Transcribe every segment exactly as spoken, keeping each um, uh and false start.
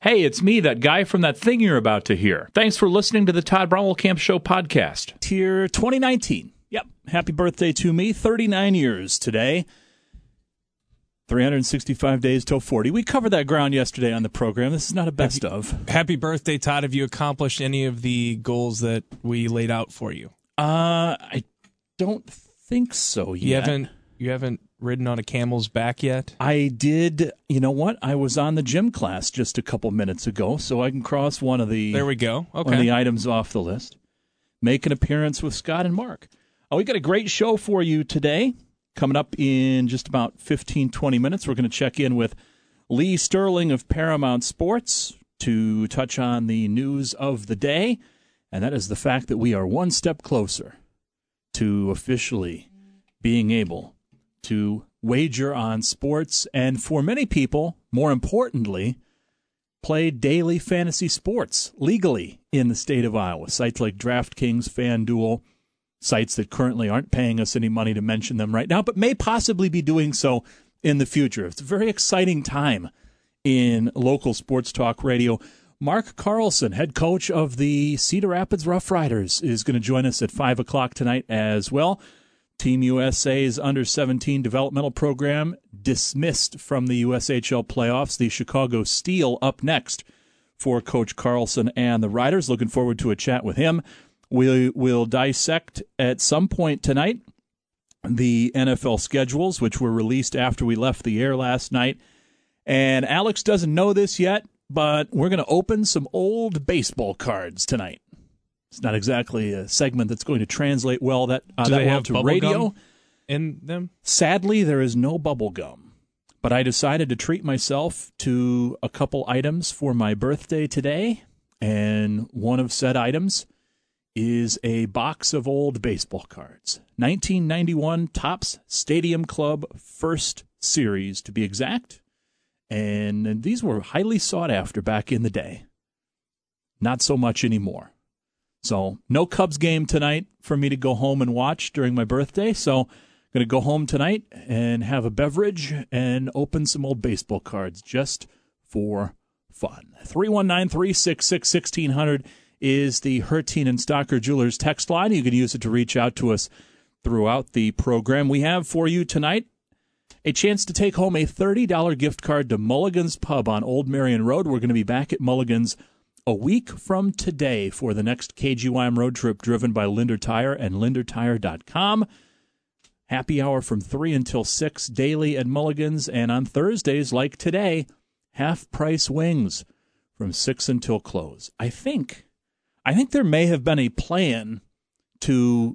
Hey, it's me, that guy from that thing you're about to hear. Thanks for listening to the Todd Bromwell-Camp Show podcast. Here, twenty nineteen. Yep, happy birthday to me. thirty-nine years today. three hundred sixty-five days till forty. We covered that ground yesterday on the program. This is not a best happy, of. Happy birthday, Todd. Have you accomplished any of the goals that we laid out for you? Uh, I don't think so yet. You haven't, you haven't ridden on a camel's back yet? I did. You know what? I was on the gym class just a couple minutes ago, so I can cross one of the there we go. Okay. one of the items off the list. Make an appearance with Scott and Mark. Oh, we got a great show for you today. Coming up in just about fifteen, twenty minutes, we're going to check in with Lee Sterling of Paramount Sports to touch on the news of the day, and that is the fact that we are one step closer to officially being able to wager on sports, and for many people, more importantly, play daily fantasy sports legally in the state of Iowa. Sites like DraftKings, FanDuel, sites that currently aren't paying us any money to mention them right now, but may possibly be doing so in the future. It's a very exciting time in local sports talk radio. Mark Carlson, head coach of the Cedar Rapids Rough Riders, is going to join us at five o'clock tonight as well. Team U S A's under seventeen developmental program dismissed from the U S H L playoffs. The Chicago Steel up next for Coach Carlson and the Riders. Looking forward to a chat with him. We will dissect at some point tonight the N F L schedules, which were released after we left the air last night. And Alex doesn't know this yet, but we're going to open some old baseball cards tonight. It's not exactly a segment that's going to translate well that, uh, Do that they well have to bubble radio. gum in them? Sadly, there is no bubble gum. But I decided to treat myself to a couple items for my birthday today. And one of said items is a box of old baseball cards. nineteen ninety-one Topps Stadium Club First Series, to be exact. And these were highly sought after back in the day. Not so much anymore. So no Cubs game tonight for me to go home and watch during my birthday. So I'm going to go home tonight and have a beverage and open some old baseball cards just for fun. three one nine, three six six, one six zero zero is the Hertine and Stocker Jewelers text line. You can use it to reach out to us throughout the program. We have for you tonight a chance to take home a thirty dollars gift card to Mulligan's Pub on Old Marion Road. We're going to be back at Mulligan's a week from today for the next K G Y M road trip driven by Linder Tire and linder tire dot com. Happy hour from three until six daily at Mulligan's, and on Thursdays, like today, half-price wings from six until close. I think, I think there may have been a plan to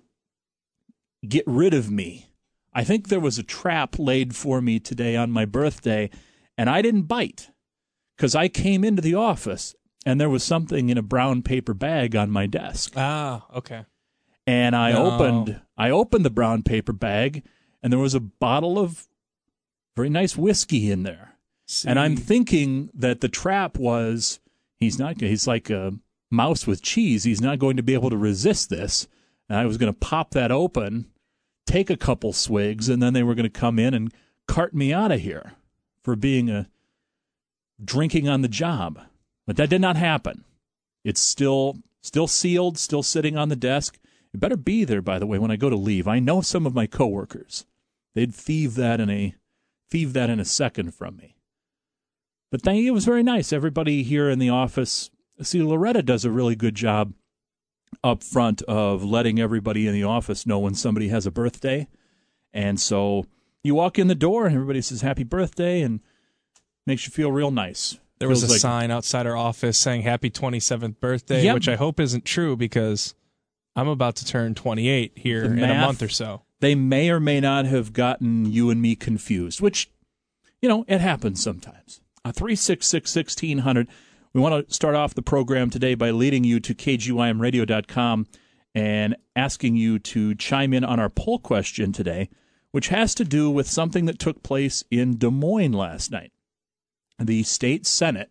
get rid of me. I think there was a trap laid for me today on my birthday, and I didn't bite because I came into the office and there was something in a brown paper bag on my desk. Ah, okay. And I No. opened I opened the brown paper bag, and there was a bottle of very nice whiskey in there. See. And I'm thinking that the trap was, he's not he's like a mouse with cheese. He's not going to be able to resist this. And I was going to pop that open, take a couple swigs, and then they were going to come in and cart me out of here for being a drinking on the job. But that did not happen. It's still still sealed, still sitting on the desk. It better be there, by the way, when I go to leave. I know some of my coworkers. They'd thieve that in a thieve that in a second from me. But thank you. It was very nice. Everybody here in the office. See, Loretta does a really good job up front of letting everybody in the office know when somebody has a birthday. And so you walk in the door and everybody says happy birthday and makes you feel real nice. There was Feels a like, sign outside our office saying happy twenty-seventh birthday, Yep. which I hope isn't true because I'm about to turn twenty-eight here The in math. a month or so. They may or may not have gotten you and me confused, which, you know, it happens sometimes. Uh, three six six, one six zero zero. We want to start off the program today by leading you to K G Y M radio dot com and asking you to chime in on our poll question today, which has to do with something that took place in Des Moines last night. The state Senate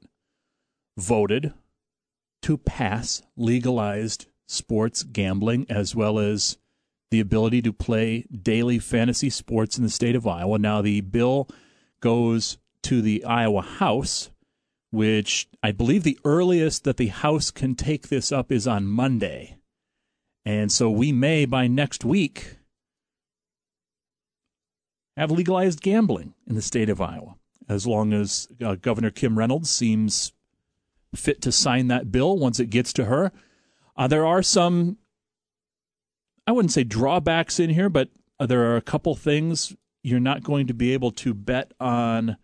voted to pass legalized sports gambling as well as the ability to play daily fantasy sports in the state of Iowa. Now, the bill goes to the Iowa House, which I believe the earliest that the House can take this up is on Monday. And so we may, by next week, have legalized gambling in the state of Iowa, as long as uh, Governor Kim Reynolds seems fit to sign that bill once it gets to her. Uh, there are some, I wouldn't say drawbacks in here, but uh, there are a couple things. You're not going to be able to bet on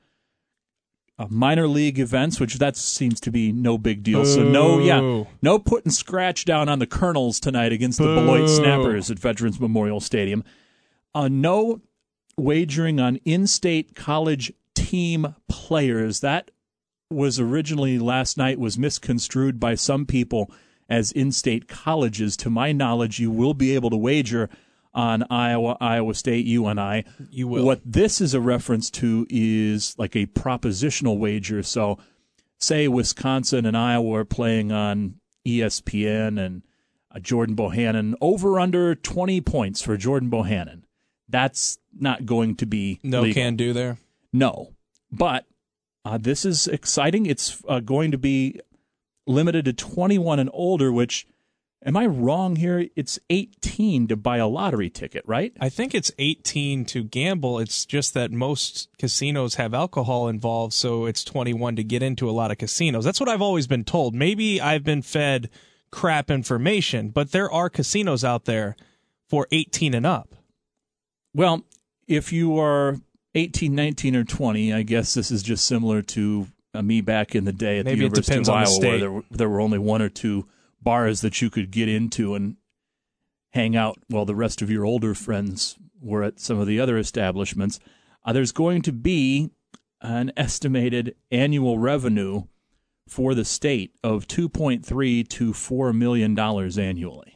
uh, minor league events, which that seems to be no big deal. So no, yeah, no putting scratch down on the Colonels tonight against the Beloit Snappers at Veterans Memorial Stadium. Uh, no wagering on in-state college team players. That was originally last night was misconstrued by some people as in-state colleges. To my knowledge, you will be able to wager on Iowa, Iowa State, U N I. You will. What this is a reference to is like a propositional wager. So say Wisconsin and Iowa are playing on E S P N and uh, Jordan Bohannon, over under twenty points for Jordan Bohannon. That's not going to be no legal. Can do there. No, but uh, this is exciting. It's uh, going to be limited to twenty-one and older, which, am I wrong here? It's eighteen to buy a lottery ticket, right? I think it's eighteen to gamble. It's just that most casinos have alcohol involved, so it's twenty-one to get into a lot of casinos. That's what I've always been told. Maybe I've been fed crap information, but there are casinos out there for eighteen and up. Well, if you are eighteen, nineteen, or twenty, I guess this is just similar to uh, me back in the day at Maybe the University it depends of on the Iowa, state. where there, were- there were only one or two bars that you could get into and hang out while the rest of your older friends were at some of the other establishments. Uh, there's going to be an estimated annual revenue for the state of two point three to four million dollars annually.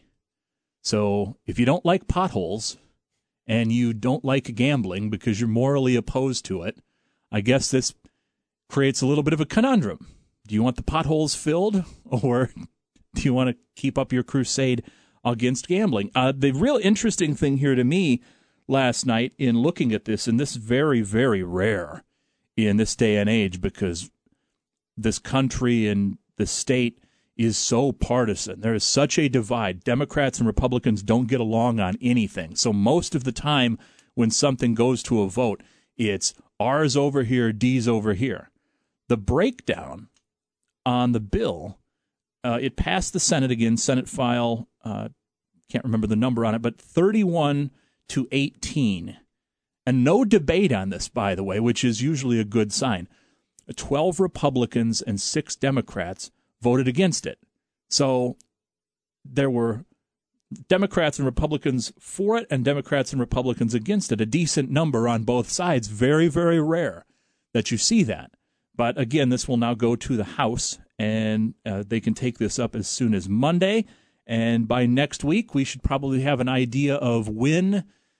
So if you don't like potholes and you don't like gambling because you're morally opposed to it, I guess this creates a little bit of a conundrum. Do you want the potholes filled, or do you want to keep up your crusade against gambling? Uh, the real interesting thing here to me last night in looking at this, and this is very, very rare in this day and age because this country and the state is so partisan. There is such a divide. Democrats and Republicans don't get along on anything. So most of the time when something goes to a vote, it's R's over here, D's over here. The breakdown on the bill, uh, it passed the Senate again, Senate file, uh, can't remember the number on it, but thirty-one to eighteen. And no debate on this, by the way, which is usually a good sign. twelve Republicans and six Democrats voted against it. So there were Democrats and Republicans for it and Democrats and Republicans against it, a decent number on both sides. Very, very rare that you see that. But again, this will now go to the House, and uh, they can take this up as soon as Monday. And by next week, we should probably have an idea of when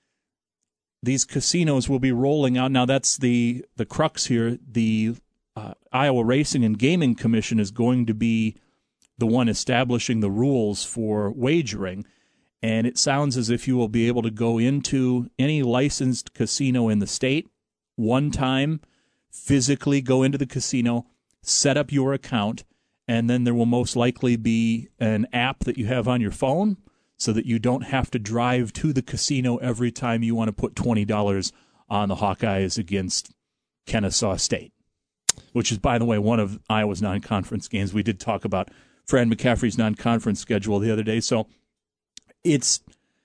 these casinos will be rolling out. Now, that's the, the crux here. The uh, Iowa Racing and Gaming Commission is going to be the one establishing the rules for wagering. And it sounds as if you will be able to go into any licensed casino in the state one time, physically go into the casino, set up your account, and then there will most likely be an app that you have on your phone so that you don't have to drive to the casino every time you want to put twenty dollars on the Hawkeyes against Kennesaw State, which is, by the way, one of Iowa's non-conference games. We did talk about Fran McCaffrey's non-conference schedule the other day, so it's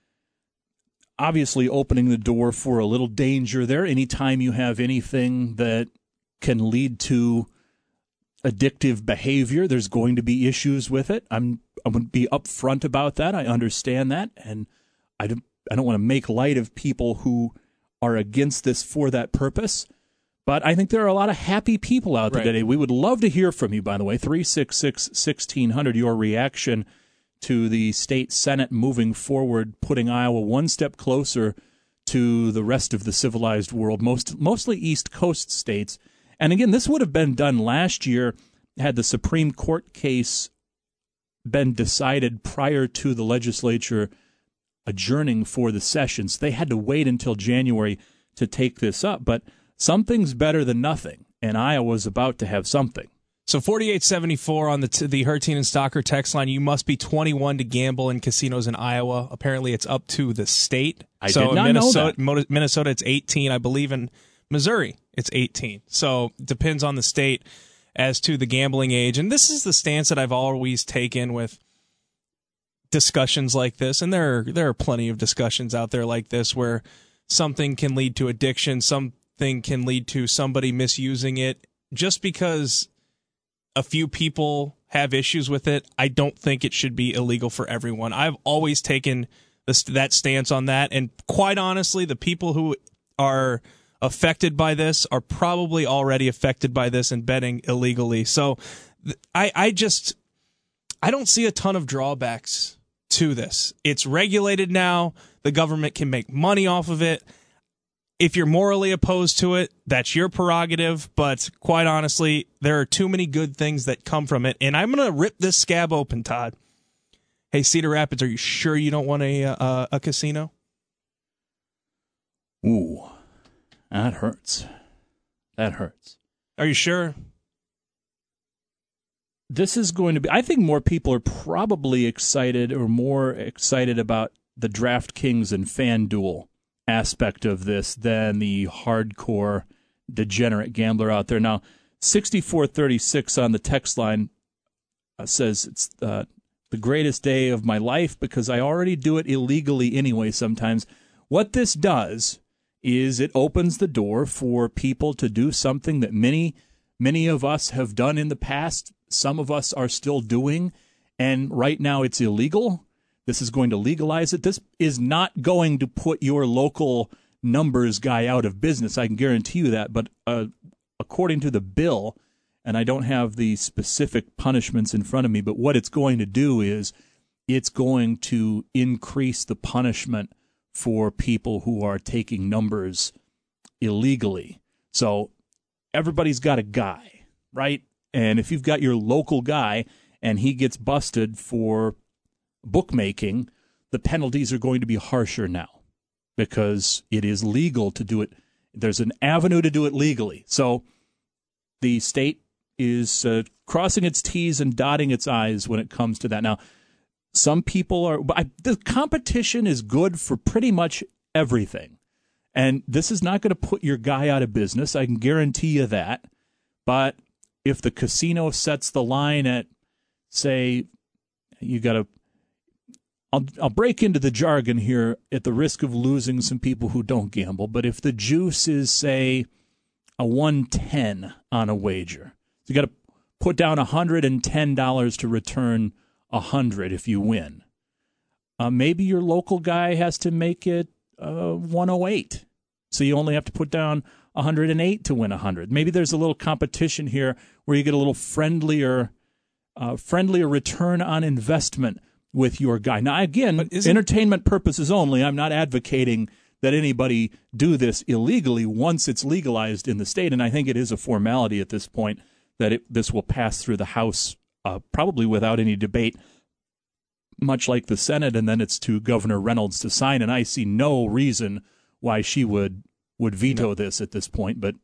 obviously opening the door for a little danger there. Anytime you have anything that can lead to addictive behavior, there's going to be issues with it. I'm I'm going to be upfront about that. I understand that, and I don't, I don't want to make light of people who are against this for that purpose. But I think there are a lot of happy people out there Right. today. We would love to hear from you, by the way, three six six, one six zero zero, your reaction to the state Senate moving forward, putting Iowa one step closer to the rest of the civilized world, most mostly East Coast states. And again, this would have been done last year had the Supreme Court case been decided prior to the legislature adjourning for the sessions. They had to wait until January to take this up. But something's better than nothing, and Iowa's about to have something. So forty-eight seventy-four on the t- the Hertine and Stocker text line. You must be twenty-one to gamble in casinos in Iowa. Apparently, it's up to the state. I so did not in Minnesota, know that. Minnesota, it's eighteen. I believe in Missouri, it's eighteen. So it depends on the state as to the gambling age. And this is the stance that I've always taken with discussions like this. And there are, there are plenty of discussions out there like this where something can lead to addiction, something can lead to somebody misusing it. Just because a few people have issues with it, I don't think it should be illegal for everyone. I've always taken this, that stance on that. And quite honestly, the people who are affected by this are probably already affected by this and betting illegally. So I, I just, I don't see a ton of drawbacks to this. It's regulated now. The government can make money off of it. If you're morally opposed to it, that's your prerogative. But quite honestly, there are too many good things that come from it. And I'm going to rip this scab open, Todd. Hey, Cedar Rapids, are you sure you don't want a uh, a casino? Ooh, that hurts. That hurts. Are you sure? This is going to be, I think more people are probably excited or more excited about the DraftKings and FanDuel aspect of this than the hardcore degenerate gambler out there. Now, sixty-four thirty-six on the text line uh, says it's uh, the greatest day of my life because I already do it illegally anyway sometimes. What this does is it opens the door for people to do something that many, many of us have done in the past. Some of us are still doing, and right now it's illegal. This is going to legalize it. This is not going to put your local numbers guy out of business. I can guarantee you that. But uh, according to the bill, and I don't have the specific punishments in front of me, but what it's going to do is it's going to increase the punishment for people who are taking numbers illegally. So everybody's got a guy, right? And if you've got your local guy and he gets busted for bookmaking, the penalties are going to be harsher now because it is legal to do it. There's an avenue to do it legally. So the state is uh, crossing its T's and dotting its I's when it comes to that. Now, some people are, I, the competition is good for pretty much everything. And this is not going to put your guy out of business. I can guarantee you that. But if the casino sets the line at, say, you got to, I'll, I'll break into the jargon here at the risk of losing some people who don't gamble, but if the juice is, say, a one ten on a wager, so you got to put down one hundred ten dollars to return one hundred if you win. Uh, maybe your local guy has to make it uh, one oh eight, so you only have to put down one hundred eight to win one hundred. Maybe there's a little competition here where you get a little friendlier, uh, friendlier return on investment with your guy. Now, again, entertainment purposes only. I'm not advocating that anybody do this illegally once it's legalized in the state, and I think it is a formality at this point that it, this will pass through the House uh, probably without any debate, much like the Senate, and then it's to Governor Reynolds to sign, and I see no reason why she would would veto no. this at this point. But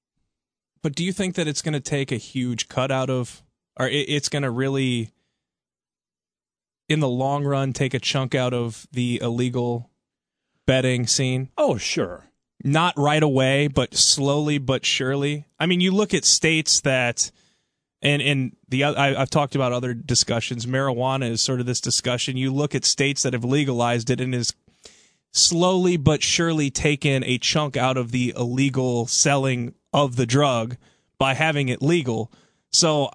but do you think that it's going to take a huge cut out of, or it, it's going to really, in the long run, take a chunk out of the illegal betting scene? Oh, sure. Not right away, but slowly but surely. I mean, you look at states that, and and the I, I've talked about other discussions. Marijuana is sort of this discussion. You look at states that have legalized it and is slowly but surely taken a chunk out of the illegal selling of the drug by having it legal. So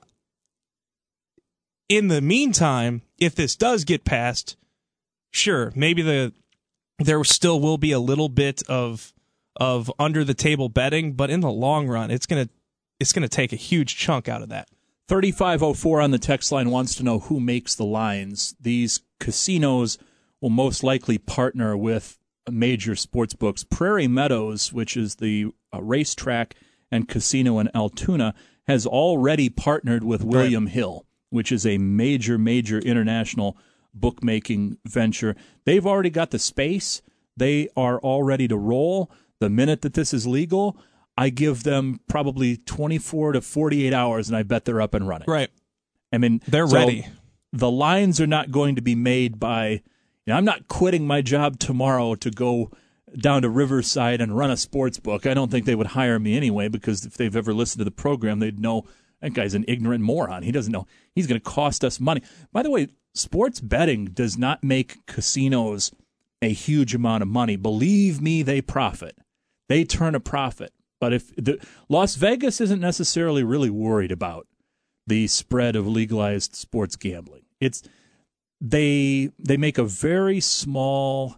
in the meantime, if this does get passed, sure, maybe the there still will be a little bit of of under the table betting, but in the long run, it's gonna it's gonna take a huge chunk out of that. thirty-five oh four on the text line wants to know who makes the lines. These casinos will most likely partner with major sports books. Prairie Meadows, which is the uh, racetrack and casino in Altoona, has already partnered with William right. Hill, which is a major, major international bookmaking venture. They've already got the space. They are all ready to roll. The minute that this is legal, I give them probably twenty-four to forty-eight hours, and I bet they're up and running. Right. I mean, they're so ready. The lines are not going to be made by, you know, I'm not quitting my job tomorrow to go down to Riverside and run a sports book. I don't think they would hire me anyway, because if they've ever listened to the program, they'd know that guy's an ignorant moron. He doesn't know. He's going to cost us money. By the way, sports betting does not make casinos a huge amount of money. Believe me, they profit. They turn a profit. But if the, Las Vegas isn't necessarily really worried about the spread of legalized sports gambling. It's they they make a very small,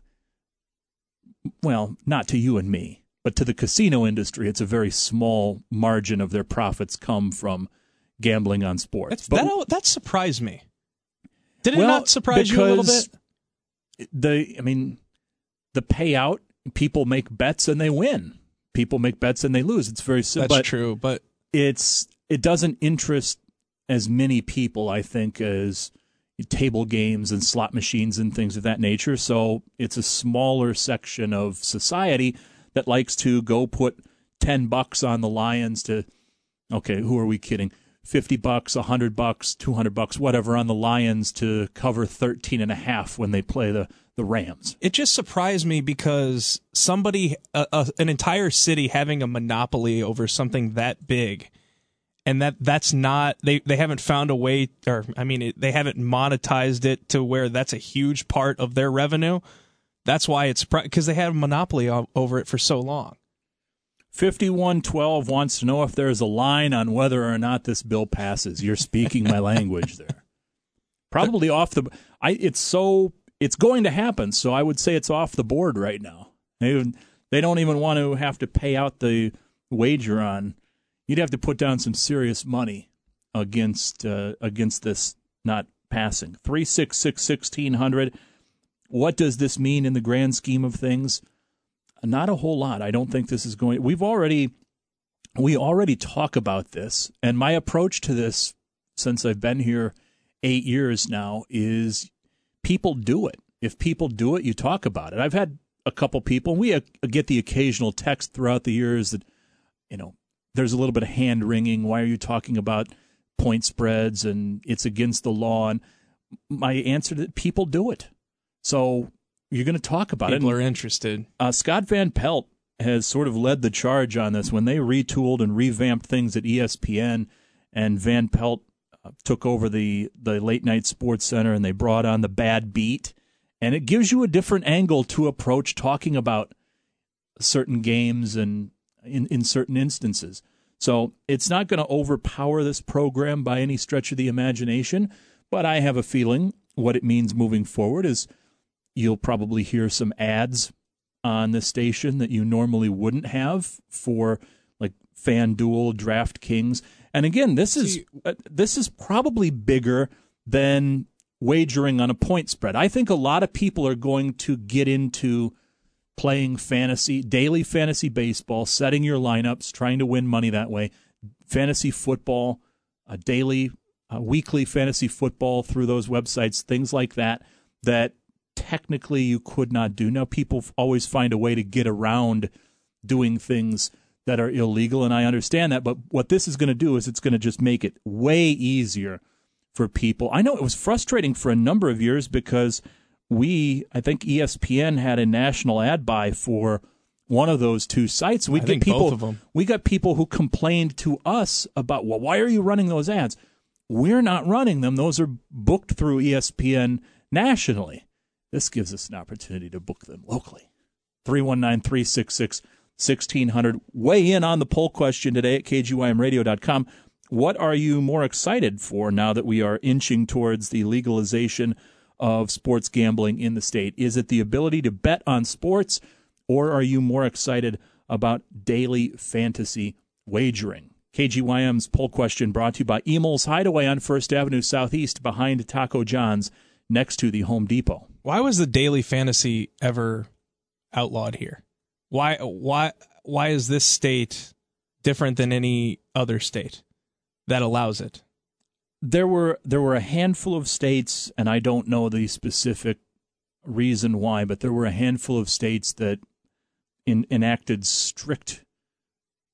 well, not to you and me, but to the casino industry, it's a very small margin of their profits come from gambling on sports. But, that that surprised me. Did it well, not surprise you a little bit? The I mean, the payout, people make bets and they win. People make bets and they lose. It's very simple. That's true, but it's it doesn't interest as many people, I think, as table games and slot machines and things of that nature. So it's a smaller section of society that likes to go put ten bucks on the Lions to, okay, who are we kidding? fifty bucks, one hundred bucks, two hundred bucks, whatever, on the Lions to cover thirteen and a half when they play the, the Rams. It just surprised me because somebody, uh, uh, an entire city having a monopoly over something that big, and that that's not, they, they haven't found a way, or I mean, it, they haven't monetized it to where that's a huge part of their revenue. That's why it's, because they had a monopoly o- over it for so long. fifty-one twelve wants to know if there's a line on whether or not this bill passes. You're speaking my language there. Probably off the, I, it's so, it's going to happen, so I would say it's off the board right now. They, they don't even want to have to pay out the wager on. You'd have to put down some serious money against uh, against this not passing. three six six, one six zero zero. What does this mean in the grand scheme of things? Not a whole lot. I don't think this is going. We've already we already talk about this, and my approach to this since I've been here eight years now is people do it. If people do it, you talk about it. I've had a couple people. We uh, get the occasional text throughout the years that, you know, there's a little bit of hand wringing. Why are you talking about point spreads and it's against the law? And my answer to people do it. So you're going to talk about people it. People are interested. Uh, Scott Van Pelt has sort of led the charge on this when they retooled and revamped things at E S P N, and Van Pelt uh, took over the, the late night sports center, and they brought on the Bad Beat. And it gives you a different angle to approach talking about certain games and in, in certain instances. So it's not going to overpower this program by any stretch of the imagination, but I have a feeling what it means moving forward is you'll probably hear some ads on the station that you normally wouldn't have for like FanDuel, DraftKings. And again, this is See, uh, this is probably bigger than wagering on a point spread. I think a lot of people are going to get into playing fantasy, daily fantasy baseball, setting your lineups, trying to win money that way, fantasy football, a daily, uh, weekly fantasy football through those websites, things like that, that technically you could not do. Now, people always find a way to get around doing things that are illegal, and I understand that, but what this is going to do is it's going to just make it way easier for people. I know it was frustrating for a number of years because we, I think E S P N had a national ad buy for one of those two sites. We I get think people, both of them. We got people who complained to us about, well, why are you running those ads? We're not running them. Those are booked through E S P N nationally. This gives us an opportunity to book them locally. three one nine, three six six, one six zero zero. Weigh in on the poll question today at K G Y M radio dot com. What are you more excited for now that we are inching towards the legalization of sports gambling in the state? Is it the ability to bet on sports, or are you more excited about daily fantasy wagering? K G Y M's poll question brought to you by Emil's Hideaway on First Avenue Southeast behind Taco John's next to the Home Depot. Why was the daily fantasy ever outlawed here? Why why why is this state different than any other state that allows it? There were there were a handful of states, and I don't know the specific reason why, but there were a handful of states that in, enacted strict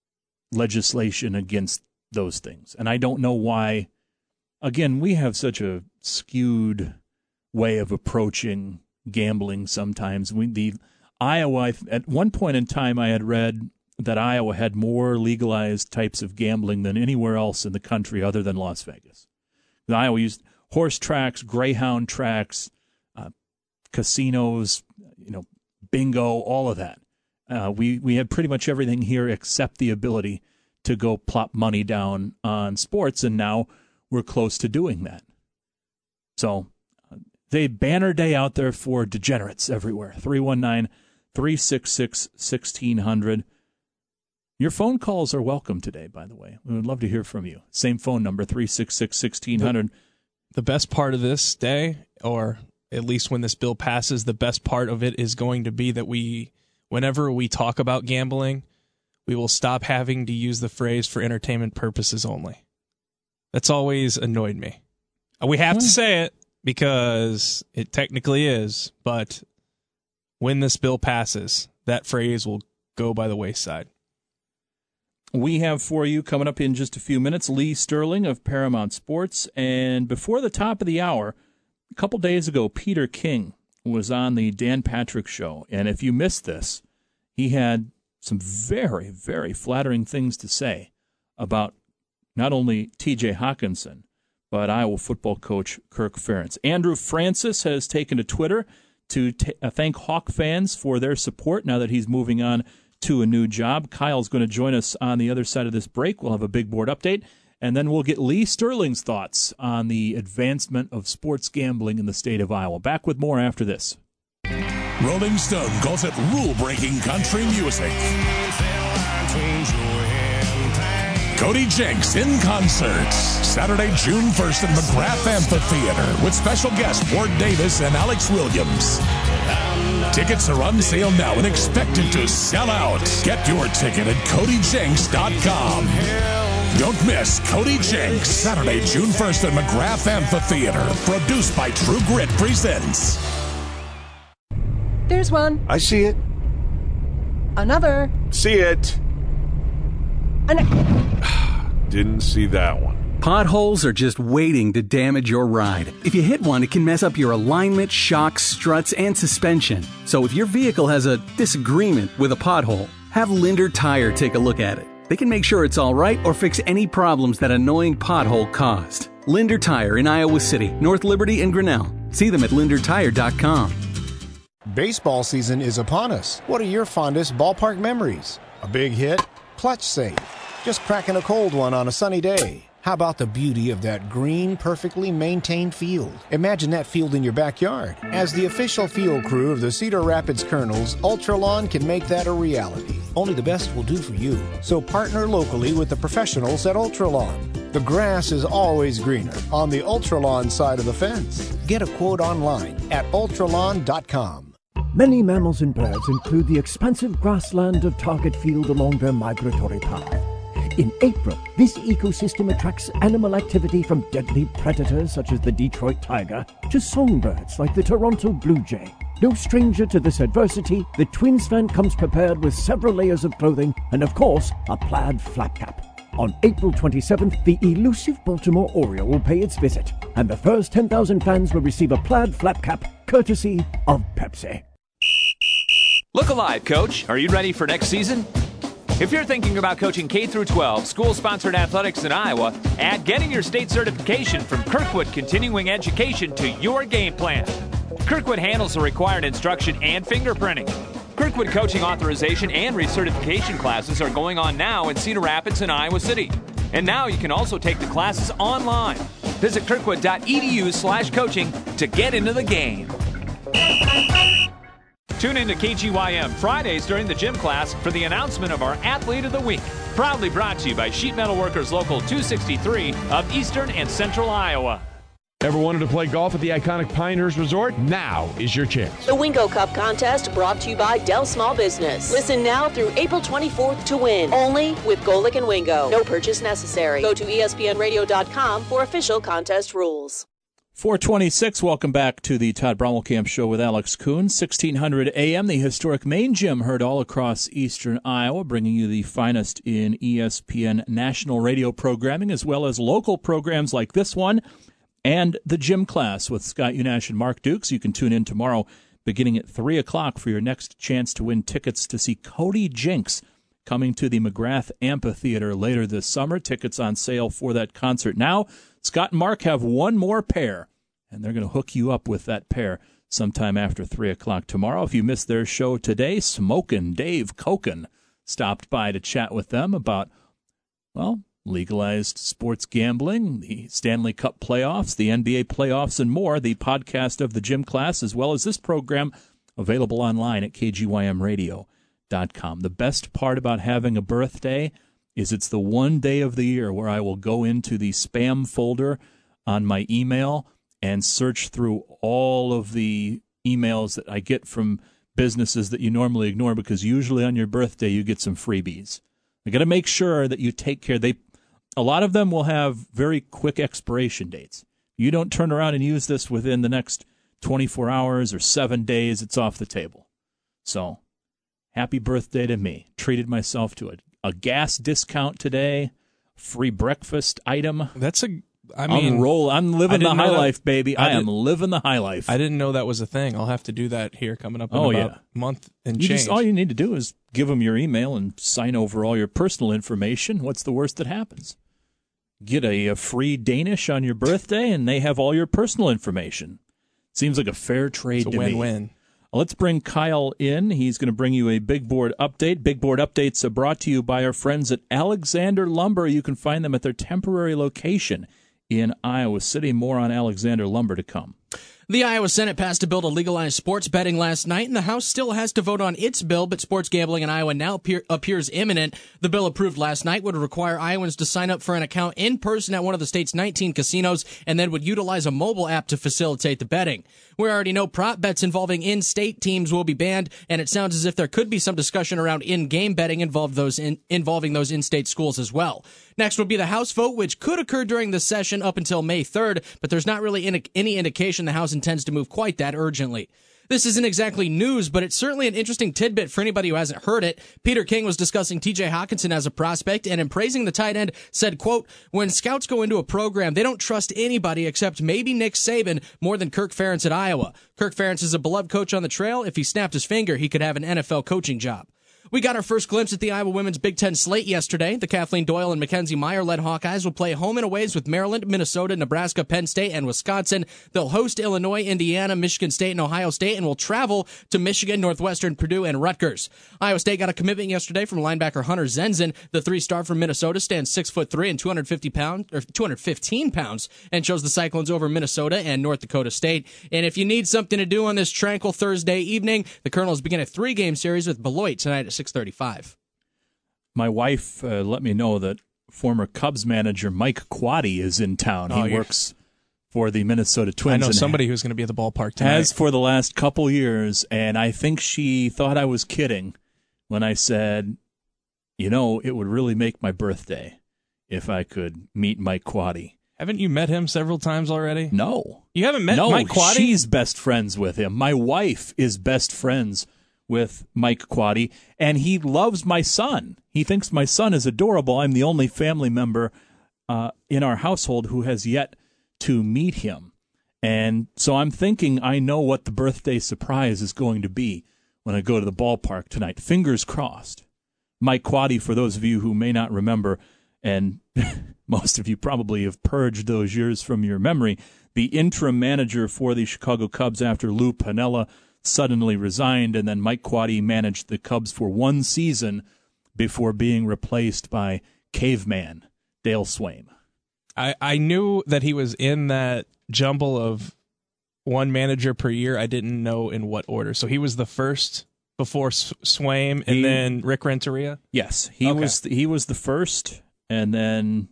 legislation against those things. And I don't know why. Again, we have such a skewed way of approaching gambling sometimes. We, the Iowa, at one point in time, I had read that Iowa had more legalized types of gambling than anywhere else in the country other than Las Vegas. Iowa used horse tracks, greyhound tracks, uh, casinos, you know, bingo, all of that. Uh, we, we had pretty much everything here except the ability to go plop money down on sports, and now we're close to doing that. So uh, they banner day out there for degenerates everywhere. three one nine, three six six, one six zero zero. Your phone calls are welcome today, by the way. We would love to hear from you. Same phone number, three six six, one six zero zero. The, the best part of this day, or at least when this bill passes, the best part of it is going to be that we, whenever we talk about gambling, we will stop having to use the phrase for entertainment purposes only. That's always annoyed me. We have to say it because it technically is, but when this bill passes, that phrase will go by the wayside. We have for you, coming up in just a few minutes, Lee Sterling of Paramount Sports. And before the top of the hour, a couple days ago, Peter King was on the Dan Patrick Show. And if you missed this, he had some very, very flattering things to say about not only T J Hawkinson, but Iowa football coach Kirk Ferentz. Andrew Francis has taken to Twitter to t- uh, thank Hawk fans for their support now that he's moving on to a new job. Kyle's going to join us on the other side of this break. We'll have a big board update, and then we'll get Lee Sterling's thoughts on the advancement of sports gambling in the state of Iowa. Back with more after this. Rolling Stone calls it rule-breaking country music. Cody Jinks in concert, Saturday, June first at McGrath Amphitheater with special guests Ward Davis and Alex Williams. Tickets are on sale now and expected to sell out. Get your ticket at cody jinks dot com. Don't miss Cody Jinks, Saturday, June first at McGrath Amphitheater. Produced by True Grit Presents. There's one. I see it. Another. See it. An- Didn't see that one. Potholes are just waiting to damage your ride. If you hit one, it can mess up your alignment, shocks, struts, and suspension. So if your vehicle has a disagreement with a pothole, have Linder Tire take a look at it. They can make sure it's all right or fix any problems that annoying pothole caused. Linder Tire in Iowa City, North Liberty, and Grinnell. See them at linder tire dot com. Baseball season is upon us. What are your fondest ballpark memories? A big hit? Clutch save? Just cracking a cold one on a sunny day? How about the beauty of that green, perfectly maintained field? Imagine that field in your backyard. As the official field crew of the Cedar Rapids Colonels, Ultralawn can make that a reality. Only the best will do for you. So partner locally with the professionals at Ultralawn. The grass is always greener on the Ultralawn side of the fence. Get a quote online at ultralawn dot com. Many mammals and birds include the expansive grassland of Target Field along their migratory path. In April, this ecosystem attracts animal activity from deadly predators such as the Detroit tiger to songbirds like the Toronto blue jay. No stranger to this adversity, the Twins fan comes prepared with several layers of clothing and, of course, a plaid flap cap. On April twenty-seventh, the elusive Baltimore Oriole will pay its visit, and the first ten thousand fans will receive a plaid flap cap courtesy of Pepsi. Look alive, Coach. Are you ready for next season? If you're thinking about coaching K through twelve school-sponsored athletics in Iowa, add getting your state certification from Kirkwood Continuing Education to your game plan. Kirkwood handles the required instruction and fingerprinting. Kirkwood coaching authorization and recertification classes are going on now in Cedar Rapids and Iowa City. And now you can also take the classes online. Visit kirkwood dot e d u slash coaching to get into the game. Tune in to K G Y M Fridays during the gym class for the announcement of our Athlete of the Week. Proudly brought to you by Sheet Metal Workers Local two sixty-three of Eastern and Central Iowa. Ever wanted to play golf at the iconic Pinehurst Resort? Now is your chance. The Wingo Cup contest brought to you by Dell Small Business. Listen now through April twenty-fourth to win. Only with Golick and Wingo. No purchase necessary. Go to E S P N radio dot com for official contest rules. four twenty-six, welcome back to the Todd Brommelkamp Show with Alex Kuhn. sixteen hundred A M, the historic main gym heard all across eastern Iowa, bringing you the finest in E S P N national radio programming, as well as local programs like this one and the Gym Class with Scott Unash and Mark Dukes. You can tune in tomorrow beginning at three o'clock for your next chance to win tickets to see Cody Jinks coming to the McGrath Amphitheater later this summer. Tickets on sale for that concert now. Scott and Mark have one more pair, and they're going to hook you up with that pair sometime after three o'clock tomorrow. If you missed their show today, Smokin' Dave Koken stopped by to chat with them about, well, legalized sports gambling, the Stanley Cup playoffs, the N B A playoffs, and more. The podcast of the Gym Class, as well as this program, available online at K G Y M radio dot com. The best part about having a birthday is it's the one day of the year where I will go into the spam folder on my email and search through all of the emails that I get from businesses that you normally ignore, because usually on your birthday you get some freebies. You got to make sure that you take care. They A lot of them will have very quick expiration dates. You don't turn around and use this within the next twenty-four hours or seven days, it's off the table. So, happy birthday to me. Treated myself to a, a gas discount today, free breakfast item. That's a, I mean, I'm, roll, I'm living the high that, life, baby. I, I am living the high life. I didn't know that was a thing. I'll have to do that here coming up in oh, about yeah. a month and you change. Just, all you need to do is give them your email and sign over all your personal information. What's the worst that happens? Get a, a free Danish on your birthday, and they have all your personal information. Seems like a fair trade it's a to win-win. me. Win-win. Let's bring Kyle in. He's going to bring you a Big Board update. Big Board updates are brought to you by our friends at Alexander Lumber. You can find them at their temporary location in Iowa City. More on Alexander Lumber to come. The Iowa Senate passed a bill to legalize sports betting last night, and the House still has to vote on its bill, but sports gambling in Iowa now appear, appears imminent. The bill approved last night would require Iowans to sign up for an account in person at one of the state's nineteen casinos, and then would utilize a mobile app to facilitate the betting. We already know prop bets involving in-state teams will be banned, and it sounds as if there could be some discussion around in-game betting involved those in, involving those in-state schools as well. Next would be the House vote, which could occur during the session up until May third, but there's not really any, any indication the House intends to move quite that urgently. This isn't exactly news, but it's certainly an interesting tidbit for anybody who hasn't heard it. Peter King was discussing T J Hawkinson as a prospect, and in praising the tight end, said, quote, "When scouts go into a program, they don't trust anybody except maybe Nick Saban more than Kirk Ferentz at Iowa. Kirk Ferentz is a beloved coach on the trail. If he snapped his finger, he could have an N F L coaching job." We got our first glimpse at the Iowa women's Big Ten slate yesterday. The Kathleen Doyle and Mackenzie Meyer-led Hawkeyes will play home and aways with Maryland, Minnesota, Nebraska, Penn State, and Wisconsin. They'll host Illinois, Indiana, Michigan State, and Ohio State, and will travel to Michigan, Northwestern, Purdue, and Rutgers. Iowa State got a commitment yesterday from linebacker Hunter Zenzen. The three-star from Minnesota stands six foot three and two hundred fifty pounds, or two hundred fifteen pounds, and chose the Cyclones over Minnesota and North Dakota State. And if you need something to do on this tranquil Thursday evening, the Colonels begin a three-game series with Beloit tonight at six thirty-five. My wife uh, let me know that former Cubs manager Mike Quade is in town. Oh, he yeah. works for the Minnesota Twins. I know and somebody who's going to be at the ballpark tonight. Has for the last couple years, and I think she thought I was kidding when I said, you know, it would really make my birthday if I could meet Mike Quade. Haven't you met him several times already? No. You haven't met no, Mike Quade? She's best friends with him. My wife is best friends with Mike Quade, and he loves my son. He thinks my son is adorable. I'm the only family member uh, in our household who has yet to meet him. And so I'm thinking I know what the birthday surprise is going to be when I go to the ballpark tonight. Fingers crossed. Mike Quade, for those of you who may not remember, and most of you probably have purged those years from your memory, the interim manager for the Chicago Cubs after Lou Piniella suddenly resigned, and then Mike Quade managed the Cubs for one season before being replaced by caveman Dale Swaim. I, I knew that he was in that jumble of one manager per year. I didn't know in what order. So he was the first before S- Swaim and He- then Rick Renteria? Yes, he Okay. was he was the first, and then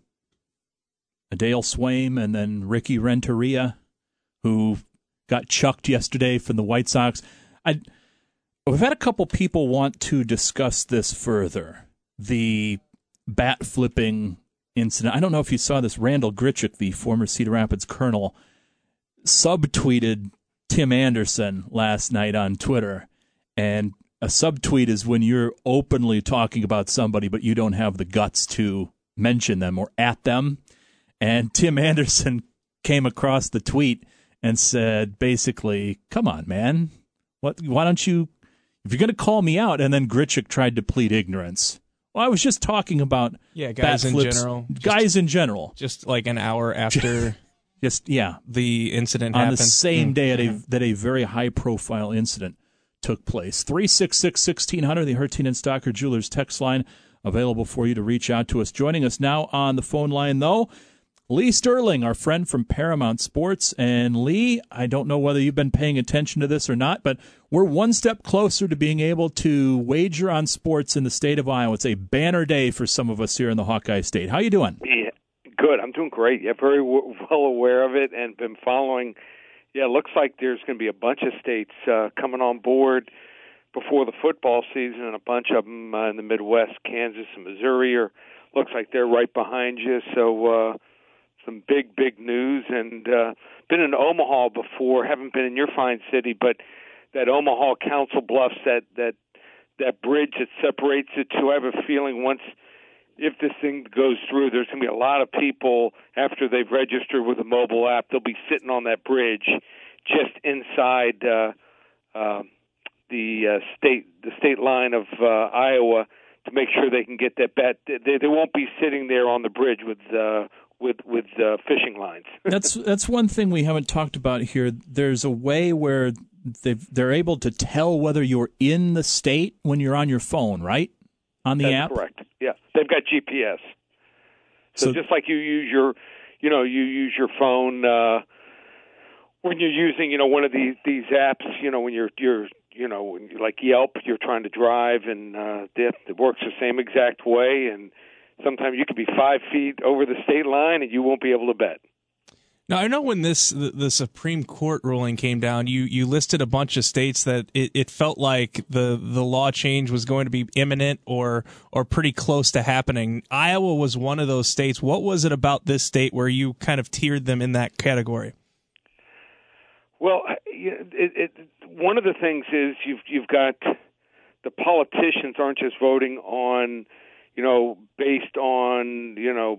Dale Swaim, and then Ricky Renteria, who got chucked yesterday from the White Sox. I, we've had a couple people want to discuss this further. The bat flipping incident. I don't know if you saw this. Randall Grichuk, the former Cedar Rapids colonel, subtweeted Tim Anderson last night on Twitter, and a subtweet is when you're openly talking about somebody, but you don't have the guts to mention them or at them. And Tim Anderson came across the tweet and said, basically, come on, man. What? Why don't you, if you're going to call me out, and then Gritchick tried to plead ignorance. Well, I was just talking about yeah, guys in general. Guys just, in general. Just like an hour after just yeah, the incident on happened. On the same mm. day at a, that a very high-profile incident took place. three six six, one six zero zero, the Hertin and Stocker Jewelers text line, available for you to reach out to us. Joining us now on the phone line, though, Lee Sterling, our friend from Paramount Sports. And Lee, I don't know whether you've been paying attention to this or not, but we're one step closer to being able to wager on sports in the state of Iowa. It's a banner day for some of us here in the Hawkeye State. How you doing? Yeah, good. I'm doing great. Yeah, very w- well aware of it and been following. Yeah, it looks like there's going to be a bunch of states uh, coming on board before the football season, and a bunch of them uh, in the Midwest, Kansas and Missouri, are looks like they're right behind you. So uh, some big, big news. And uh, been in Omaha before, haven't been in your fine city, but that Omaha Council Bluffs, that that that bridge that separates the two, I have a feeling once, if this thing goes through, there's going to be a lot of people after they've registered with a mobile app. They'll be sitting on that bridge just inside uh, uh, the uh, state the state line of uh, Iowa to make sure they can get that bet. They, they won't be sitting there on the bridge with uh, with with uh, fishing lines. that's that's one thing we haven't talked about here. There's a way where they've, they're able to tell whether you're in the state when you're on your phone, right? On the That's app? Correct. Yeah, they've got G P S. So, so just like you use your, you know, you use your phone uh, when you're using, you know, one of these these apps. You know, when you're you're you know, when you, like Yelp, you're trying to drive, and uh, it, it works the same exact way. And sometimes you could be five feet over the state line, and you won't be able to bet. Now, I know when this the, the Supreme Court ruling came down, you, you listed a bunch of states that it, it felt like the, the law change was going to be imminent or or pretty close to happening. Iowa was one of those states. What was it about this state where you kind of tiered them in that category? Well, it, it, one of the things is you've you've got the politicians aren't just voting on, you know, based on, you know,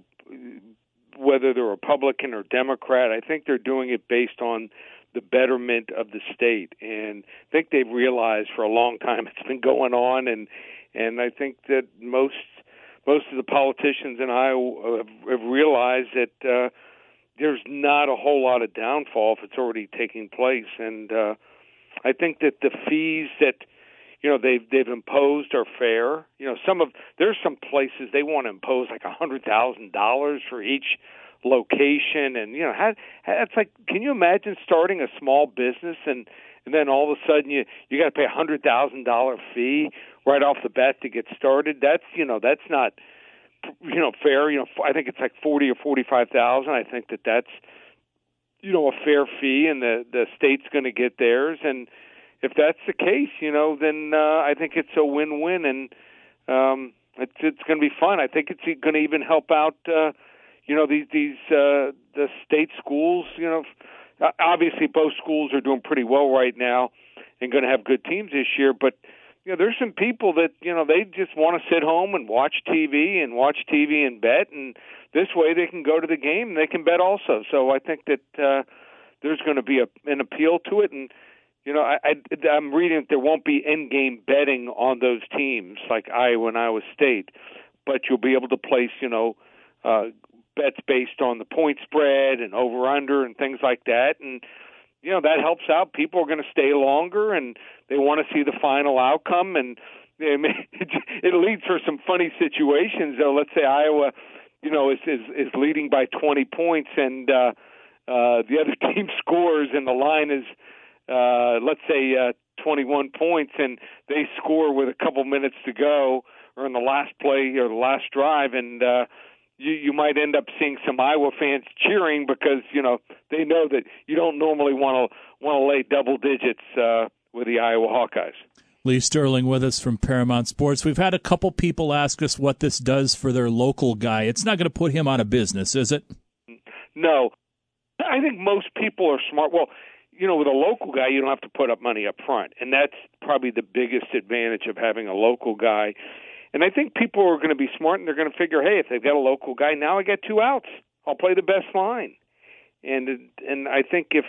whether they're Republican or Democrat. I think they're doing it based on the betterment of the state. And I think they've realized for a long time it's been going on. And, and I think that most most of the politicians in Iowa have, have realized that uh, there's not a whole lot of downfall if it's already taking place. And uh, I think that the fees that you know, they've they've imposed are fair. You know, some of there's some places they want to impose like a hundred thousand dollars for each location, and you know, how, it's like, can you imagine starting a small business and and then all of a sudden you you got to pay a hundred thousand dollar fee right off the bat to get started? That's you know, that's not you know fair. You know, I think it's like forty or forty five thousand. I think that that's you know a fair fee, and the the state's going to get theirs. And if that's the case, you know, then uh, I think it's a win-win, and um, it's it's going to be fun. I think it's going to even help out, uh, you know, these these uh, the state schools. You know, obviously both schools are doing pretty well right now and going to have good teams this year. But you know, there's some people that you know they just want to sit home and watch T V and watch T V and bet, and this way they can go to the game and they can bet also. So I think that uh, there's going to be a, an appeal to it. And You know, I, I, I'm reading that there won't be in-game betting on those teams like Iowa and Iowa State, but you'll be able to place, you know, uh, bets based on the point spread and over-under and things like that. And, you know, that helps out. People are going to stay longer, and they want to see the final outcome. And it, it leads for some funny situations, though. Let's say Iowa, you know, is, is, is leading by twenty points, and uh, uh, the other team scores, and the line is, Uh, let's say uh, twenty-one points, and they score with a couple minutes to go, or in the last play or the last drive, and uh, you, you might end up seeing some Iowa fans cheering because you know they know that you don't normally want to want to lay double digits uh, with the Iowa Hawkeyes. Lee Sterling with us from Paramount Sports. We've had a couple people ask us what this does for their local guy. It's not going to put him out of business, is it? No. I think most people are smart. Well, you know, with a local guy, you don't have to put up money up front, and that's probably the biggest advantage of having a local guy. And I think people are going to be smart, and they're going to figure, hey, if they've got a local guy, now I get two outs. I'll play the best line. And and I think if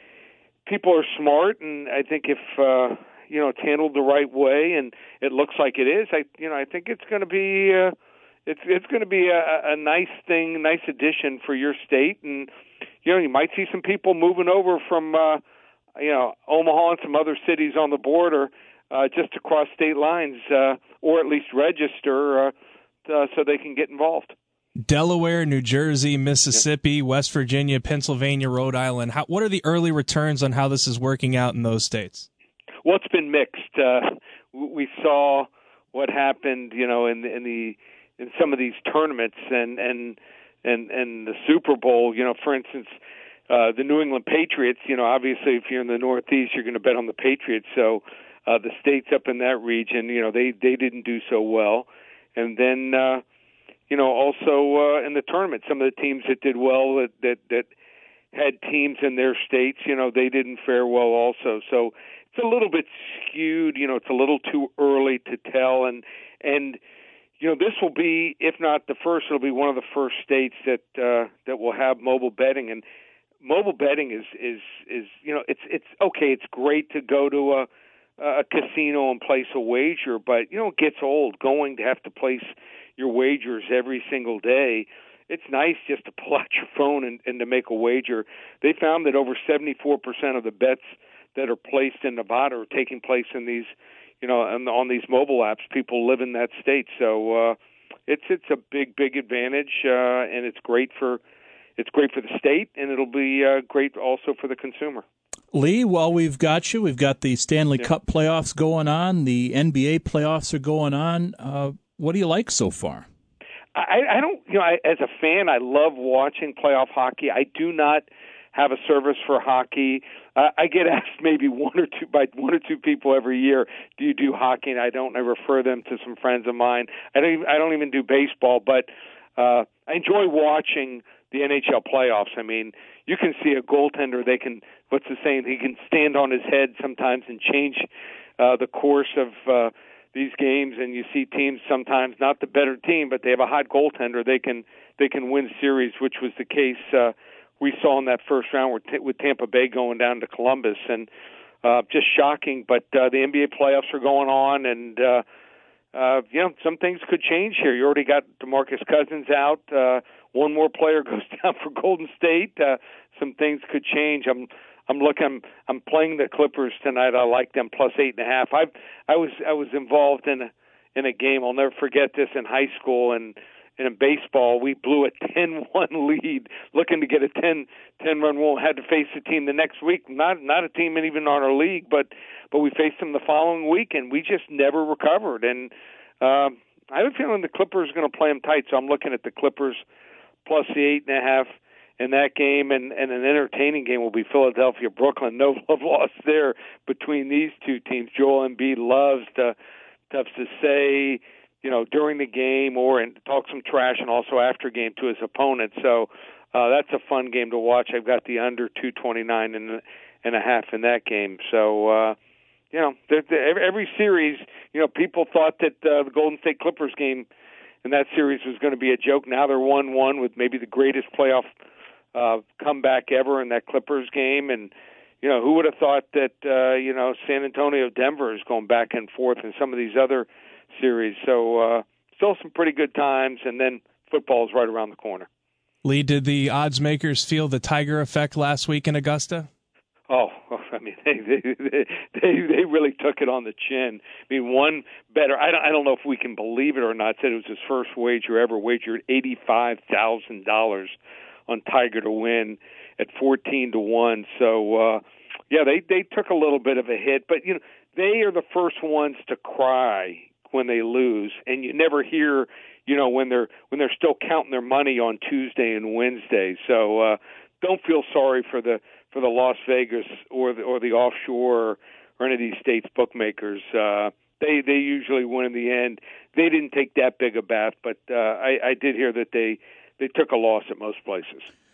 people are smart, and I think if uh, you know it's handled the right way, and it looks like it is, I you know I think it's going to be uh, it's it's going to be a, a nice thing, nice addition for your state, and you know you might see some people moving over from uh, you know Omaha and some other cities on the border uh, just to cross state lines, uh, or at least register uh, uh, so they can get involved. Delaware, New Jersey, Mississippi, yep. West Virginia, Pennsylvania, Rhode Island. How, what are the early returns on how this is working out in those states? Well, it's been mixed. Uh, we saw what happened, you know, in, in the in some of these tournaments and and and and the Super Bowl. You know, for instance, uh, the New England Patriots. You know, obviously, if you're in the Northeast, you're going to bet on the Patriots. So uh, the states up in that region, you know, they they didn't do so well, and then. Uh, You know, also uh, in the tournament, some of the teams that did well, that, that that had teams in their states, you know, they didn't fare well also. So it's a little bit skewed. You know, it's a little too early to tell. And and you know, this will be, if not the first, it'll be one of the first states that uh, that will have mobile betting. And mobile betting is is is you know, it's it's okay. It's great to go to a a casino and place a wager, but you know, it gets old going to have to place your wagers every single day. It's nice just to pull out your phone and, and to make a wager. They found that over seventy-four percent of the bets that are placed in Nevada are taking place in these, you know, on, on these mobile apps. People live in that state, so uh, it's it's a big big advantage, uh, and it's great for it's great for the state, and it'll be uh, great also for the consumer. Lee, while we've got you, we've got the Stanley yeah. Cup playoffs going on. The N B A playoffs are going on. Uh, what do you like so far? I, I don't, you know, I, as a fan, I love watching playoff hockey. I do not have a service for hockey. Uh, I get asked maybe one or two by one or two people every year, "Do you do hockey?" And I don't. I refer them to some friends of mine. I don't. Even, I don't even do baseball, but uh, I enjoy watching the N H L playoffs. I mean, you can see a goaltender. They can. What's the saying? He can stand on his head sometimes and change uh, the course of. Uh, these games, and you see teams sometimes not the better team, but they have a hot goaltender. They can they can win series, which was the case uh, we saw in that first round with, with Tampa Bay going down to Columbus, and uh, just shocking. But uh, the N B A playoffs are going on, and uh, uh, you know some things could change here. You already got DeMarcus Cousins out. Uh, one more player goes down for Golden State. Uh, some things could change. I'm I'm looking. I'm, I'm playing the Clippers tonight. I like them plus eight and a half. I I was I was involved in a in a game. I'll never forget this in high school and, and in baseball. We blew a ten one lead, looking to get a ten run rule. Had to face the team the next week. Not not a team even on our league, but but we faced them the following week, and we just never recovered. And uh, I have a feeling the Clippers are going to play them tight. So I'm looking at the Clippers plus the eight and a half. In that game, and, and an entertaining game will be Philadelphia Brooklyn. No love lost there between these two teams. Joel Embiid loves to, to, to say, you know, during the game or and talk some trash, and also after game to his opponent. So uh, that's a fun game to watch. I've got the under two twenty-nine and and a half in that game. So uh, you know, the, the, every, every series, you know, people thought that uh, the Golden State Clippers game in that series was going to be a joke. Now they're one one with maybe the greatest playoff Uh, comeback ever in that Clippers game, and you know who would have thought that uh, you know San Antonio, Denver is going back and forth in some of these other series. So uh, still some pretty good times, and then football is right around the corner. Lee, did the odds makers feel the Tiger effect last week in Augusta? Oh, I mean, they they they, they really took it on the chin. I mean, one better. I don't I don't know if we can believe it or not. Said it was his first wager ever. Wagered eighty-five thousand dollars. On Tiger to win at fourteen to one. So, uh, yeah, they, they took a little bit of a hit. But, you know, they are the first ones to cry when they lose. And you never hear, you know, when they're when they're still counting their money on Tuesday and Wednesday. So uh, don't feel sorry for the for the Las Vegas or the, or the offshore or any of these states bookmakers. Uh, they, they usually win in the end. They didn't take that big a bath, but uh, I, I did hear that they – they took a loss at most places.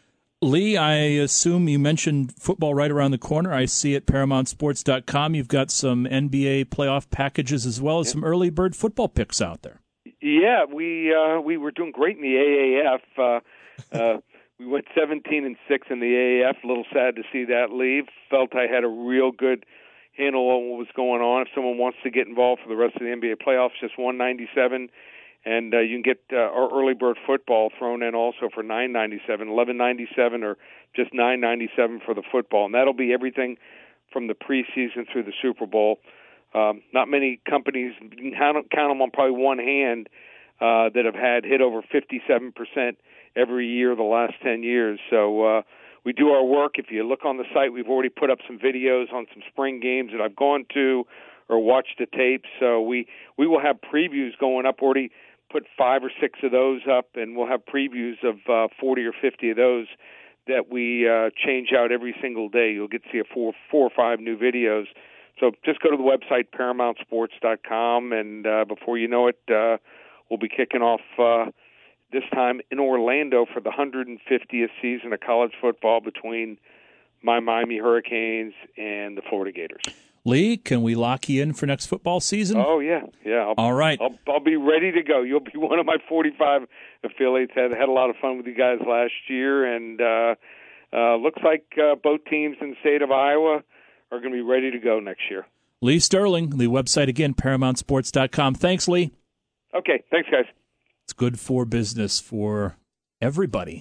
Lee, I assume you mentioned football right around the corner. I see at Paramount Sports dot com you've got some N B A playoff packages as well as yeah. some early bird football picks out there. Yeah, we uh, we were doing great in the A A F. Uh, uh, we went seventeen and six in the A A F. A little sad to see that leave. Felt I had a real good handle on what was going on. If someone wants to get involved for the rest of the N B A playoffs, just one ninety-seven. And uh, you can get uh, our early bird football thrown in also for nine ninety-seven, eleven ninety-seven, or just nine ninety-seven for the football. And that'll be everything from the preseason through the Super Bowl. Um, not many companies, you can count, count them on probably one hand, uh, that have had hit over fifty-seven percent every year the last ten years. So uh, we do our work. If you look on the site, we've already put up some videos on some spring games that I've gone to or watched the tapes. So we, we will have previews going up. Already put five or six of those up, and we'll have previews of uh, forty or fifty of those that we uh, change out every single day. You'll get to see a four, four or five new videos. So just go to the website, Paramount Sports dot com, and uh, before you know it, uh, we'll be kicking off uh, this time in Orlando for the one hundred fiftieth season of college football between my Miami Hurricanes and the Florida Gators. Lee, can we lock you in for next football season? Oh, yeah. yeah. I'll, All right. I'll, I'll be ready to go. You'll be one of my forty-five affiliates. Had had a lot of fun with you guys last year, and uh, uh, looks like uh, both teams in the state of Iowa are going to be ready to go next year. Lee Sterling, the website again, Paramount Sports dot com. Thanks, Lee. Okay. Thanks, guys. It's good for business for everybody,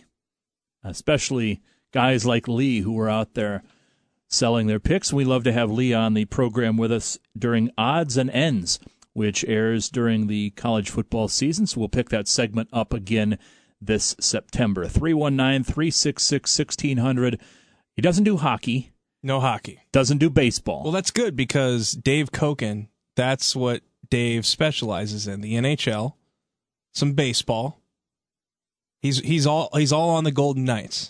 especially guys like Lee who are out there selling their picks. We love to have Lee on the program with us during Odds and Ends, which airs during the college football season. So we'll pick that segment up again this September. three one nine, three six six, one six zero zero. He doesn't do hockey. No hockey. Doesn't do baseball. Well, that's good because Dave Koken, that's what Dave specializes in. The N H L, some baseball. He's he's all he's all on the Golden Knights.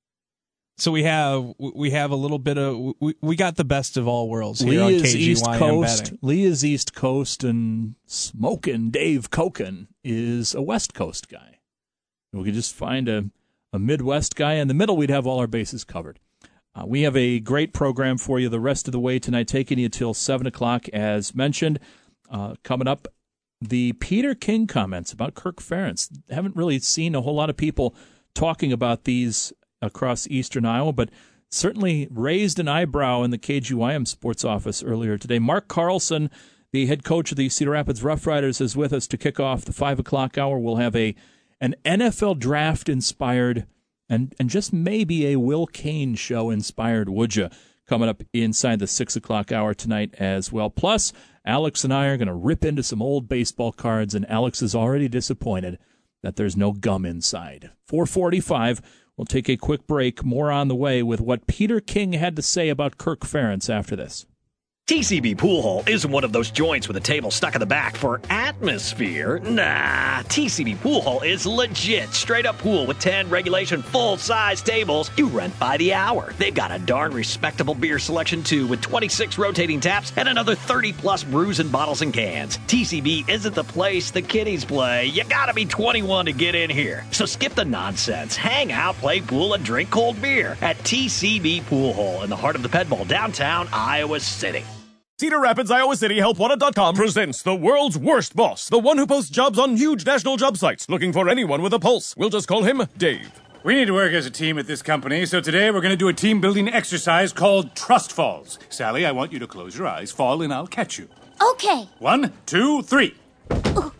So we have we have a little bit of we, we got the best of all worlds here Lee on is K G Y M East Coast. betting. Lee is East Coast, and smoking Dave Koken is a West Coast guy. We could just find a, a Midwest guy in the middle. We'd have all our bases covered. Uh, we have a great program for you the rest of the way tonight, taking you till seven o'clock, as mentioned. Uh, coming up, the Peter King comments about Kirk Ferentz. Haven't really seen a whole lot of people talking about these across eastern Iowa, but certainly raised an eyebrow in the K G Y M sports office earlier today. Mark Carlson, the head coach of the Cedar Rapids Rough Riders, is with us to kick off the five o'clock hour. We'll have a an N F L draft-inspired and, and just maybe a Will Kane show-inspired would you coming up inside the six o'clock hour tonight as well. Plus, Alex and I are going to rip into some old baseball cards, and Alex is already disappointed that there's no gum inside. four forty-five. We'll take a quick break. More on the way with what Peter King had to say about Kirk Ferentz after this. T C B Pool Hall isn't one of those joints with a table stuck in the back for atmosphere. Nah, T C B Pool Hall is legit. Straight up pool with ten regulation full-size tables. You rent by the hour. They've got a darn respectable beer selection too, with twenty-six rotating taps and another thirty plus brews and bottles and cans. T C B isn't the place the kiddies play. You gotta be twenty-one to get in here. So skip the nonsense. Hang out, play pool, and drink cold beer at T C B Pool Hall in the heart of the Ped Bowl, downtown Iowa City. Cedar Rapids, Iowa City, help wanted dot com presents the world's worst boss, the one who posts jobs on huge national job sites, looking for anyone with a pulse. We'll just call him Dave. We need to work as a team at this company, so today we're going to do a team-building exercise called Trust Falls. Sally, I want you to close your eyes, fall, and I'll catch you. Okay. One, two, three. Ooh.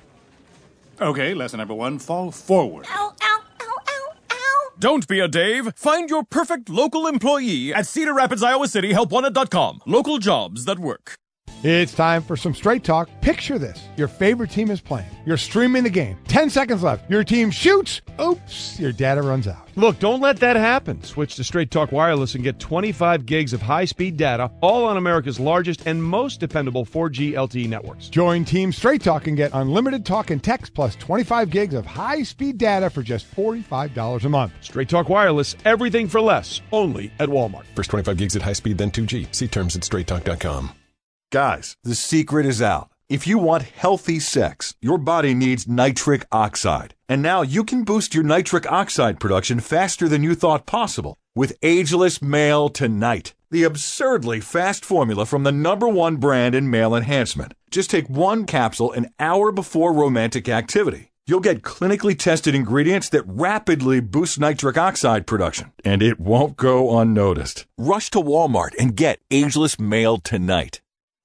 Okay, lesson number one, fall forward. Ow, ow, ow, ow, ow. Don't be a Dave. Find your perfect local employee at Cedar Rapids, Iowa City, help wanted dot com. Local jobs that work. It's time for some Straight Talk. Picture this. Your favorite team is playing. You're streaming the game. Ten seconds left. Your team shoots. Oops, your data runs out. Look, don't let that happen. Switch to Straight Talk Wireless and get twenty-five gigs of high-speed data, all on America's largest and most dependable four G L T E networks. Join Team Straight Talk and get unlimited talk and text plus twenty-five gigs of high-speed data for just forty-five dollars a month. Straight Talk Wireless, everything for less, only at Walmart. First twenty-five gigs at high speed, then two G. See terms at straight talk dot com. Guys, the secret is out. If you want healthy sex, your body needs nitric oxide. And now you can boost your nitric oxide production faster than you thought possible with Ageless Male Tonight, the absurdly fast formula from the number one brand in male enhancement. Just take one capsule an hour before romantic activity. You'll get clinically tested ingredients that rapidly boost nitric oxide production, and it won't go unnoticed. Rush to Walmart and get Ageless Male Tonight.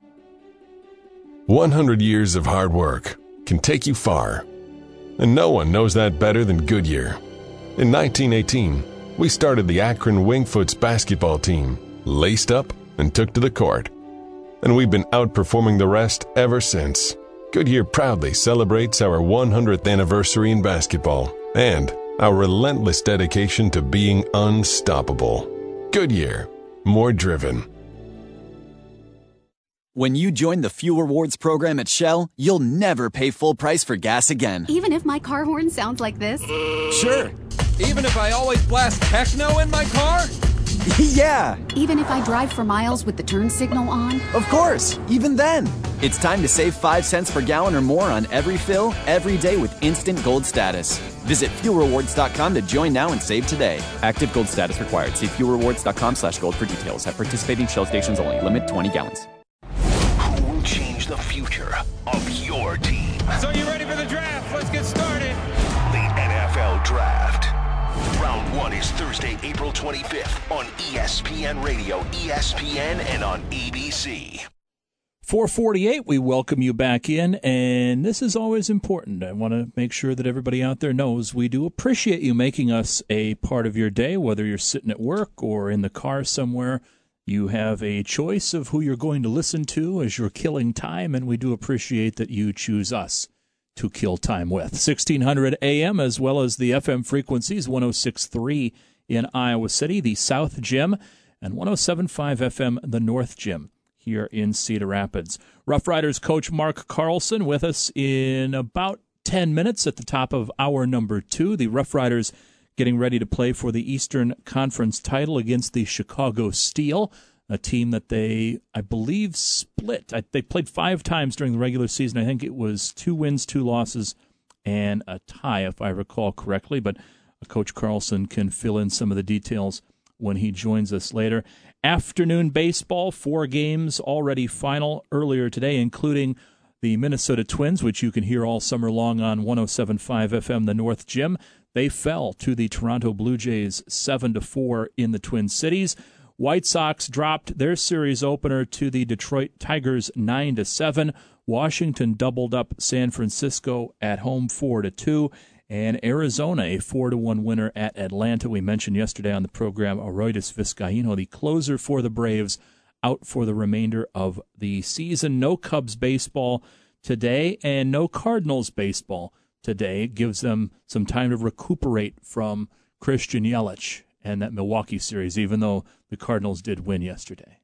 one hundred years of hard work can take you far. And no one knows that better than Goodyear. In nineteen eighteen, we started the Akron Wingfoots basketball team, laced up and took to the court. And we've been outperforming the rest ever since. Goodyear proudly celebrates our one hundredth anniversary in basketball and our relentless dedication to being unstoppable. Goodyear, more driven. When you join the Fuel Rewards program at Shell, you'll never pay full price for gas again. Even if my car horn sounds like this? Sure. Even if I always blast techno in my car? Yeah. Even if I drive for miles with the turn signal on? Of course, even then. It's time to save five cents per gallon or more on every fill, every day with instant gold status. Visit fuel rewards dot com to join now and save today. Active gold status required. See fuel rewards dot com slash gold for details. At participating Shell stations only. Limit twenty gallons. Who will change the future of your team? So you ready for the draft? Let's get started. The N F L Draft. Round one is Thursday, April twenty-fifth on E S P N Radio, E S P N, and on A B C. four forty-eight, we welcome you back in, and this is always important. I want to make sure that everybody out there knows we do appreciate you making us a part of your day, whether you're sitting at work or in the car somewhere. You have a choice of who you're going to listen to as you're killing time, and we do appreciate that you choose us to kill time with. sixteen hundred A M as well as the F M frequencies, one oh six point three in Iowa City, the South Gym, and one oh seven point five F M, the North Gym here in Cedar Rapids. Rough Riders coach Mark Carlson with us in about ten minutes at the top of hour number two. The Rough Riders getting ready to play for the Eastern Conference title against the Chicago Steel, a team that they, I believe, split. I, they played five times during the regular season. I think it was two wins, two losses, and a tie, if I recall correctly. But Coach Carlson can fill in some of the details when he joins us later. Afternoon baseball, four games already final earlier today, including the Minnesota Twins, which you can hear all summer long on one oh seven point five F M, the North Gym. They fell to the Toronto Blue Jays seven to four in the Twin Cities. White Sox dropped their series opener to the Detroit Tigers nine to seven. Washington doubled up San Francisco at home four to two. And Arizona, a four to one winner at Atlanta. We mentioned yesterday on the program, Aroydis Vizcaino, the closer for the Braves, out for the remainder of the season. No Cubs baseball today and no Cardinals baseball today. It gives them some time to recuperate from Christian Yelich and that Milwaukee series, even though the Cardinals did win yesterday.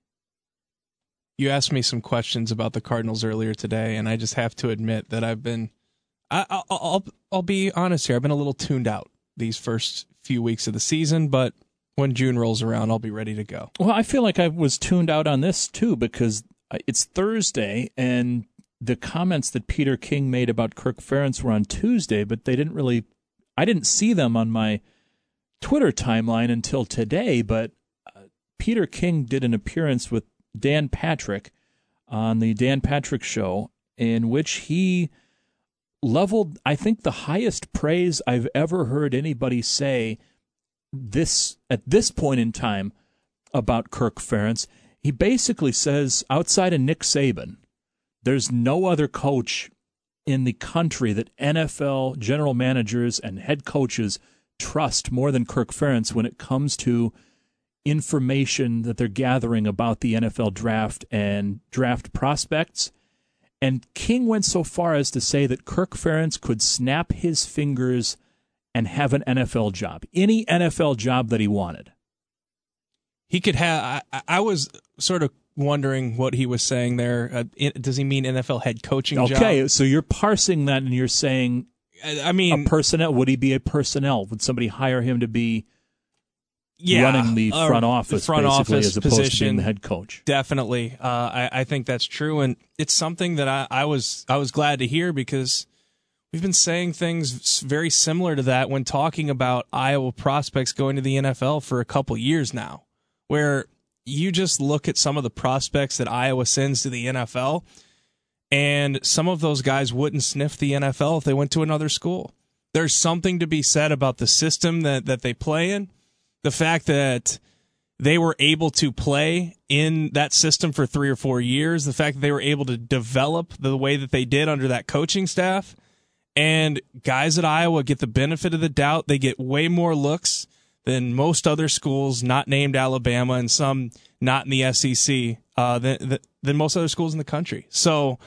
You asked me some questions about the Cardinals earlier today, and I just have to admit that I've been I, I'll, I'll I'll be honest here. I've been a little tuned out these first few weeks of the season, but when June rolls around, I'll be ready to go. Well, I feel like I was tuned out on this too because it's Thursday, and the comments that Peter King made about Kirk Ferentz were on Tuesday, but they didn't really. I didn't see them on my Twitter timeline until today. But uh, Peter King did an appearance with Dan Patrick on the Dan Patrick Show, in which he leveled, I think, the highest praise I've ever heard anybody say this at this point in time about Kirk Ferentz. He basically says, outside of Nick Saban, there's no other coach in the country that N F L general managers and head coaches trust more than Kirk Ferentz when it comes to information that they're gathering about the N F L draft and draft prospects. And King went so far as to say that Kirk Ferentz could snap his fingers and have an N F L job, any N F L job that he wanted. He could have. I, I was sort of wondering what he was saying there. Uh, it, does he mean N F L head coaching okay, job? Okay, so you're parsing that and you're saying, I, I mean, a personnel. Would he be a personnel? Would somebody hire him to be yeah, running the front uh, office, front basically, office as opposed position, to being the head coach. Definitely, uh, I, I think that's true, and it's something that I, I was I was glad to hear because we've been saying things very similar to that when talking about Iowa prospects going to the N F L for a couple years now, where you just look at some of the prospects that Iowa sends to the N F L, and some of those guys wouldn't sniff the N F L if they went to another school. There's something to be said about the system that, that they play in, the fact that they were able to play in that system for three or four years, the fact that they were able to develop the way that they did under that coaching staff. And guys at Iowa get the benefit of the doubt. They get way more looks than most other schools not named Alabama and some not in the S E C uh, than, than most other schools in the country. So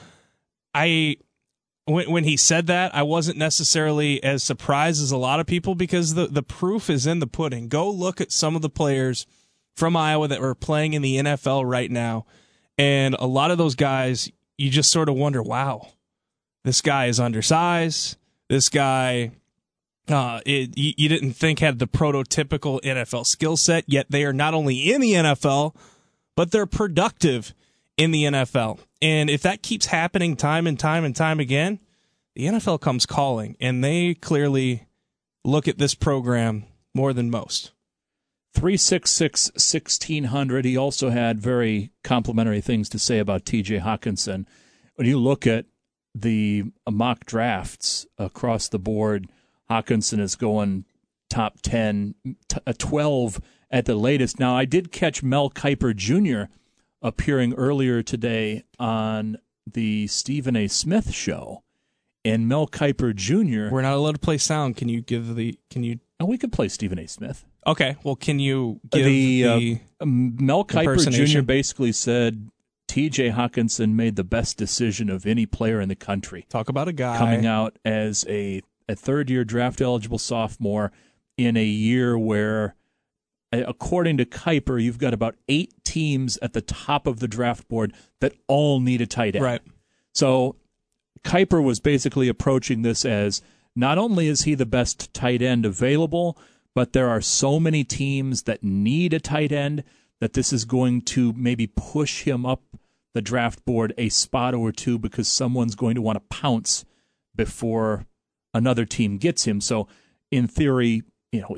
I, when, when he said that, I wasn't necessarily as surprised as a lot of people because the, the proof is in the pudding. Go look at some of the players from Iowa that are playing in the N F L right now. And a lot of those guys, you just sort of wonder, wow, this guy is undersized. This guy, uh, it, you, you didn't think had the prototypical N F L skill set, yet they are not only in the N F L, but they're productive in the N F L. And if that keeps happening time and time and time again, the N F L comes calling, and they clearly look at this program more than most. three six six, one six hundred. He also had very complimentary things to say about T J Hockenson. When you look at the mock drafts across the board, Hockenson is going top ten, t- twelve at the latest. Now, I did catch Mel Kiper Junior appearing earlier today on the Stephen A. Smith show, and Mel Kiper Junior We're not allowed to play sound. Can you give the? Can you? Oh, we could play Stephen A. Smith. Okay. Well, can you give the, the uh, Mel Kiper Junior basically said T J Hockenson made the best decision of any player in the country. Talk about a guy coming out as a, a third-year draft-eligible sophomore in a year where, according to Kiper, you've got about eight teams at the top of the draft board that all need a tight end. Right. So Kiper was basically approaching this as not only is he the best tight end available, but there are so many teams that need a tight end that this is going to maybe push him up the draft board a spot or two because someone's going to want to pounce before another team gets him. So in theory, you know,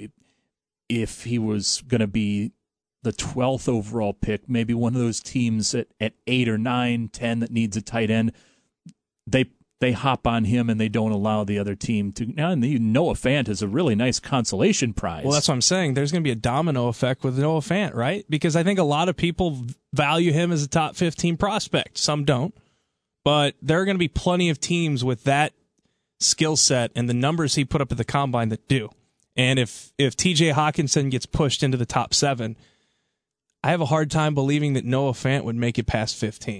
if he was going to be the twelfth overall pick, maybe one of those teams at, at eight or nine, ten that needs a tight end, they they hop on him and they don't allow the other team to. Now, and Noah Fant is a really nice consolation prize. Well, that's what I'm saying. There's going to be a domino effect with Noah Fant, right? Because I think a lot of people value him as a top fifteen prospect. Some don't. But there are going to be plenty of teams with that skill set and the numbers he put up at the combine that do. And if, if T J Hockenson gets pushed into the top seven, I have a hard time believing that Noah Fant would make it past fifteen.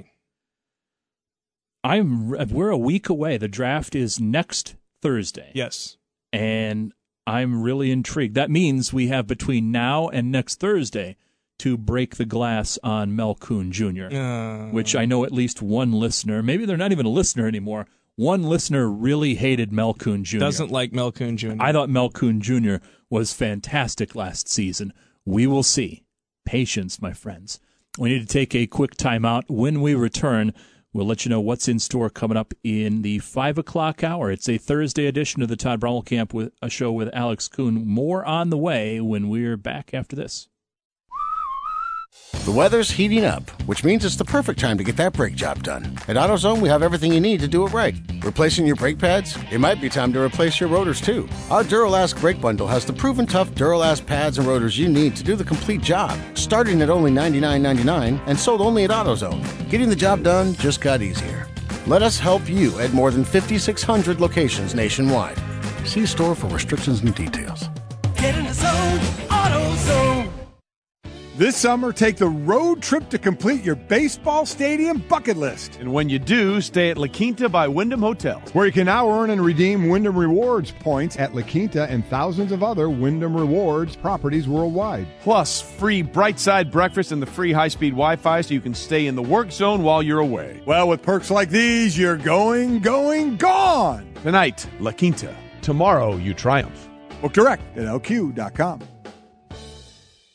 I'm we're a week away. The draft is next Thursday. Yes. And I'm really intrigued. That means we have between now and next Thursday to break the glass on Mel Kuhn Junior, uh, which I know at least one listener, maybe they're not even a listener anymore, one listener really hated Mel Kuhn Junior Doesn't like Mel Kuhn Junior I thought Mel Kuhn Junior was fantastic last season. We will see. Patience, my friends. We need to take a quick timeout. When we return, we'll let you know what's in store coming up in the five o'clock hour. It's a Thursday edition of the Todd Brommelkamp with a show with Alex Kuhn. More on the way when we're back after this. The weather's heating up, which means it's the perfect time to get that brake job done. At AutoZone, we have everything you need to do it right. Replacing your brake pads? It might be time to replace your rotors, too. Our Duralast brake bundle has the proven tough Duralast pads and rotors you need to do the complete job, starting at only ninety-nine ninety-nine and sold only at AutoZone. Getting the job done just got easier. Let us help you at more than fifty-six hundred locations nationwide. See store for restrictions and details. Get in the zone, AutoZone. This summer, take the road trip to complete your baseball stadium bucket list. And when you do, stay at La Quinta by Wyndham Hotel, where you can now earn and redeem Wyndham Rewards points at La Quinta and thousands of other Wyndham Rewards properties worldwide. Plus, free bright side breakfast and the free high-speed Wi-Fi so you can stay in the work zone while you're away. Well, with perks like these, you're going, going, gone. Tonight, La Quinta. Tomorrow, you triumph. Book direct at L Q dot com.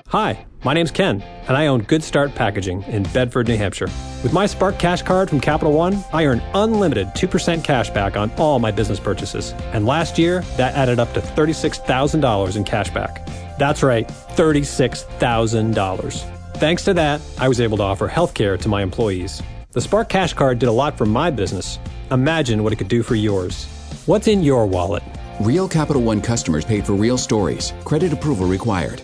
Hi, my name's Ken, and I own Good Start Packaging in Bedford, New Hampshire. With my Spark Cash Card from Capital One, I earn unlimited two percent cash back on all my business purchases. And last year, that added up to thirty-six thousand dollars in cash back. That's right, thirty-six thousand dollars. Thanks to that, I was able to offer health care to my employees. The Spark Cash Card did a lot for my business. Imagine what it could do for yours. What's in your wallet? Real Capital One customers paid for real stories. Credit approval required.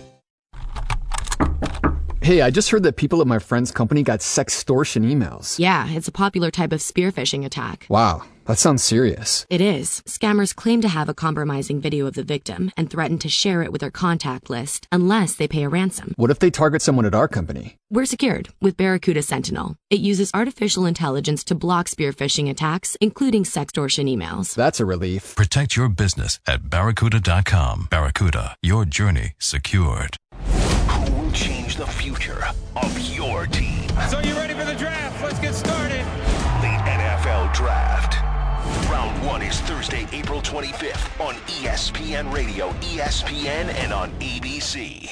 Hey, I just heard that people at my friend's company got sextortion emails. Yeah, it's a popular type of spear phishing attack. Wow, that sounds serious. It is. Scammers claim to have a compromising video of the victim and threaten to share it with their contact list unless they pay a ransom. What if they target someone at our company? We're secured with Barracuda Sentinel. It uses artificial intelligence to block spear phishing attacks, including sextortion emails. That's a relief. Protect your business at barracuda dot com. Barracuda, your journey secured. Who will change the future of your team? So you ready for the draft? Let's get started. The N F L Draft. Round one is Thursday, April twenty-fifth on E S P N Radio, E S P N, and on A B C.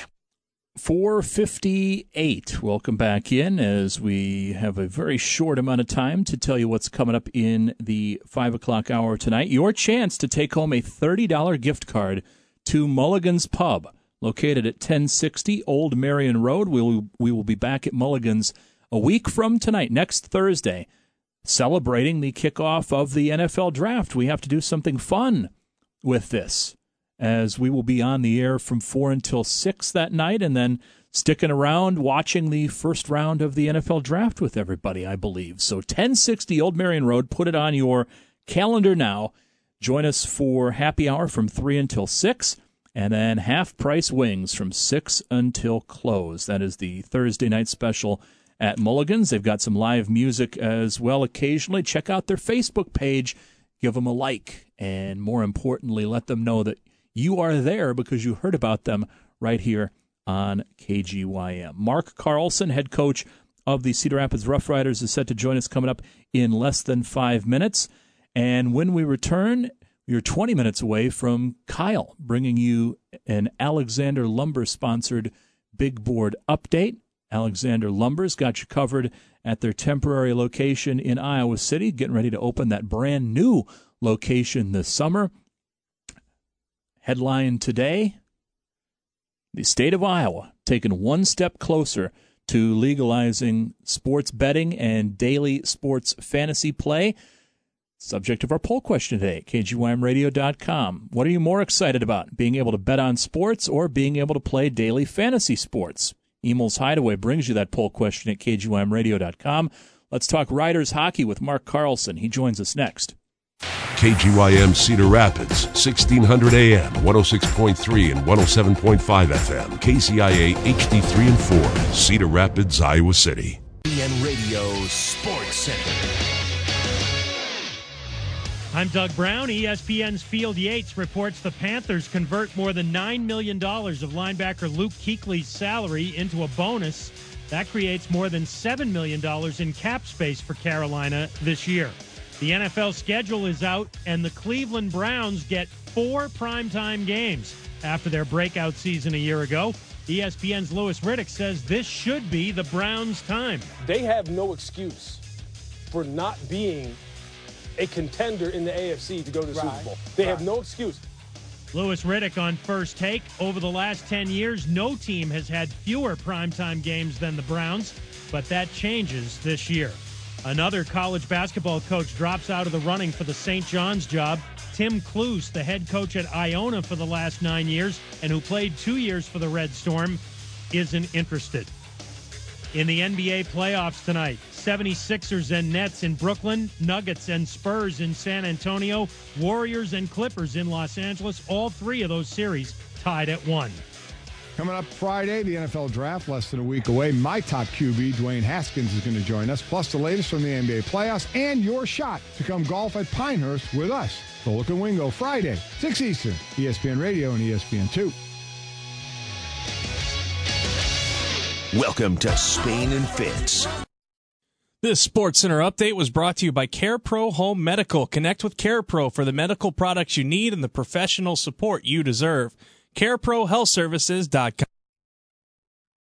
four fifty-eight. Welcome back in as we have a very short amount of time to tell you what's coming up in the five o'clock hour tonight. Your chance to take home a thirty dollars gift card to Mulligan's Pub, located at ten sixty Old Marion Road. We will, we will be back at Mulligan's a week from tonight, next Thursday, celebrating the kickoff of the N F L Draft. We have to do something fun with this, as we will be on the air from four until six that night, and then sticking around watching the first round of the N F L Draft with everybody, I believe. So ten sixty Old Marion Road, put it on your calendar now. Join us for happy hour from three until six. And then half-price wings from six until close. That is the Thursday night special at Mulligan's. They've got some live music as well occasionally. Check out their Facebook page. Give them a like. And more importantly, let them know that you are there because you heard about them right here on K G Y M. Mark Carlson, head coach of the Cedar Rapids Rough Riders, is set to join us coming up in less than five minutes. And when we return, you're twenty minutes away from Kyle bringing you an Alexander Lumber-sponsored big board update. Alexander Lumber's got you covered at their temporary location in Iowa City, getting ready to open that brand new location this summer. Headline today, the state of Iowa taking one step closer to legalizing sports betting and daily sports fantasy play. Subject of our poll question today, K G Y M radio dot com. What are you more excited about, being able to bet on sports or being able to play daily fantasy sports? Emel's Hideaway brings you that poll question at K G Y M radio dot com. Let's talk Riders hockey with Mark Carlson. He joins us next. K G Y M Cedar Rapids, sixteen hundred A M, one oh six point three and one oh seven point five F M. K C I A H D three and four, Cedar Rapids, Iowa City. E S P N Radio Sports Center. I'm Doug Brown. E S P N's Field Yates reports the Panthers convert more than nine million dollars of linebacker Luke Kuechly's salary into a bonus. That creates more than seven million dollars in cap space for Carolina this year. The N F L schedule is out, and the Cleveland Browns get four primetime games after their breakout season a year ago. E S P N's Louis Riddick says this should be the Browns' time. They have no excuse for not being a contender in the A F C to go to the right. Super Bowl. They right. have no excuse. Louis Riddick on First Take. Over the last ten years, no team has had fewer primetime games than the Browns, but that changes this year. Another college basketball coach drops out of the running for the Saint John's job. Tim Cluse, the head coach at Iona for the last nine years and who played two years for the Red Storm, isn't interested. In the N B A playoffs tonight, seventy-sixers and Nets in Brooklyn, Nuggets and Spurs in San Antonio, Warriors and Clippers in Los Angeles. All three of those series tied at one. Coming up Friday, the N F L Draft, less than a week away. My top Q B, Dwayne Haskins, is going to join us, plus the latest from the N B A playoffs and your shot to come golf at Pinehurst with us. Golic and Wingo, Friday, six Eastern, E S P N Radio and E S P N two. Welcome to Spain and Fitz. This Sports Center update was brought to you by CarePro Home Medical. Connect with CarePro for the medical products you need and the professional support you deserve. care pro health services dot com.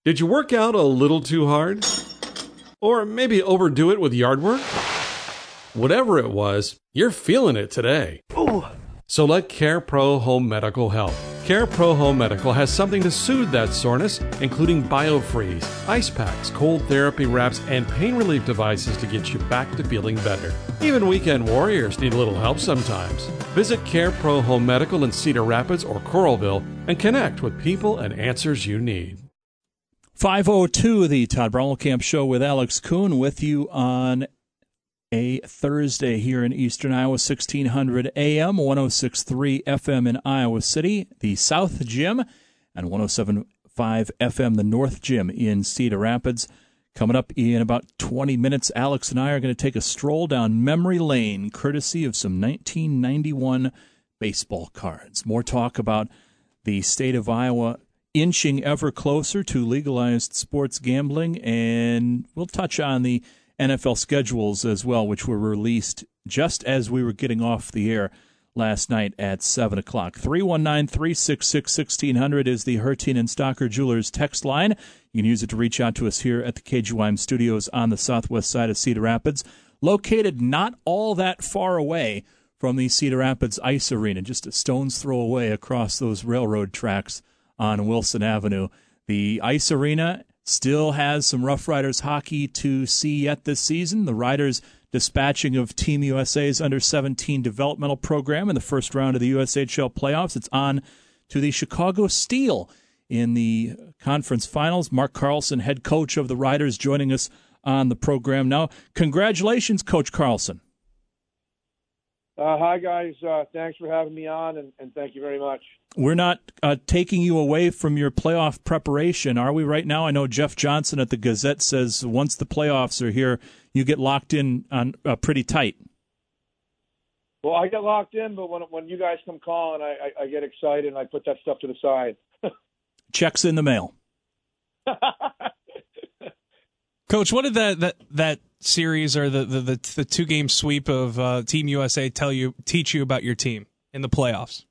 Did you work out a little too hard? Or maybe overdo it with yard work? Whatever it was, you're feeling it today. Ooh. So let CarePro Home Medical help. CarePro Home Medical has something to soothe that soreness, including BioFreeze, ice packs, cold therapy wraps, and pain relief devices to get you back to feeling better. Even weekend warriors need a little help sometimes. Visit CarePro Home Medical in Cedar Rapids or Coralville and connect with people and answers you need. five oh two, the Todd Brommelkamp Show with Alex Kuhn with you on a Thursday here in Eastern Iowa, sixteen hundred A M, one oh six point three F M in Iowa City, the South Gym, and one oh seven point five F M, the North Gym in Cedar Rapids. Coming up in about twenty minutes, Alex and I are going to take a stroll down memory lane, courtesy of some nineteen ninety-one baseball cards. More talk about the state of Iowa inching ever closer to legalized sports gambling, and we'll touch on the N F L schedules as well, which were released just as we were getting off the air last night at seven o'clock. three one nine, three six six, one six zero zero is the Hertin and Stocker Jewelers text line. You can use it to reach out to us here at the K G Y M studios on the southwest side of Cedar Rapids, located not all that far away from the Cedar Rapids Ice Arena, just a stone's throw away across those railroad tracks on Wilson Avenue. The Ice Arena still has some Rough Riders hockey to see yet this season. The Riders dispatching of Team U S A's under seventeen developmental program in the first round of the U S H L playoffs. It's on to the Chicago Steel in the conference finals. Mark Carlson, head coach of the Riders, joining us on the program now. Congratulations, Coach Carlson. Uh, hi, guys. Uh, thanks for having me on, and, and thank you very much. We're not uh, taking you away from your playoff preparation, are we, right now? I know Jeff Johnson at the Gazette says once the playoffs are here, you get locked in on uh, pretty tight. Well, I get locked in, but when when you guys come calling, I, I, I get excited, and I put that stuff to the side. Checks in the mail. Coach, what did that that, that series or the, the, the, the two-game sweep of uh, Team U S A tell you teach you about your team in the playoffs?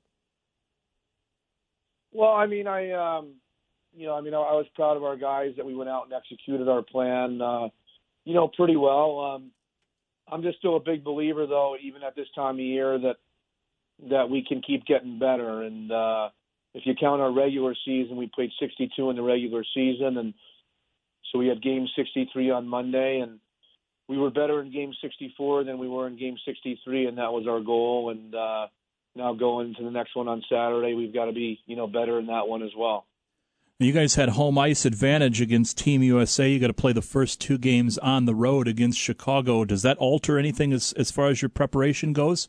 Well, I mean, I, um, you know, I mean, I, I was proud of our guys that we went out and executed our plan, uh, you know, pretty well. Um, I'm just still a big believer, though, even at this time of year, that that we can keep getting better. And uh, if you count our regular season, we played sixty-two in the regular season, and so we had game sixty-three on Monday, and we were better in game sixty-four than we were in game sixty-three, and that was our goal. And uh, now going to the next one on Saturday, we've got to be, you know, better in that one as well. You guys had home ice advantage against Team U S A. You got to play the first two games on the road against Chicago. Does that alter anything as as far as your preparation goes?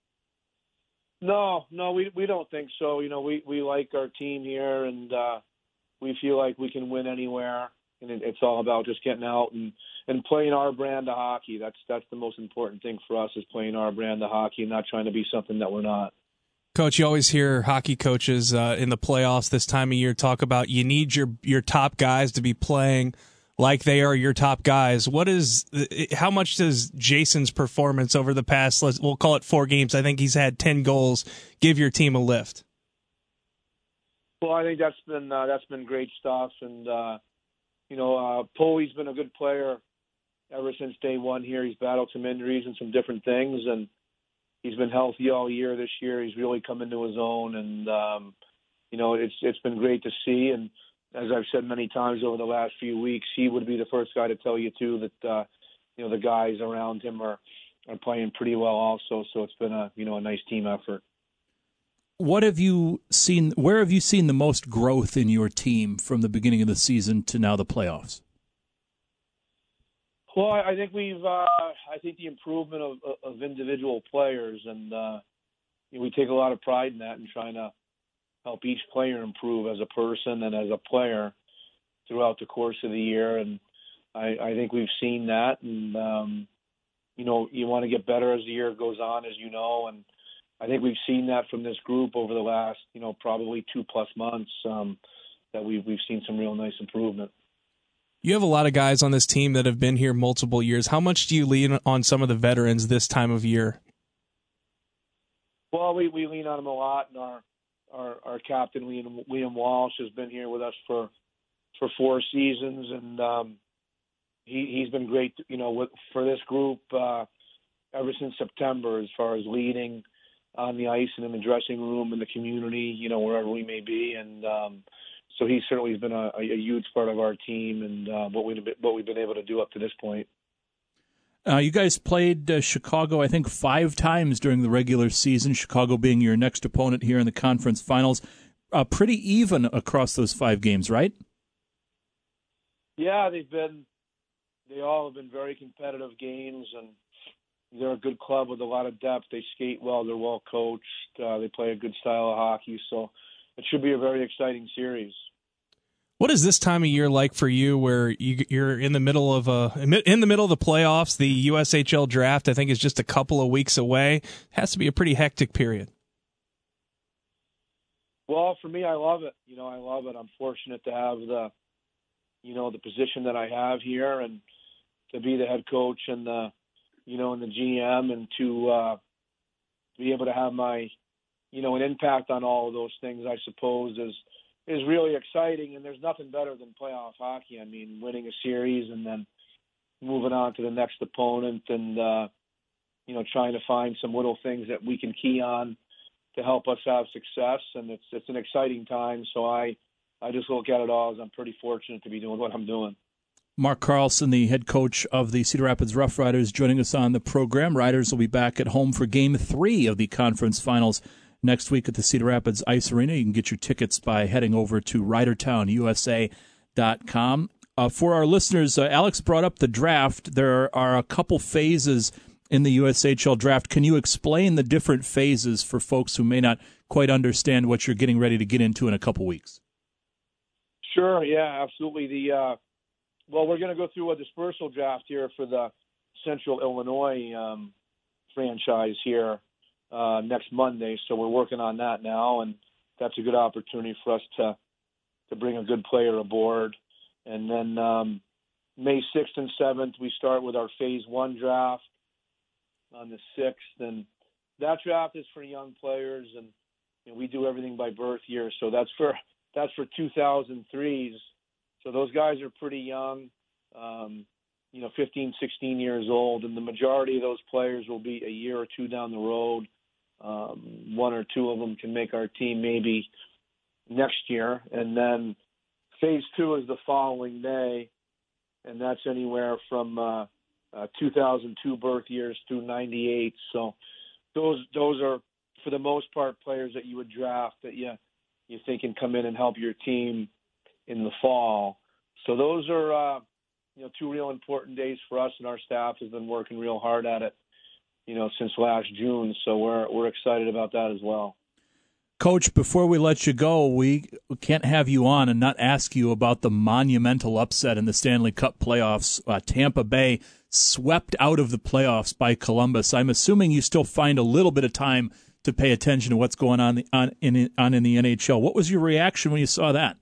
No, no, we we don't think so. You know, we, we like our team here, and uh, we feel like we can win anywhere. And it, it's all about just getting out and, and playing our brand of hockey. That's that's the most important thing for us, is playing our brand of hockey and not trying to be something that we're not. Coach, you always hear hockey coaches uh, in the playoffs this time of year talk about you need your your top guys to be playing like they are your top guys. What is how much does Jason's performance over the past, let's, we'll call it four games, I think he's had ten goals, give your team a lift? Well, I think that's been uh, that's been great stuff, and uh, you know, uh, Poley's been a good player ever since day one here. He's battled some injuries and some different things, and he's been healthy all year this year. He's really come into his own, and um, you know, it's it's been great to see. And as I've said many times over the last few weeks, he would be the first guy to tell you too that uh, you know, the guys around him are are playing pretty well also. So it's been a you know a nice team effort. What have you seen? Where have you seen the most growth in your team from the beginning of the season to now the playoffs? Well, I think we've. Uh, I think the improvement of, of individual players, and uh, you know, we take a lot of pride in that, and trying to help each player improve as a person and as a player throughout the course of the year. And I, I think we've seen that, and um, you know, you want to get better as the year goes on, as you know, and I think we've seen that from this group over the last, you know, probably two plus months, um, that we've we've seen some real nice improvement. You have a lot of guys on this team that have been here multiple years. How much do you lean on some of the veterans this time of year? Well, we, we lean on them a lot, and our our, our captain, Liam, Liam Walsh, has been here with us for, for four seasons, and um, he he's been great, you know, with, for this group uh, ever since September, as far as leading on the ice and in the dressing room, in the community, you know, wherever we may be, and um, so he certainly has been a, a huge part of our team and uh, what we what we've been able to do up to this point. Uh, you guys played uh, Chicago, I think, five times during the regular season, Chicago being your next opponent here in the conference finals. Uh, pretty even across those five games, right? Yeah, they've been, they all have been very competitive games, and they're a good club with a lot of depth. They skate well, they're well coached, uh, they play a good style of hockey, so it should be a very exciting series. What is this time of year like for you, where you, you're in the middle of a in the middle of the playoffs? The U S H L draft, I think, is just a couple of weeks away. It has to be a pretty hectic period. Well, for me, I love it. You know, I love it. I'm fortunate to have the, you know, the position that I have here, and to be the head coach and the, you know, and the G M, and to uh, be able to have my, you know, an impact on all of those things, I suppose, is. is really exciting, and there's nothing better than playoff hockey. I mean, winning a series and then moving on to the next opponent, and, uh, you know, trying to find some little things that we can key on to help us have success. And it's it's an exciting time. So I, I just look at it all as I'm pretty fortunate to be doing what I'm doing. Mark Carlson, the head coach of the Cedar Rapids Rough Riders, joining us on the program. Riders will be back at home for game three of the conference finals next week at the Cedar Rapids Ice Arena. You can get your tickets by heading over to rider town U S A dot com. Uh, for our listeners, uh, Alex brought up the draft. There are a couple phases in the U S H L draft. Can you explain the different phases for folks who may not quite understand what you're getting ready to get into in a couple weeks? Sure, yeah, absolutely. The uh, well, we're going to go through a dispersal draft here for the Central Illinois um, franchise here Uh, next Monday, so we're working on that now, and that's a good opportunity for us to to bring a good player aboard. And then um, May sixth and seventh, we start with our Phase One draft on the sixth, and that draft is for young players, and you know, we do everything by birth year, so that's for that's for two thousand threes. So those guys are pretty young, um, you know, fifteen, sixteen years old, and the majority of those players will be a year or two down the road. Um, one or two of them can make our team maybe next year. And then phase two is the following May, and that's anywhere from uh, uh, two thousand two birth years through ninety-eight. So those those are, for the most part, players that you would draft that you, you think can come in and help your team in the fall. So those are uh, you know, two real important days for us, and our staff has been working real hard at it, you know, since last June, so we're we're excited about that as well. Coach, before we let you go, we can't have you on and not ask you about the monumental upset in the Stanley Cup playoffs. Uh, Tampa Bay swept out of the playoffs by Columbus. I'm assuming you still find a little bit of time to pay attention to what's going on on in on in the N H L. What was your reaction when you saw that?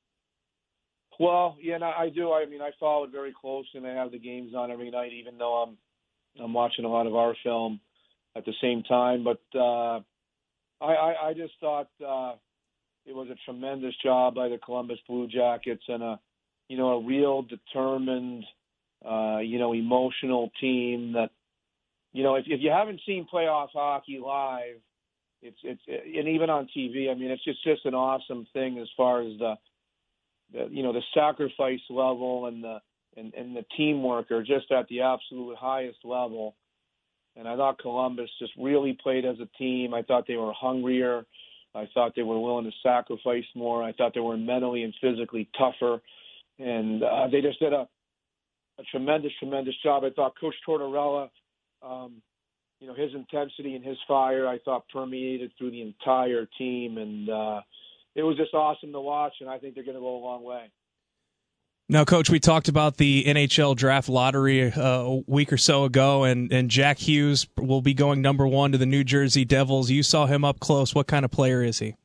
Well, yeah, no, I do. I mean, I follow it very closely, and I have the games on every night, even though I'm I'm watching a lot of our film at the same time. But uh, I, I, I just thought uh, it was a tremendous job by the Columbus Blue Jackets, and a, you know, a real determined, uh, you know, emotional team that, you know, if, if you haven't seen playoff hockey live, it's it's and even on T V, I mean, it's just just an awesome thing as far as the, the you know, the sacrifice level and the And, and the teamwork are just at the absolute highest level. And I thought Columbus just really played as a team. I thought they were hungrier. I thought they were willing to sacrifice more. I thought they were mentally and physically tougher. And uh, they just did a, a tremendous, tremendous job. I thought Coach Tortorella, um, you know, his intensity and his fire, I thought permeated through the entire team. And uh, it was just awesome to watch, and I think they're going to go a long way. Now, Coach, we talked about the N H L draft lottery uh, a week or so ago, and, and Jack Hughes will be going number one to the New Jersey Devils. You saw him up close. What kind of player is he?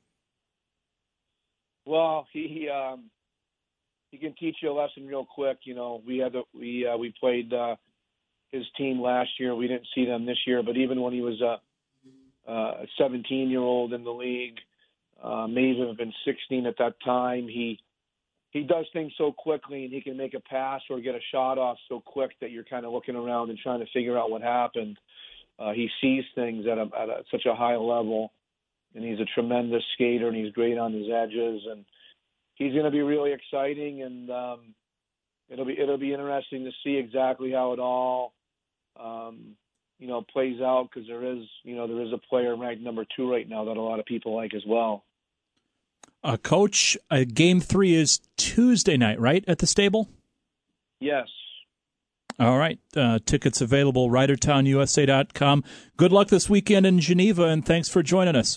Well, he um, he can teach you a lesson real quick. You know, we had the, we uh, we played uh, his team last year. We didn't see them this year, but even when he was a a seventeen-year-old in the league, uh, maybe have been sixteen at that time, he. he does things so quickly, and he can make a pass or get a shot off so quick that you're kind of looking around and trying to figure out what happened. Uh, he sees things at, a, at a, such a high level, and he's a tremendous skater, and he's great on his edges, and he's going to be really exciting, and um, it'll be it'll be interesting to see exactly how it all, um, you know, plays out, because there is you know there is a player ranked number two right now that a lot of people like as well. Uh, Coach, uh, game three is Tuesday night, right, at the Stable? Yes. All right. Uh, tickets available, rider town U S A dot com. Good luck this weekend in Geneva, and thanks for joining us.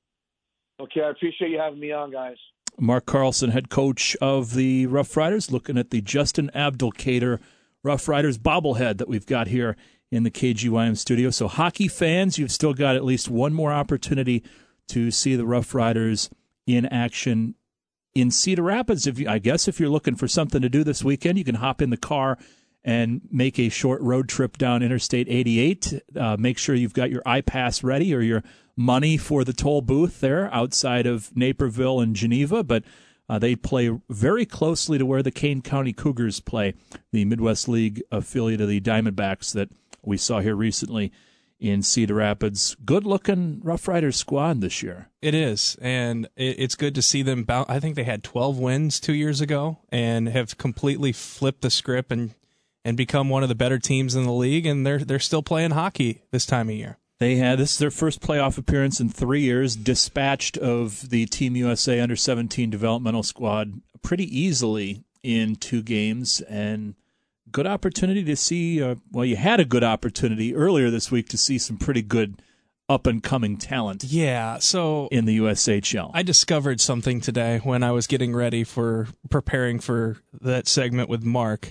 Okay, I appreciate you having me on, guys. Mark Carlson, head coach of the Rough Riders, looking at the Justin Abdelkader Rough Riders bobblehead that we've got here in the K G Y M studio. So hockey fans, you've still got at least one more opportunity to see the Rough Riders in action in Cedar Rapids. If you, I guess if you're looking for something to do this weekend, you can hop in the car and make a short road trip down Interstate eighty-eight. Uh, make sure you've got your iPass ready or your money for the toll booth there outside of Naperville and Geneva. But uh, they play very closely to where the Kane County Cougars play, the Midwest League affiliate of the Diamondbacks that we saw here recently in Cedar Rapids. Good-looking Rough Riders squad this year. It is, and it's good to see them bounce. I think they had twelve wins two years ago and have completely flipped the script and and become one of the better teams in the league, and they're they're still playing hockey this time of year. They had this is their first playoff appearance in three years, dispatched of the Team U S A under seventeen developmental squad pretty easily in two games, and good opportunity to see, uh, well, you had a good opportunity earlier this week to see some pretty good up-and-coming talent yeah, so in the U S H L. I discovered something today when I was getting ready for preparing for that segment with Mark.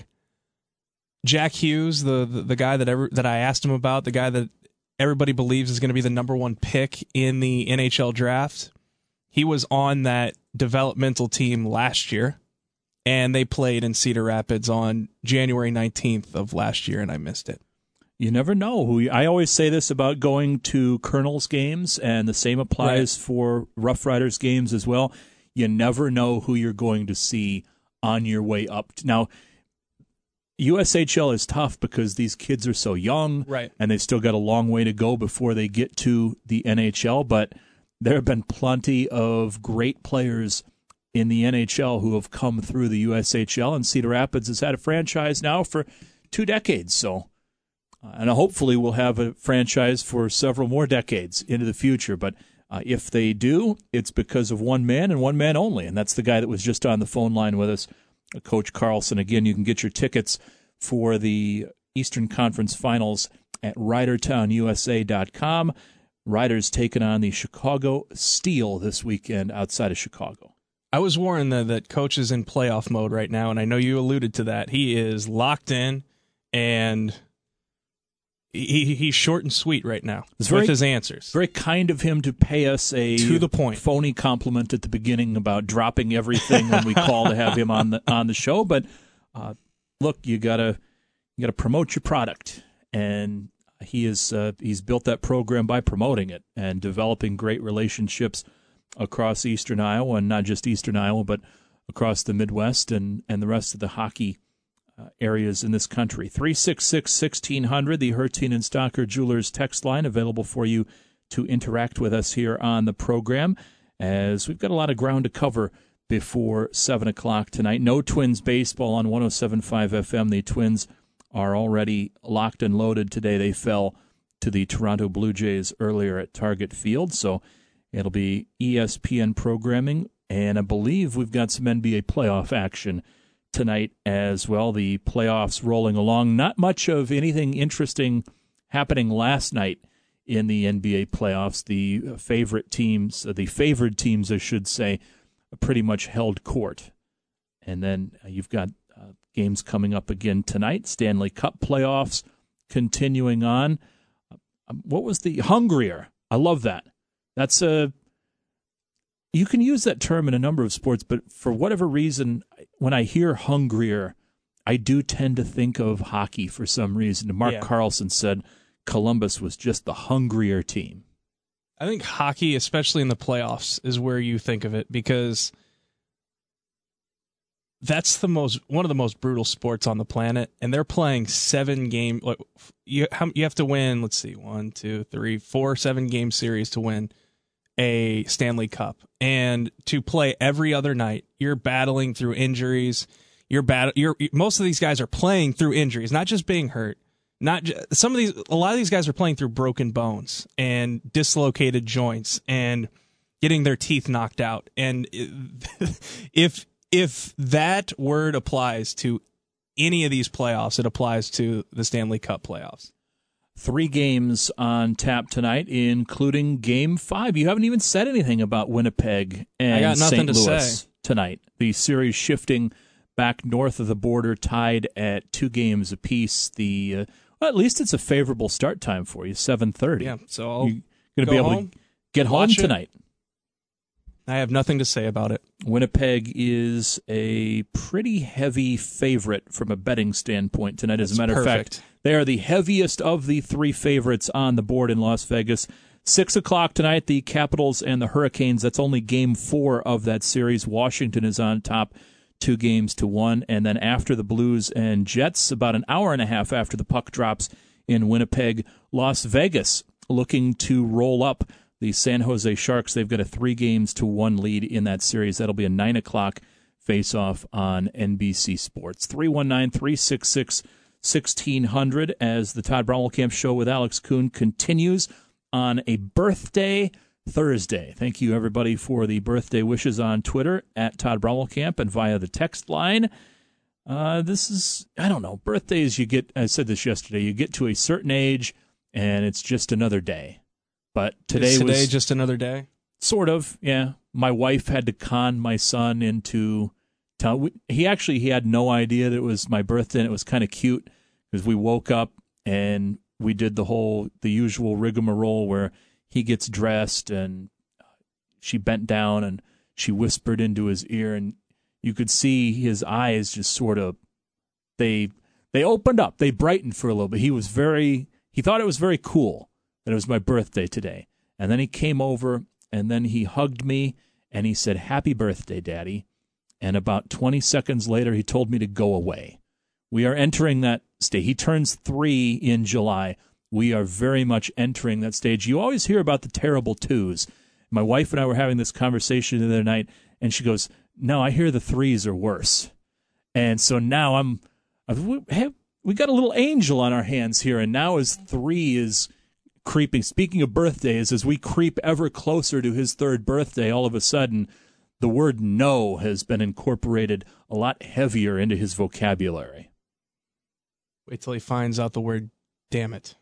Jack Hughes, the, the, the guy that ever, that I asked him about, the guy that everybody believes is going to be the number one pick in the N H L draft, he was on that developmental team last year, and they played in Cedar Rapids on January nineteenth of last year, and I missed it. You never know. who. I always say this about going to Colonel's games, and the same applies right. for Rough Riders games as well. You never know who you're going to see on your way up. Now, U S H L is tough because these kids are so young, right. and they've still got a long way to go before they get to the N H L, but there have been plenty of great players in the N H L who have come through the U S H L, and Cedar Rapids has had a franchise now for two decades, so uh, and hopefully we'll have a franchise for several more decades into the future, but uh, if they do, it's because of one man and one man only, and that's the guy that was just on the phone line with us, Coach Carlson. Again, you can get your tickets for the Eastern Conference Finals at rider town U S A dot com. Riders taking on the Chicago Steel this weekend outside of Chicago. I was warned that, that Coach is in playoff mode right now, and I know you alluded to that. He is locked in, and he, he's short and sweet right now it's with very, his answers. Very kind of him to pay us a to the point phony compliment at the beginning about dropping everything when we call to have him on the on the show. But uh, look, you gotta you gotta promote your product, and he is uh, he's built that program by promoting it and developing great relationships across Eastern Iowa, and not just Eastern Iowa, but across the Midwest and, and the rest of the hockey uh, areas in this country. three six six, one six zero zero, the Herteen and Stocker Jewelers text line, available for you to interact with us here on the program, as we've got a lot of ground to cover before seven o'clock tonight. No Twins baseball on one oh seven point five F M. The Twins are already locked and loaded today. They fell to the Toronto Blue Jays earlier at Target Field, so it'll be E S P N programming, and I believe we've got some N B A playoff action tonight as well. The playoffs rolling along. Not much of anything interesting happening last night in the N B A playoffs. The favorite teams, the favored teams, I should say, pretty much held court. And then you've got uh, games coming up again tonight. Stanley Cup playoffs continuing on. Uh, what was the hungrier? I love that. That's a, you can use that term in a number of sports, but for whatever reason, when I hear hungrier, I do tend to think of hockey for some reason. Mark yeah. Carlson said Columbus was just the hungrier team. I think hockey, especially in the playoffs, is where you think of it, because that's the most one of the most brutal sports on the planet, and they're playing seven game. Like, you you have to win. Let's see, one, two, three, four, seven game series to win a Stanley Cup, and to play every other night. You're battling through injuries. You're bat. You're most of these guys are playing through injuries, not just being hurt. Not just, some of these. A lot of these guys are playing through broken bones and dislocated joints and getting their teeth knocked out. And if if that word applies to any of these playoffs, it applies to the Stanley Cup playoffs. Three games on tap tonight, including Game Five. You haven't even said anything about Winnipeg and Saint Louis tonight. The series shifting back north of the border, tied at two games apiece. The uh, well, at least it's a favorable start time for you, seven thirty. Yeah, so I'll you're going to be able home, to get home tonight. It. I have nothing to say about it. Winnipeg is a pretty heavy favorite from a betting standpoint tonight. As That's a matter perfect. of fact, they are the heaviest of the three favorites on the board in Las Vegas. Six o'clock tonight, the Capitals and the Hurricanes. That's only game four of that series. Washington is on top, two games to one. And then after the Blues and Jets, about an hour and a half after the puck drops in Winnipeg, Las Vegas looking to roll up the San Jose Sharks. They've got a three games to one lead in that series. That'll be a nine o'clock face-off on N B C Sports. three one nine, three six six, one six zero zero as the Todd Brommelkamp Show with Alex Kuhn continues on a birthday Thursday. Thank you, everybody, for the birthday wishes on Twitter, at Todd Brommelkamp, and via the text line. Uh, this is, I don't know, birthdays, you get, I said this yesterday, you get to a certain age, and it's just another day. But today Is today was just another day? Sort of, yeah. My wife had to con my son into tell. He actually he had no idea that it was my birthday, and it was kind of cute because we woke up and we did the whole the usual rigmarole where he gets dressed and she bent down and she whispered into his ear, and you could see his eyes just sort of they they opened up, they brightened for a little bit. He was very he thought it was very cool that it was my birthday today. And then he came over, and then he hugged me, and he said, "Happy birthday, Daddy." And about twenty seconds later, he told me to go away. We are entering that stage. He turns three in July. We are very much entering that stage. You always hear about the terrible twos. My wife and I were having this conversation the other night, and she goes, "No, I hear the threes are worse." And so now I'm, I've, we got a little angel on our hands here, and now as three is creeping. Speaking of birthdays, as we creep ever closer to his third birthday, all of a sudden, the word no has been incorporated a lot heavier into his vocabulary. Wait till he finds out the word damn it.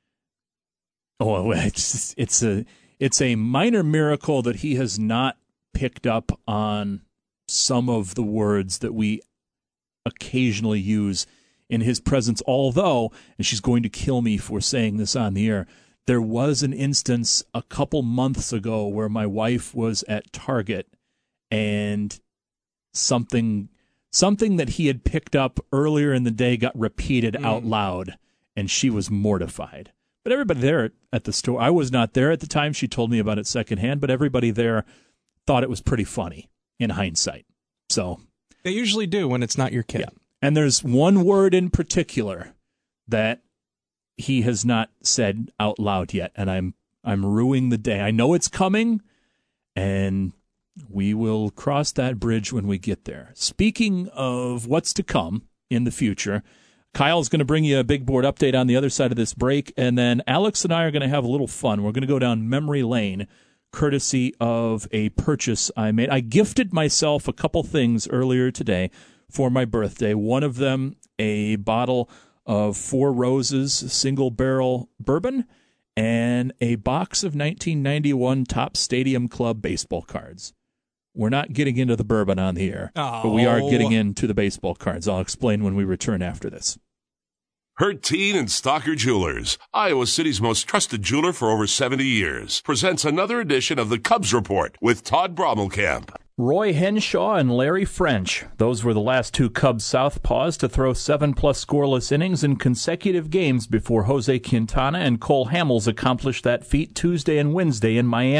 Oh, it's, it's, a, it's a minor miracle that he has not picked up on some of the words that we occasionally use in his presence, although, and she's going to kill me for saying this on the air, there was an instance a couple months ago where my wife was at Target and something something that he had picked up earlier in the day got repeated mm. out loud, and she was mortified. But everybody there at the store, I was not there at the time. She told me about it secondhand, but everybody there thought it was pretty funny in hindsight. So they usually do when it's not your kid. Yeah. And there's one word in particular that he has not said out loud yet, and I'm I'm ruining the day. I know it's coming, and we will cross that bridge when we get there. Speaking of what's to come in the future, Kyle's going to bring you a big board update on the other side of this break, and then Alex and I are going to have a little fun. We're going to go down memory lane, courtesy of a purchase I made. I gifted myself a couple things earlier today for my birthday. One of them, a bottle of Four Roses single barrel bourbon, and a box of nineteen ninety-one Topps Stadium Club baseball cards. We're not getting into the bourbon on the air, oh. but we are getting into the baseball cards. I'll explain when we return after this. Herteen and Stalker Jewelers, Iowa City's most trusted jeweler for over seventy years, presents another edition of the Cubs Report with Todd Brommelkamp. Roy Henshaw and Larry French. Those were the last two Cubs southpaws to throw seven-plus scoreless innings in consecutive games before Jose Quintana and Cole Hamels accomplished that feat Tuesday and Wednesday in Miami.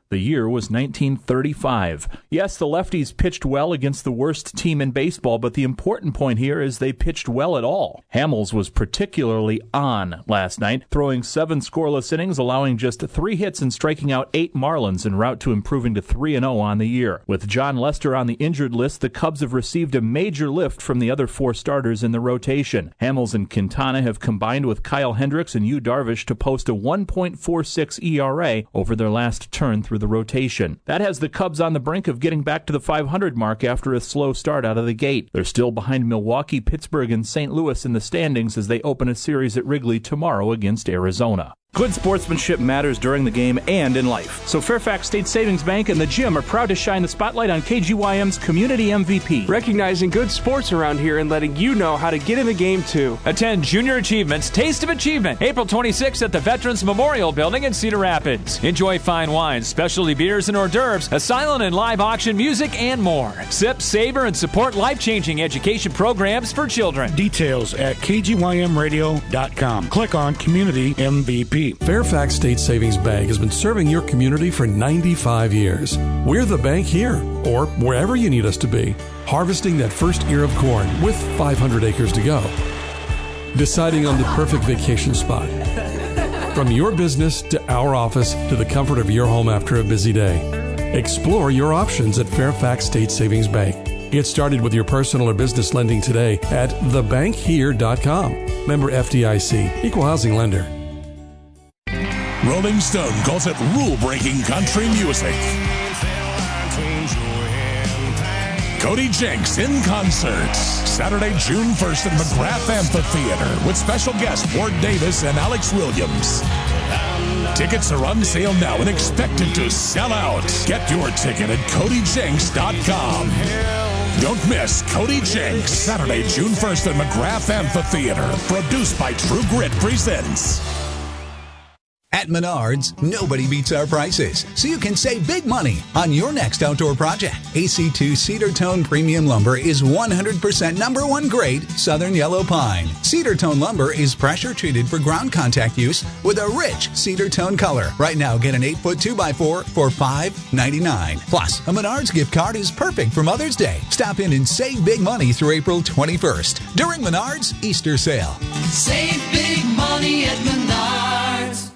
The year was nineteen thirty-five. Yes, the lefties pitched well against the worst team in baseball, but the important point here is they pitched well at all. Hamels was particularly on last night, throwing seven scoreless innings, allowing just three hits and striking out eight Marlins en route to improving to three and oh on the year. With John Lester on the injured list, the Cubs have received a major lift from the other four starters in the rotation. Hamels and Quintana have combined with Kyle Hendricks and Yu Darvish to post a one point four six E R A over their last turn through the rotation. That has the Cubs on the brink of getting back to the five hundred mark after a slow start out of the gate. They're still behind Milwaukee, Pittsburgh, and Saint Louis in the standings as they open a series at Wrigley tomorrow against Arizona. Good sportsmanship matters during the game and in life. So Fairfax State Savings Bank and the Gym are proud to shine the spotlight on K G Y M's Community M V P. Recognizing good sports around here and letting you know how to get in the game too. Attend Junior Achievements Taste of Achievement, April twenty-sixth at the Veterans Memorial Building in Cedar Rapids. Enjoy fine wines, specialty beers and hors d'oeuvres, a silent and live auction music, and more. Sip, savor, and support life-changing education programs for children. Details at K G Y M radio dot com. Click on Community M V P. Fairfax State Savings Bank has been serving your community for ninety-five years. We're the bank here, or wherever you need us to be, harvesting that first ear of corn with five hundred acres to go. Deciding on the perfect vacation spot. From your business to our office to the comfort of your home after a busy day. Explore your options at Fairfax State Savings Bank. Get started with your personal or business lending today at the bank here dot com. Member F D I C, Equal Housing Lender. Rolling Stone calls it rule-breaking country music. Cody Jinks in concert. Saturday, June first at McGrath Amphitheater with special guests Ward Davis and Alex Williams. Tickets are on sale now and expected to sell out. Get your ticket at Cody Jinks dot com. Don't miss Cody Jinks, Saturday, June first at McGrath Amphitheater. Produced by True Grit Presents. At Menards, nobody beats our prices, so you can save big money on your next outdoor project. A C two Cedar Tone Premium Lumber is one hundred percent number one grade Southern Yellow Pine. Cedar Tone Lumber is pressure treated for ground contact use with a rich cedar tone color. Right now, get an eight foot two by four for five ninety-nine. Plus, a Menards gift card is perfect for Mother's Day. Stop in and save big money through April twenty-first during Menards Easter Sale. Save big money at Menards.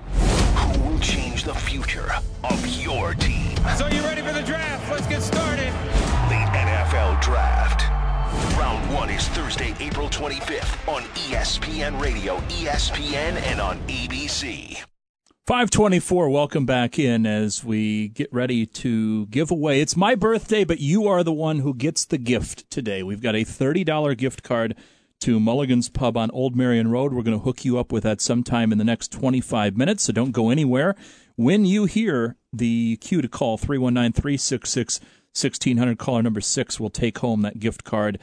Change the future of your team. So you ready for the draft? Let's get started. The N F L Draft. Round one is Thursday, April twenty-fifth on E S P N Radio, E S P N, and on A B C. five twenty-four, welcome back in as we get ready to give away. It's my birthday, but you are the one who gets the gift today. We've got a thirty dollars gift card to Mulligan's Pub on Old Marion Road. We're going to hook you up with that sometime in the next twenty-five minutes, so don't go anywhere. When you hear the cue to call, three one nine, three six six, one six zero zero, caller number six will take home that gift card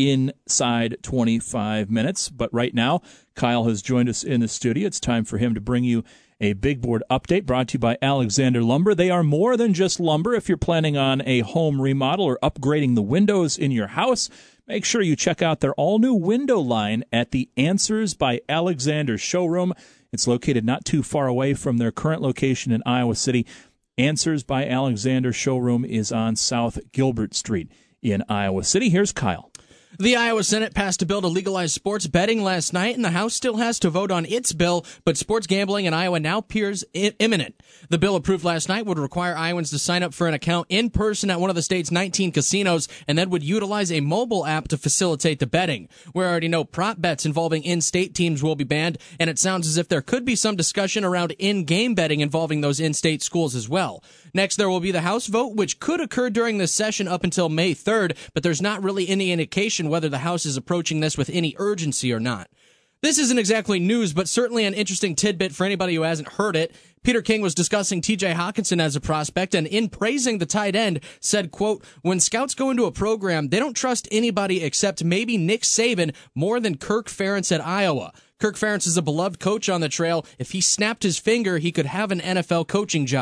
inside twenty-five minutes. But right now, Kyle has joined us in the studio. It's time for him to bring you a big board update brought to you by Alexander Lumber. They are more than just lumber. If you're planning on a home remodel or upgrading the windows in your house, make sure you check out their all-new window line at the Answers by Alexander showroom. It's located not too far away from their current location in Iowa City. Answers by Alexander showroom is on South Gilbert Street in Iowa City. Here's Kyle. The Iowa Senate passed a bill to legalize sports betting last night, and the House still has to vote on its bill, but sports gambling in Iowa now appears imminent. The bill approved last night would require Iowans to sign up for an account in person at one of the state's nineteen casinos, and then would utilize a mobile app to facilitate the betting. We already know prop bets involving in-state teams will be banned, and it sounds as if there could be some discussion around in-game betting involving those in-state schools as well. Next, there will be the House vote, which could occur during this session up until May third, but there's not really any indication whether the House is approaching this with any urgency or not. This isn't exactly news, but certainly an interesting tidbit for anybody who hasn't heard it. Peter King was discussing T J Hawkinson as a prospect, and in praising the tight end, said, quote, "When scouts go into a program, they don't trust anybody except maybe Nick Saban more than Kirk Ferentz at Iowa. Kirk Ferentz is a beloved coach on the trail. If he snapped his finger, he could have an N F L coaching job."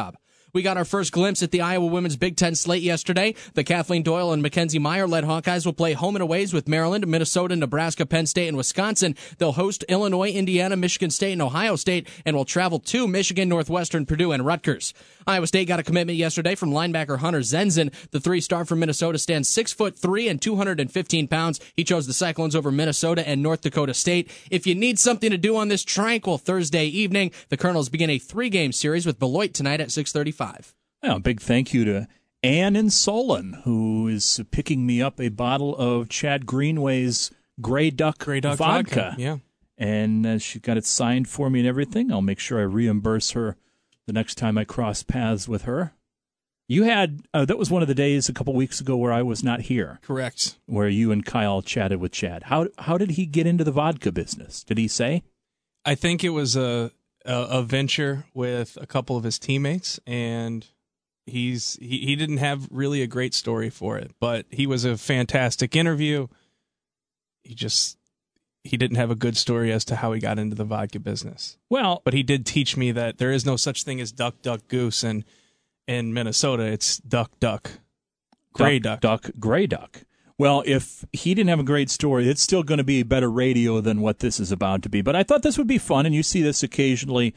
We got our first glimpse at the Iowa women's Big Ten slate yesterday. The Kathleen Doyle and Mackenzie Meyer-led Hawkeyes will play home and aways with Maryland, Minnesota, Nebraska, Penn State, and Wisconsin. They'll host Illinois, Indiana, Michigan State, and Ohio State, and will travel to Michigan, Northwestern, Purdue, and Rutgers. Iowa State got a commitment yesterday from linebacker Hunter Zenzen. The three-star from Minnesota stands six foot three and two hundred fifteen pounds. He chose the Cyclones over Minnesota and North Dakota State. If you need something to do on this tranquil Thursday evening, the Colonels begin a three-game series with Beloit tonight at six thirty-five. Well, a big thank you to Ann in Solon, who is picking me up a bottle of Chad Greenway's Grey Duck, Grey Duck vodka. vodka. Yeah. And uh, she got it signed for me and everything. I'll make sure I reimburse her the next time I cross paths with her. You had, uh, that was one of the days a couple weeks ago where I was not here. Correct. Where you and Kyle chatted with Chad. How how did he get into the vodka business? Did he say? I think it was a a, a venture with a couple of his teammates, and he's he, he didn't have really a great story for it, but he was a fantastic interview. He just he didn't have a good story as to how he got into the vodka business. Well, but he did teach me that there is no such thing as duck, duck, goose, and in Minnesota it's duck, duck, gray duck, duck, duck gray duck. Well, if he didn't have a great story, it's still going to be better radio than what this is about to be. But I thought this would be fun, and you see this occasionally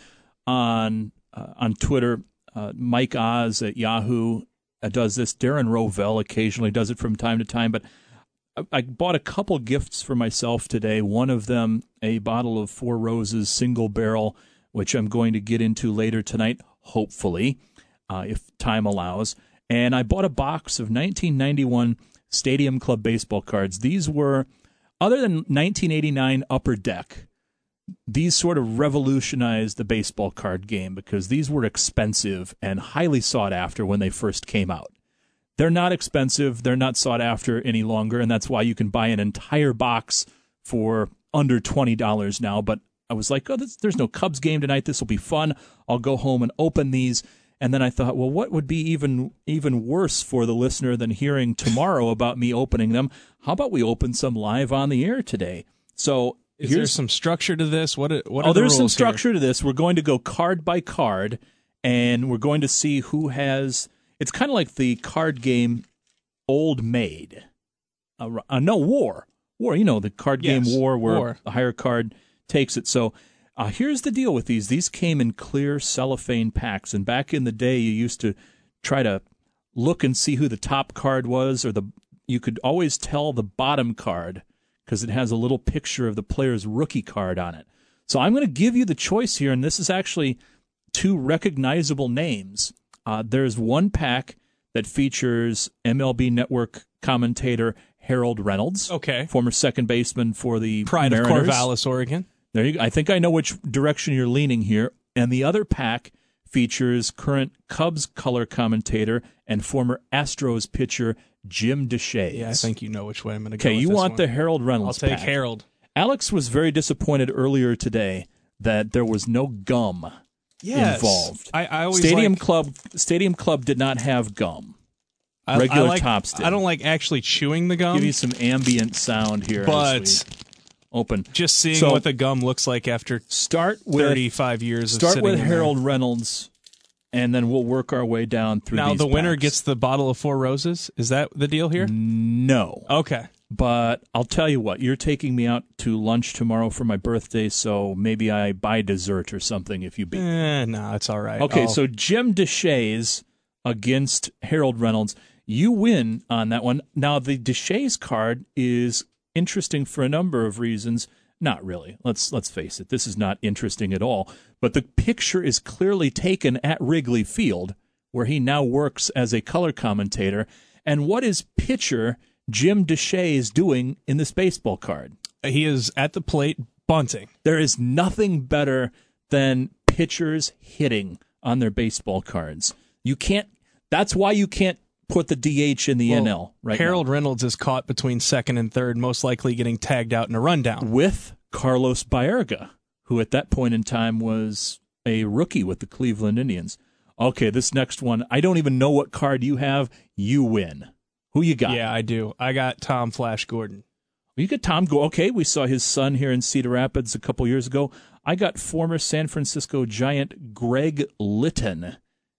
on uh, on Twitter. Uh, Mike Oz at Yahoo uh, does this. Darren Rovell occasionally does it from time to time. But I, I bought a couple gifts for myself today. One of them, a bottle of Four Roses single barrel, which I'm going to get into later tonight, hopefully, uh, if time allows. And I bought a box of nineteen ninety-one Stadium Club baseball cards. These were, other than nineteen eighty-nine Upper Deck, these sort of revolutionized the baseball card game because these were expensive and highly sought after when they first came out. They're not expensive. They're not sought after any longer, and that's why you can buy an entire box for under twenty dollars now. But I was like, oh, this, there's no Cubs game tonight. This will be fun. I'll go home and open these. And then I thought, well, what would be even even worse for the listener than hearing tomorrow about me opening them? How about we open some live on the air today? So is here's there some structure to this? What? What? Are oh, the there's some rules structure here? to this. We're going to go card by card, and we're going to see who has. It's kind of like the card game, Old Maid. Uh, uh, no war, war. You know the card Yes, game War, where War. the higher card takes it. So. Uh, here's the deal with these. These came in clear cellophane packs, and back in the day, you used to try to look and see who the top card was, or the you could always tell the bottom card because it has a little picture of the player's rookie card on it. So I'm going to give you the choice here, and this is actually two recognizable names. Uh, there's one pack that features M L B Network commentator Harold Reynolds, okay, former second baseman for the Pride Mariners. of Corvallis, Oregon. There you go. I think I know which direction you're leaning here. And the other pack features current Cubs color commentator and former Astros pitcher Jim Deshaies. Yeah, I think you know which way I'm going to go. Okay, you with this want one. the Harold Reynolds I'll take pack. Harold. Alex was very disappointed earlier today that there was no gum Yes. involved. I, I always Stadium like, Club Stadium Club did not have gum. I, Regular I like, Tops did. I don't like actually chewing the gum. Give you some ambient sound here. But as we open. Just seeing So, what the gum looks like after start with, thirty-five years of Start sitting with in Harold there. Reynolds, and then we'll work our way down through Now these the winner packs. gets the bottle of Four Roses. Is that the deal here? No. Okay. But I'll tell you what, you're taking me out to lunch tomorrow for my birthday, so maybe I buy dessert or something if you beat me. Eh, no, it's all right. Okay, I'll- so Jim Deshaies against Harold Reynolds. You win on that one. Now, the Deshaies card is interesting for a number of reasons. Not really. Let's let's face it. This is not interesting at all. But the picture is clearly taken at Wrigley Field, where he now works as a color commentator. And what is pitcher Jim Deshaies doing in this baseball card? He is at the plate bunting. There is nothing better than pitchers hitting on their baseball cards. You can't. That's why you can't put the D H in the Well, N L right Harold now. Reynolds is caught between second and third, most likely getting tagged out in a rundown. With Carlos Baerga, who at that point in time was a rookie with the Cleveland Indians. Okay, this next one, I don't even know what card you have. You win. Who you got? Yeah, I do. I got Tom Flash Gordon. You got Tom Go. Okay, we saw his son here in Cedar Rapids a couple years ago. I got former San Francisco Giant Greg Litton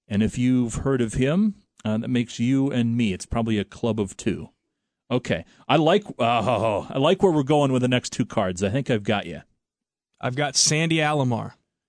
And if you've heard of him, uh, that makes you and me. It's probably a club of two. Okay. I like uh, I like where we're going with the next two cards. I think I've got you. I've got Sandy Alomar.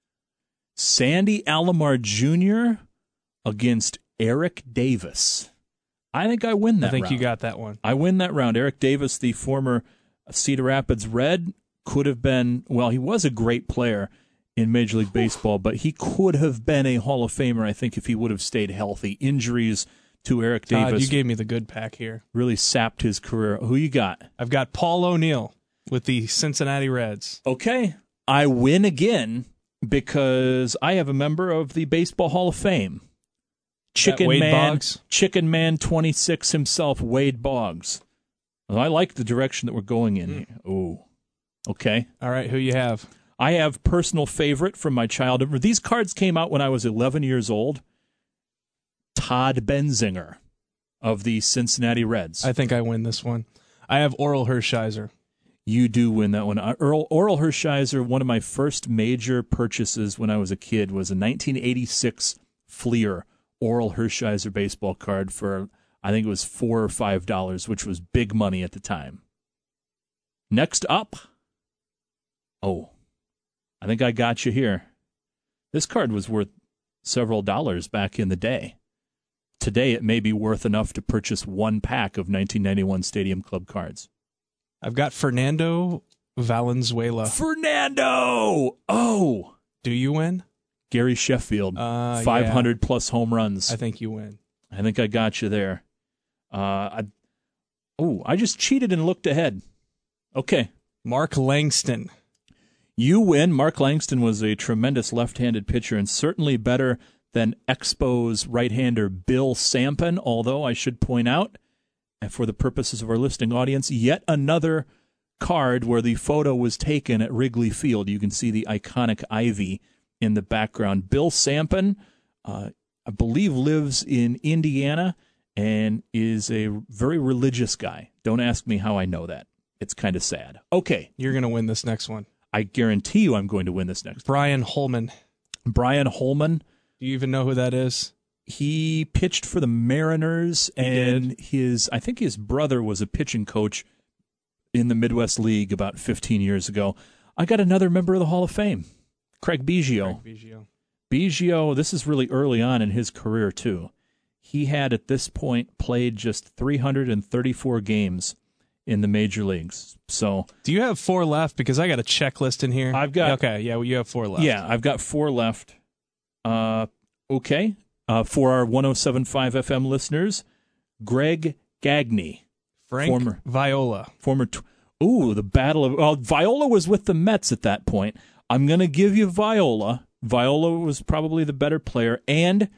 Sandy Alomar Junior against Eric Davis. I think I win that I think round. you got that one. I win that round. Eric Davis, the former Cedar Rapids Red, could have been, well, he was a great player in Major League Baseball, but he could have been a Hall of Famer, I think, if he would have stayed healthy. Injuries to Eric Todd, Davis you gave me the good pack here. really sapped his career. Who you got? I've got Paul O'Neill with the Cincinnati Reds. Okay. I win again because I have a member of the Baseball Hall of Fame. Chicken Wade Man, Boggs? Chicken Man twenty-six himself, Wade Boggs. Well, I like the direction that we're going in here. Ooh. Okay. All right, who you have? I have personal favorite from my childhood. These cards came out when I was eleven years old. Todd Benzinger of the Cincinnati Reds. I think I win this one. I have Oral Hershiser. You do win that one. Earl, Oral Hershiser, one of my first major purchases when I was a kid, was a nineteen eighty-six Fleer Oral Hershiser baseball card for, I think it was four or five dollars, which was big money at the time. Next up, oh, I think I got you here. This card was worth several dollars back in the day. Today, it may be worth enough to purchase one pack of nineteen ninety-one Stadium Club cards. I've got Fernando Valenzuela. Fernando! Oh! Do you win? Gary Sheffield, uh, five hundred yeah. plus home runs. I think you win. I think I got you there. Uh, I, oh, I just cheated and looked ahead. Okay. Mark Langston. You win. Mark Langston was a tremendous left-handed pitcher and certainly better than Expos right-hander Bill Sampson, although I should point out, and for the purposes of our listening audience, yet another card where the photo was taken at Wrigley Field. You can see the iconic ivy in the background. Bill Sampson, uh, I believe, lives in Indiana and is a very religious guy. Don't ask me how I know that. It's kind of sad. Okay. You're going to win this next one. I guarantee you I'm going to win this next Brian Holman. Brian Holman. Do you even know who that is? He pitched for the Mariners, He and did. his I think his brother was a pitching coach in the Midwest League about fifteen years ago. I got another member of the Hall of Fame, Craig Biggio. Craig Biggio. Biggio, this is really early on in his career, too. He had, at this point, played just three hundred thirty-four games in the major leagues. So, do you have four left? Because I got a checklist in here. I've got... Okay, yeah, well, you have four left. Yeah, I've got four left. Uh, okay. Uh, for our one oh seven point five F M listeners, Greg Gagne. Frank former, Viola. Former... T- Ooh, the battle of... Well, Viola was with the Mets at that point. I'm going to give you Viola. Viola was probably the better player, and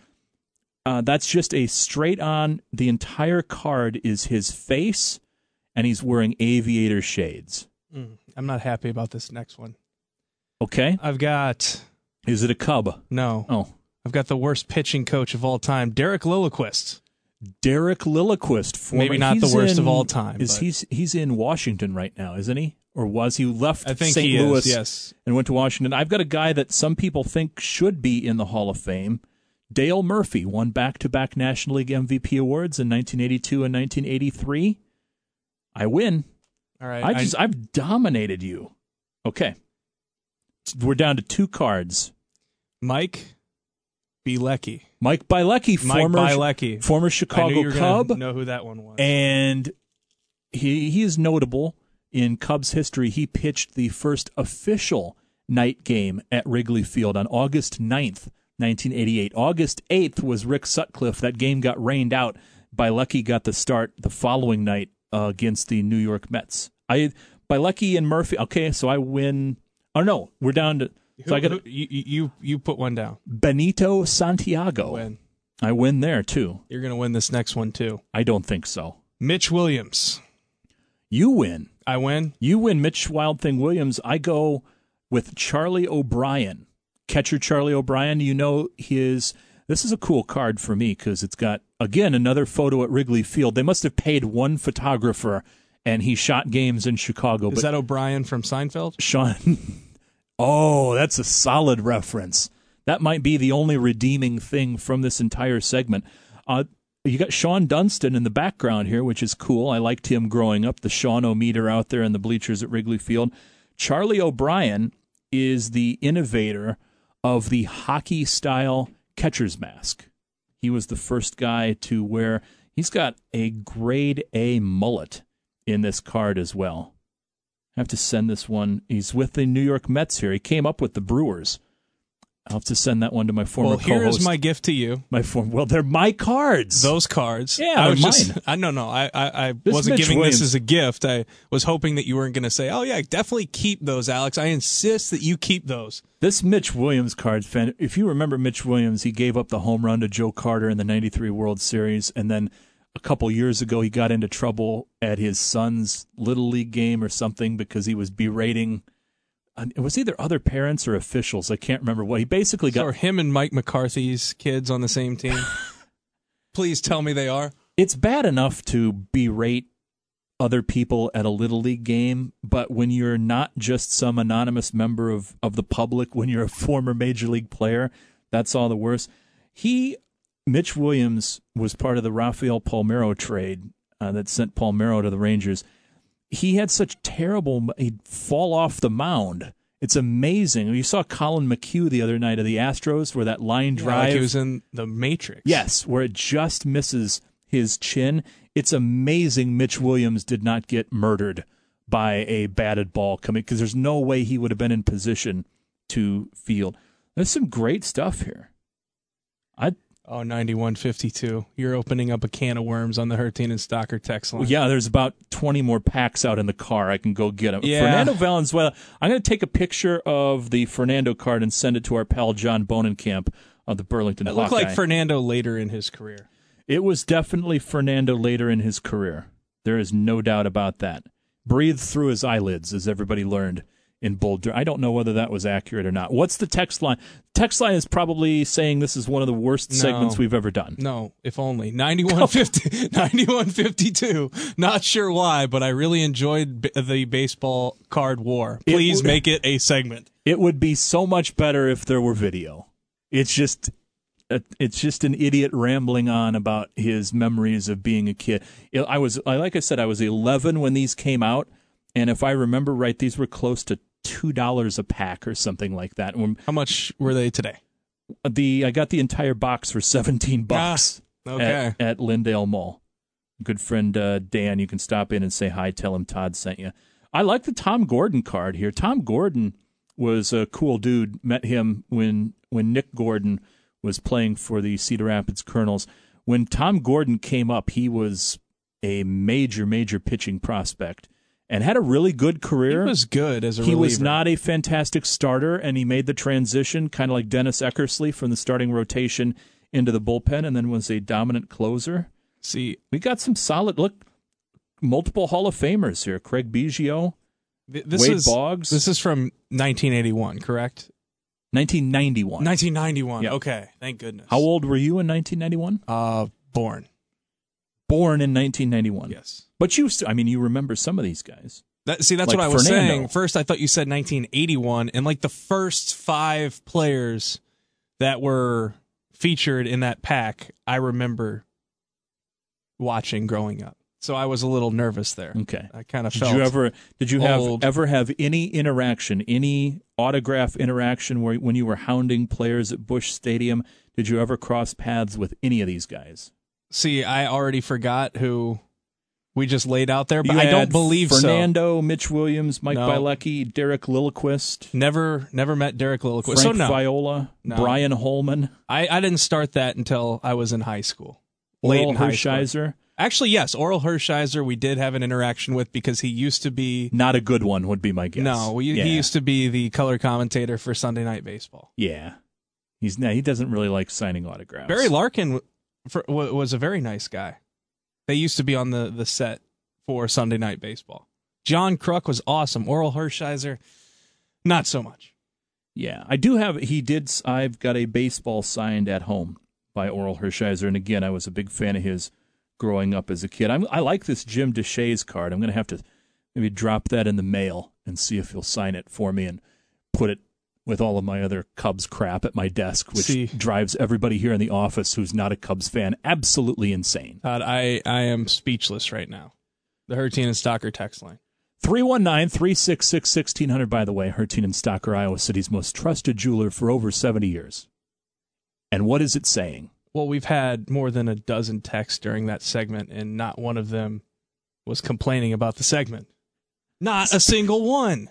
uh, that's just a straight-on... The entire card is his face, and he's wearing aviator shades. Mm, I'm not happy about this next one. Okay. I've got... Is it a Cub? No. Oh. I've got the worst pitching coach of all time, Derek Lilliquist. Derek Lilliquist. Former, Maybe not the worst in, of all time. Is but. he's he's in Washington right now, isn't he? Or was he left I think Saint he Louis is, yes. and went to Washington? I've got a guy that some people think should be in the Hall of Fame. Dale Murphy won back-to-back National League M V P awards in nineteen eighty-two and nineteen eighty-three. I win. All right. I just, I, I've dominated you. Okay. We're down to two cards. Mike Bielecki. Mike Bielecki, Mike former Bielecki. former Chicago I knew Cub. Know who that one was? And he he is notable in Cubs history. He pitched the first official night game at Wrigley Field on August ninth, nineteen eighty-eight. August eighth was Rick Sutcliffe. That game got rained out. Bielecki got the start the following night uh, against the New York Mets. I Bielecki and Murphy. Okay, so I win. Oh no, we're down to. So who, I got who, you, you you put one down. Benito Santiago. Win. I win there too. You're going to win this next one too. I don't think so. Mitch Williams. You win. I win. You win, Mitch Wild Thing Williams. I go with Charlie O'Brien. Catcher Charlie O'Brien. You know his. This is a cool card for me because it's got, again, another photo at Wrigley Field. They must have paid one photographer, and he shot games in Chicago. Is but that O'Brien from Seinfeld? Sean. Oh, that's a solid reference. that might be the only redeeming thing from this entire segment. Uh, you got Sean Dunston in the background here, which is cool. I liked him growing up, the Sean-O-meter out there in the bleachers at Wrigley Field. Charlie O'Brien is the innovator of the hockey-style catcher's mask. He was the first guy to wear, he's got a grade A mullet in this card as well. I have to send this one. He's with the New York Mets here. He came up with the Brewers. I'll have to send that one to my former well, co-host. Well, here's my gift to you. My form. Well, they're my cards. Those cards. Yeah, I was they're just. mine. I no no. I I, I This wasn't Mitch giving Williams. this as a gift. I was hoping that you weren't going to say, "Oh yeah, definitely keep those, Alex." I insist that you keep those. This Mitch Williams card, fan. If you remember Mitch Williams, he gave up the home run to Joe Carter in the ninety-three World Series, and then a couple years ago he got into trouble at his son's Little League game or something because he was berating. It was either other parents or officials. I can't remember what. He basically got... So are him and Mike McCarthy's kids on the same team? Please tell me they are. It's bad enough to berate other people at a Little League game, but when you're not just some anonymous member of, of the public, when you're a former Major League player, that's all the worse. He, Mitch Williams, was part of the Rafael Palmeiro trade uh, that sent Palmeiro to the Rangers. He had such terrible, he'd fall off the mound. It's amazing. You saw Colin McHugh the other night of the Astros where that line drive. Yeah, like he was in The Matrix. Yes, where it just misses his chin. It's amazing Mitch Williams did not get murdered by a batted ball coming, because there's no way he would have been in position to field. There's some great stuff here. I Oh, ninety-one fifty-two. You're opening up a can of worms on the Hertine and Stocker text line. Well, yeah, there's about twenty more packs out in the car. I can go get them. Yeah. Fernando Valenzuela. I'm going to take a picture of the Fernando card and send it to our pal John Bonenkamp of the Burlington It Hawkeye. looked like Fernando later in his career. It was definitely Fernando later in his career. There is no doubt about that. Breathed through his eyelids, as everybody learned in Boulder. I don't know whether that was accurate or not. What's the text line? Text line is probably saying this is one of the worst No. segments we've ever done. No, if only. ninety-one fifty, ninety-one fifty-two. Not sure why, but I really enjoyed b- the baseball card war. Please would- make it a segment. It would be so much better if there were video. It's just it's just an idiot rambling on about his memories of being a kid. I was like I said, I was eleven when these came out, and if I remember right, these were close to two dollars a pack or something like that. When, How much were they today? The I got the entire box for seventeen bucks. Ah, okay. At, at Lindale Mall. Good friend uh, Dan, you can stop in and say hi. Tell him Todd sent you. I like the Tom Gordon card here. Tom Gordon was a cool dude. Met him when when Nick Gordon was playing for the Cedar Rapids Colonels. When Tom Gordon came up, he was a major, major pitching prospect and had a really good career. He was good as a He reliever. was not a fantastic starter, and he made the transition kind of like Dennis Eckersley from the starting rotation into the bullpen, and then was a dominant closer. See, we got some solid, look, multiple Hall of Famers here. Craig Biggio, Th- This Wade is, Boggs. This is from nineteen eighty-one, correct? nineteen ninety-one. nineteen ninety-one. Yep. Okay, thank goodness. How old were you in nineteen ninety-one? Uh, born. Born in nineteen ninety-one. Yes. But you, st- I mean, you remember some of these guys. That, see, that's Like what I was Fernando. saying. First, I thought you said nineteen eighty-one, and like the first five players that were featured in that pack, I remember watching growing up. So I was a little nervous there. Okay. I kind of Did felt. you ever? Did you have old. ever have any interaction, any autograph interaction where when you were hounding players at Busch Stadium? Did you ever cross paths with any of these guys? See, I already forgot who we just laid out there, but You I don't had believe so. Fernando, Mitch Williams, Mike No. Bilecki, Derek Lilliquist, Never, never met Derek Lilliquist. Frank so no, Viola, No. Brian Holman, I, I didn't start that until I was in high school. Late Oral in high school. Hershiser. Actually, yes, Oral Hershiser we did have an interaction with because he used to be. Not a good one would be my guess. No, we, yeah. he used to be the color commentator for Sunday Night Baseball. Yeah, he's no, he doesn't really like signing autographs. Barry Larkin for, wa- was a very nice guy. They used to be on the, the set for Sunday Night Baseball. John Kruk was awesome. Oral Hershiser, not so much. Yeah, I do have. He did. I've got a baseball signed at home by Oral Hershiser, and again, I was a big fan of his growing up as a kid. I'm, I like this Jim Deshaies card. I'm going to have to maybe drop that in the mail and see if he'll sign it for me and put it with all of my other Cubs crap at my desk, which See. drives everybody here in the office who's not a Cubs fan absolutely insane. Todd, I, I am speechless right now. The Hertine and Stocker text line. three one nine, three six six, one six zero zero, by the way, Hertine and Stocker, Iowa City's most trusted jeweler for over seventy years. And what is it saying? Well, we've had more than a dozen texts during that segment, and not one of them was complaining about the segment. Not a single one.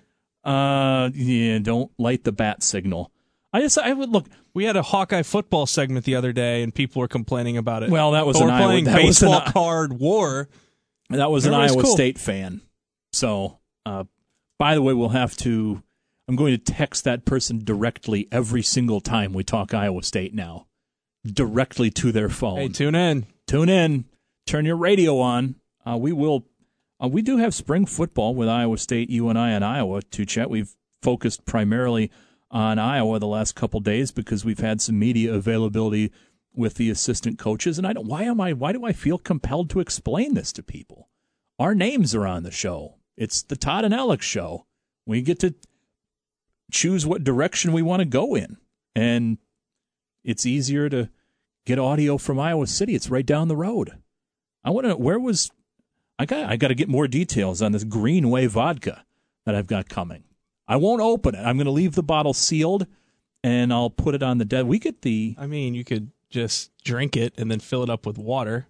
Uh, yeah, don't light the bat signal. I just, I would look. We had a Hawkeye football segment the other day, and people were complaining about it. Well, that was but an we're Iowa, playing that was baseball an, card war. That was an Everybody's Iowa cool. State fan. So, uh, by the way, we'll have to. I'm going to text that person directly every single time we talk Iowa State now, directly to their phone. Hey, tune in. Tune in. Turn your radio on. Uh, we will. Uh, we do have spring football with Iowa State, U N I, and Iowa to chat. We've focused primarily on Iowa the last couple days because we've had some media availability with the assistant coaches. And I don't. Why am I? Why do I feel compelled to explain this to people? Our names are on the show. It's the Todd and Alex show. We get to choose what direction we want to go in, and it's easier to get audio from Iowa City. It's right down the road. I want to know, where was I got I got to get more details on this Greenway vodka that I've got coming. I won't open it. I'm going to leave the bottle sealed, and I'll put it on the desk. We get the. I mean, you could just drink it and then fill it up with water.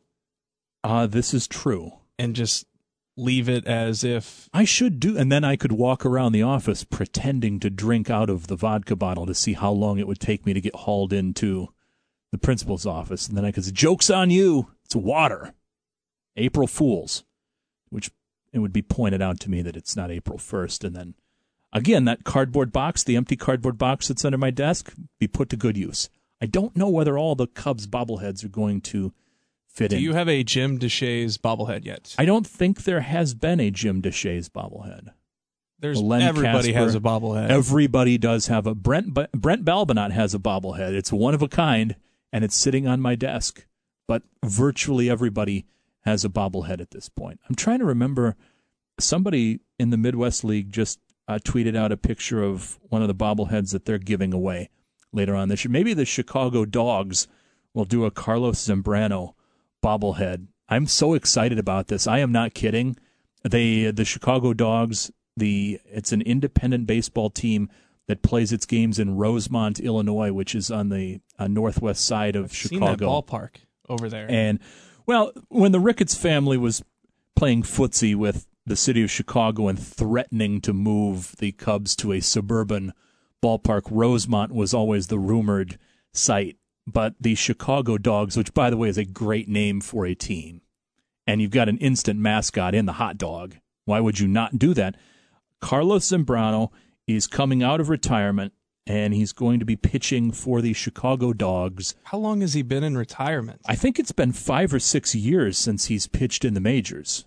Uh, this is true. And just leave it as if. I should do, and then I could walk around the office pretending to drink out of the vodka bottle to see how long it would take me to get hauled into the principal's office. And then I could say, joke's on you. It's water. April Fools. Which it would be pointed out to me that it's not April first. And then, again, that cardboard box, the empty cardboard box that's under my desk, be put to good use. I don't know whether all the Cubs bobbleheads are going to fit Do in. you have a Jim DeShays bobblehead yet? I don't think there has been a Jim DeShays bobblehead. There's Len everybody Casper, has a bobblehead. Everybody does have a Brent Brent Balbinot has a bobblehead. It's one of a kind, and it's sitting on my desk. But virtually everybody has a bobblehead at this point. I'm trying to remember. Somebody in the Midwest League just uh, tweeted out a picture of one of the bobbleheads that they're giving away later on this year. Maybe the Chicago Dogs will do a Carlos Zambrano bobblehead. I'm so excited about this. I am not kidding. They the Chicago Dogs. The it's an independent baseball team that plays its games in Rosemont, Illinois, which is on the uh, northwest side of I've Chicago. seen that ballpark over there. And, well, when the Ricketts family was playing footsie with the city of Chicago and threatening to move the Cubs to a suburban ballpark, Rosemont was always the rumored site. But the Chicago Dogs, which, by the way, is a great name for a team, and you've got an instant mascot in the hot dog. Why would you not do that? Carlos Zambrano is coming out of retirement, and he's going to be pitching for the Chicago Dogs. How long has he been in retirement? I think it's been five or six years since he's pitched in the majors.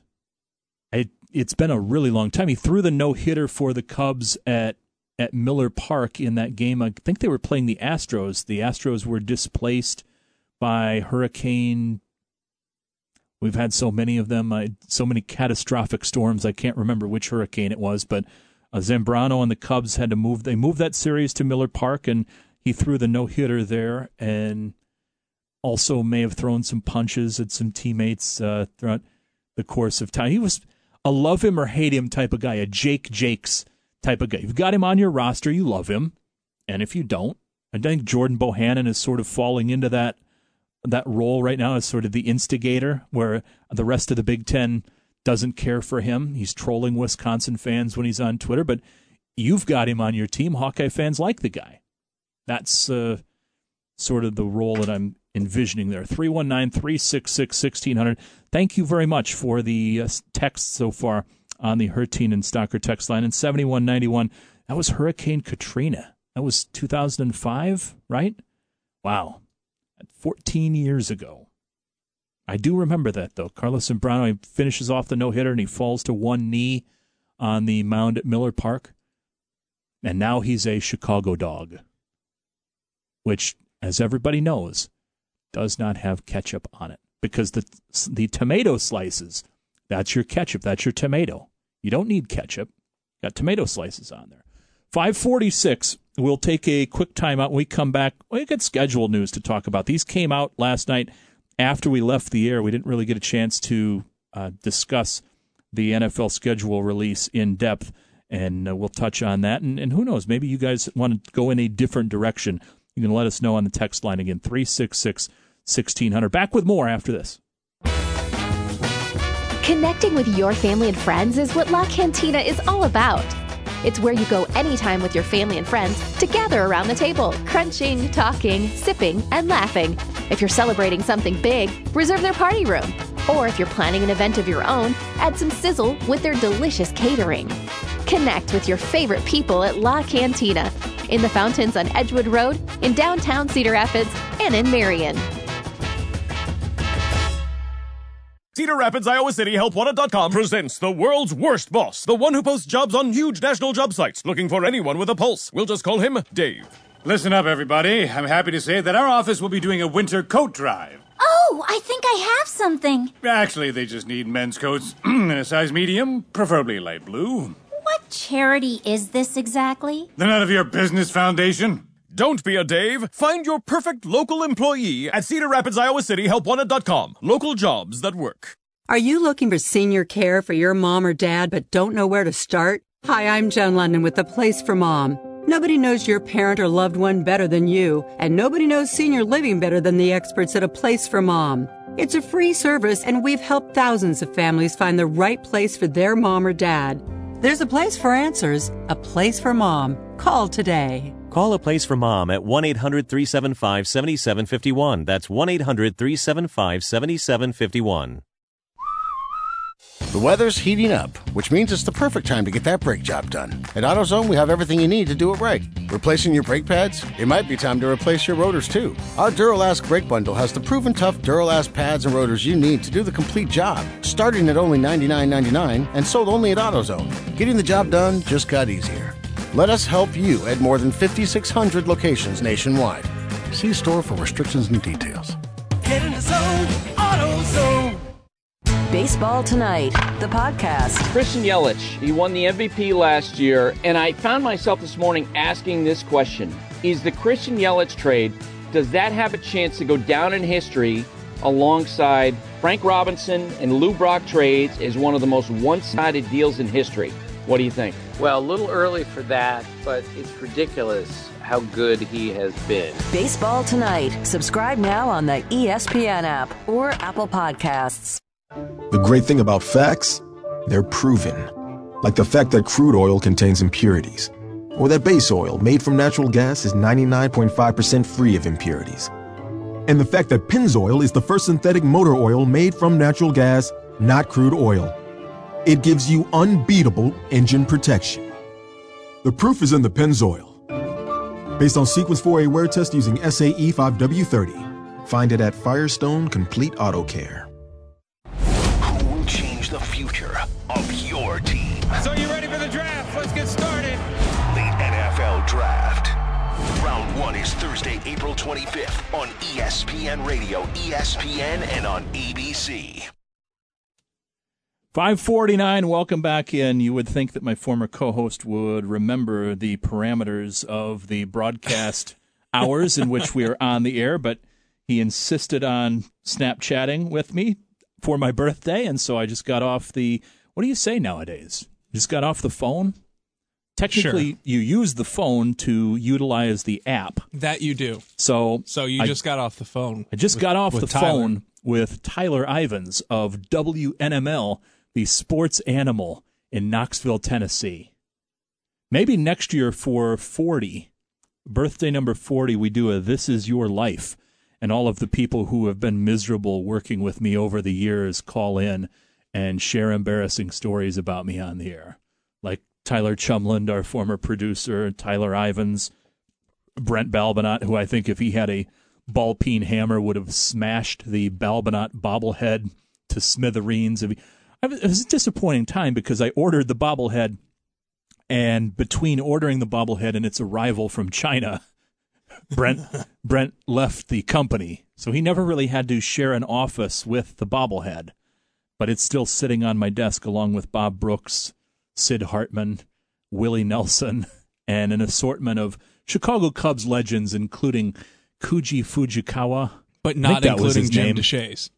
It, it's been a really long time. He threw the no-hitter for the Cubs at, at Miller Park in that game. I think they were playing the Astros. The Astros were displaced by Hurricane. We've had so many of them, uh, so many catastrophic storms. I can't remember which hurricane it was, but uh, Zambrano and the Cubs had to move. They moved that series to Miller Park, and he threw the no-hitter there, and also may have thrown some punches at some teammates uh, throughout the course of time. He was a love him or hate him type of guy, a Jake Jakes type of guy. You've got him on your roster, you love him, and if you don't, I think Jordan Bohannon is sort of falling into that that role right now as sort of the instigator, where the rest of the Big Ten doesn't care for him. He's trolling Wisconsin fans when he's on Twitter, but you've got him on your team. Hawkeye fans like the guy. That's uh, sort of the role that I'm envisioning there. three one nine, three six six, one six zero zero. Thank you very much for the uh, text so far on the Hertine and Stocker text line. And seventy-one ninety-one, that was Hurricane Katrina. That was two thousand five, right? Wow. fourteen years ago. I do remember that, though. Carlos Zambrano, he finishes off the no-hitter, and he falls to one knee on the mound at Miller Park. And now he's a Chicago Dog, which, as everybody knows, does not have ketchup on it. Because the the tomato slices, that's your ketchup, that's your tomato. You don't need ketchup. Got tomato slices on there. five forty-six, we'll take a quick time out. When we come back, we got scheduled news to talk about. These came out last night after we left the air. We didn't really get a chance to uh, discuss the N F L schedule release in depth, and uh, we'll touch on that. And, and who knows, maybe you guys want to go in a different direction. You can let us know on the text line again, three six six, one six zero zero. Back with more after this. Connecting with your family and friends is what La Cantina is all about. It's where you go anytime with your family and friends to gather around the table, crunching, talking, sipping, and laughing. If you're celebrating something big, reserve their party room. Or if you're planning an event of your own, add some sizzle with their delicious catering. Connect with your favorite people at La Cantina, in the fountains on Edgewood Road, in downtown Cedar Rapids, and in Marion. Cedar Rapids, Iowa City, help wanted dot com presents the world's worst boss, the one who posts jobs on huge national job sites, looking for anyone with a pulse. We'll just call him Dave. Listen up, everybody. I'm happy to say that our office will be doing a winter coat drive. Oh, I think I have something. Actually, they just need men's coats in a size medium, preferably light blue. What charity is this exactly? The None of Your Business Foundation. Don't be a Dave. Find your perfect local employee at Cedar Rapids, Iowa City, help wanted dot com. Local jobs that work. Are you looking for senior care for your mom or dad but don't know where to start? Hi, I'm Joan London with The Place for Mom. Nobody knows your parent or loved one better than you, and nobody knows senior living better than the experts at A Place for Mom. It's a free service, and we've helped thousands of families find the right place for their mom or dad. There's a place for answers, a place for mom. Call today. Call A Place for Mom at one eight hundred three seven five seven seven five one. That's one eight hundred three seven five seven seven five one. The weather's heating up, which means it's the perfect time to get that brake job done. At AutoZone, we have everything you need to do it right. Replacing your brake pads? It might be time to replace your rotors, too. Our Duralast brake bundle has the proven tough Duralast pads and rotors you need to do the complete job, starting at only ninety-nine ninety-nine and sold only at AutoZone. Getting the job done just got easier. Let us help you at more than fifty-six hundred locations nationwide. See store for restrictions and details. Get in the zone, AutoZone. Baseball Tonight, the podcast. Christian Yelich, he won the M V P last year, and I found myself this morning asking this question. Is the Christian Yelich trade, does that have a chance to go down in history alongside Frank Robinson and Lou Brock trades as one of the most one-sided deals in history? What do you think? Well, a little early for that, but it's ridiculous how good he has been. Baseball Tonight. Subscribe now on the E S P N app or Apple Podcasts. The great thing about facts, they're proven. Like the fact that crude oil contains impurities, or that base oil made from natural gas is ninety-nine point five percent free of impurities. And the fact that Pennzoil is the first synthetic motor oil made from natural gas, not crude oil. It gives you unbeatable engine protection. The proof is in the Pennzoil. Based on Sequence four A wear test using S A E five W thirty. Find it at Firestone Complete Auto Care. The future of your team. So you ready for the draft? Let's get started. The N F L Draft. Round one is Thursday, April twenty-fifth on E S P N Radio, E S P N, and on A B C. five forty-nine, welcome back in. You would think that my former co-host would remember the parameters of the broadcast hours in which we are on the air, but he insisted on Snapchatting with me for my birthday, and so I just got off the, what do you say nowadays? Just got off the phone? Technically, sure. You use the phone to utilize the app. That you do. So so you I, just got off the phone. I just with, got off the Tyler. phone with Tyler Ivans of W N M L, the sports animal in Knoxville, Tennessee. Maybe next year for forty, birthday number forty, we do a This Is Your Life. And all of the people who have been miserable working with me over the years call in and share embarrassing stories about me on the air. Like Tyler Chumland, our former producer, Tyler Ivans, Brent Balbinot, who I think if he had a ball-peen hammer would have smashed the Balbinot bobblehead to smithereens. It was a disappointing time because I ordered the bobblehead, and between ordering the bobblehead and its arrival from China, Brent Brent left the company, so he never really had to share an office with the bobblehead. But it's still sitting on my desk along with Bob Brooks, Sid Hartman, Willie Nelson, and an assortment of Chicago Cubs legends, including Kuji Fujikawa. But not including Jim Deshaies.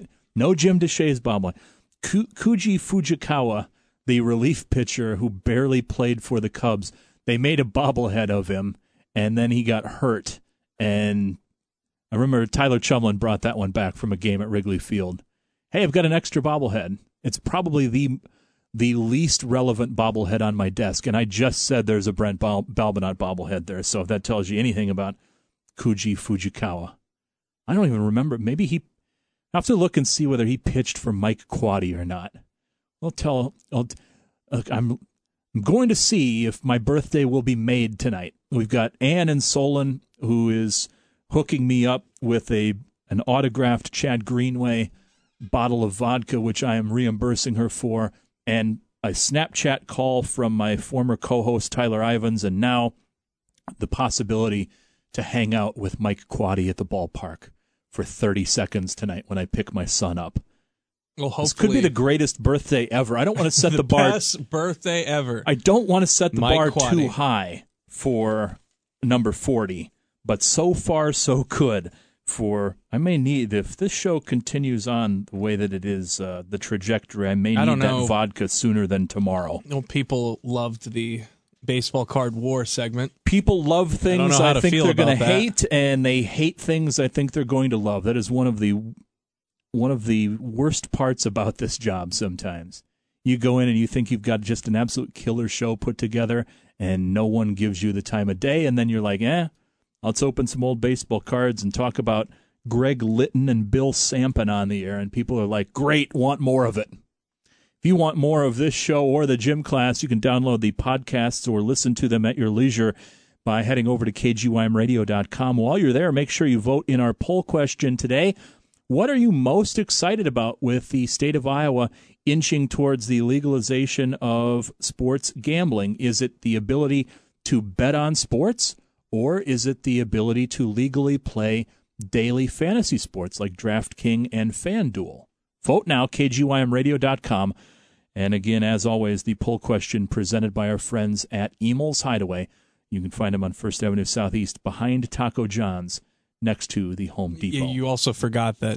No Jim Deshaies bobblehead. Ku- Kuji Fujikawa, the relief pitcher who barely played for the Cubs, they made a bobblehead of him, and then he got hurt. And I remember Tyler Chumlin brought that one back from a game at Wrigley Field. Hey, I've got an extra bobblehead. It's probably the the least relevant bobblehead on my desk, and I just said there's a Brent Bal- Balbinot bobblehead there, so if that tells you anything about Kuji Fujikawa. I don't even remember. Maybe he... I have to look and see whether he pitched for Mike Quaddy or not. I'll tell... I'll, I'm, I'm going to see if my birthday will be made tonight. We've got Ann in Solon, who is hooking me up with a an autographed Chad Greenway bottle of vodka, which I am reimbursing her for, and a Snapchat call from my former co-host Tyler Ivans, and now the possibility to hang out with Mike Quaddy at the ballpark for thirty seconds tonight when I pick my son up. Well, hopefully, this could be the greatest birthday ever. I don't want to set the, the bar. Best birthday ever. I don't want to set the Mike bar Quaddy. too high for number forty, but so far so good. For I may need, if this show continues on the way that it is, uh, the trajectory, I may need I don't that know. vodka sooner than tomorrow. You know, people loved the baseball card war segment. People love things I, don't know how I to think feel they're going to about that. hate, and they hate things I think they're going to love. That is one of the one of the worst parts about this job sometimes. You go in and you think you've got just an absolute killer show put together, and no one gives you the time of day, and then you're like, eh, let's open some old baseball cards and talk about Greg Litton and Bill Sampson on the air, and people are like, great, want more of it. If you want more of this show or the gym class, you can download the podcasts or listen to them at your leisure by heading over to K G Y M radio dot com. While you're there, make sure you vote in our poll question today. What are you most excited about with the state of Iowa inching towards the legalization of sports gambling? Is it the ability to bet on sports, or is it the ability to legally play daily fantasy sports like DraftKings and FanDuel? Vote now, K G Y M radio dot com. And again, as always, the poll question presented by our friends at Emel's Hideaway. You can find them on First Avenue Southeast behind Taco John's next to the Home Depot. You also forgot that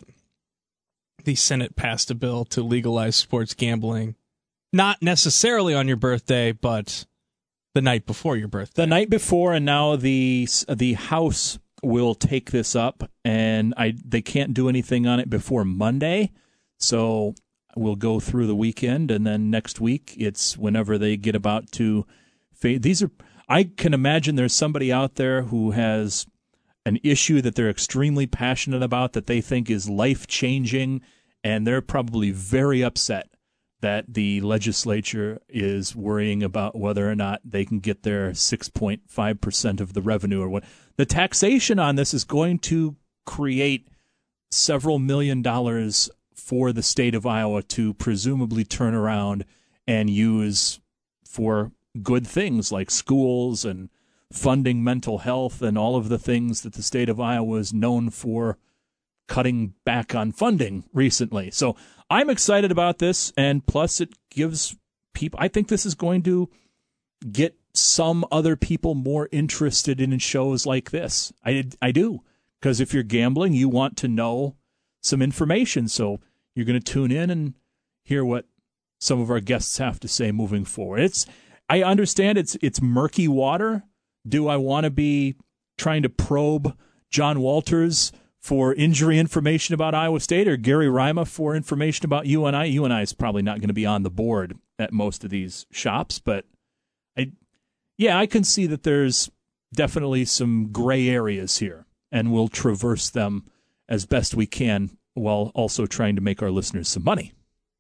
the Senate passed a bill to legalize sports gambling, not necessarily on your birthday, but the night before your birthday. The night before, and now the the House will take this up, and I they can't do anything on it before Monday, so we'll go through the weekend, and then next week it's whenever they get about to. These are I can imagine there's somebody out there who has an issue that they're extremely passionate about that they think is life-changing, and they're probably very upset that the legislature is worrying about whether or not they can get their six point five percent of the revenue or what. The taxation on this is going to create several million dollars for the state of Iowa to presumably turn around and use for good things like schools and funding mental health and all of the things that the state of Iowa is known for cutting back on funding recently. So I'm excited about this, and plus it gives people, I think this is going to get some other people more interested in shows like this. I, I do, because if you're gambling, you want to know some information, so you're going to tune in and hear what some of our guests have to say moving forward. It's I understand it's it's murky water. Do I want to be trying to probe John Walters for injury information about Iowa State, or Gary Rima for information about U N I? U N I is probably not going to be on the board at most of these shops, but I, yeah, I can see that there's definitely some gray areas here, and we'll traverse them as best we can while also trying to make our listeners some money.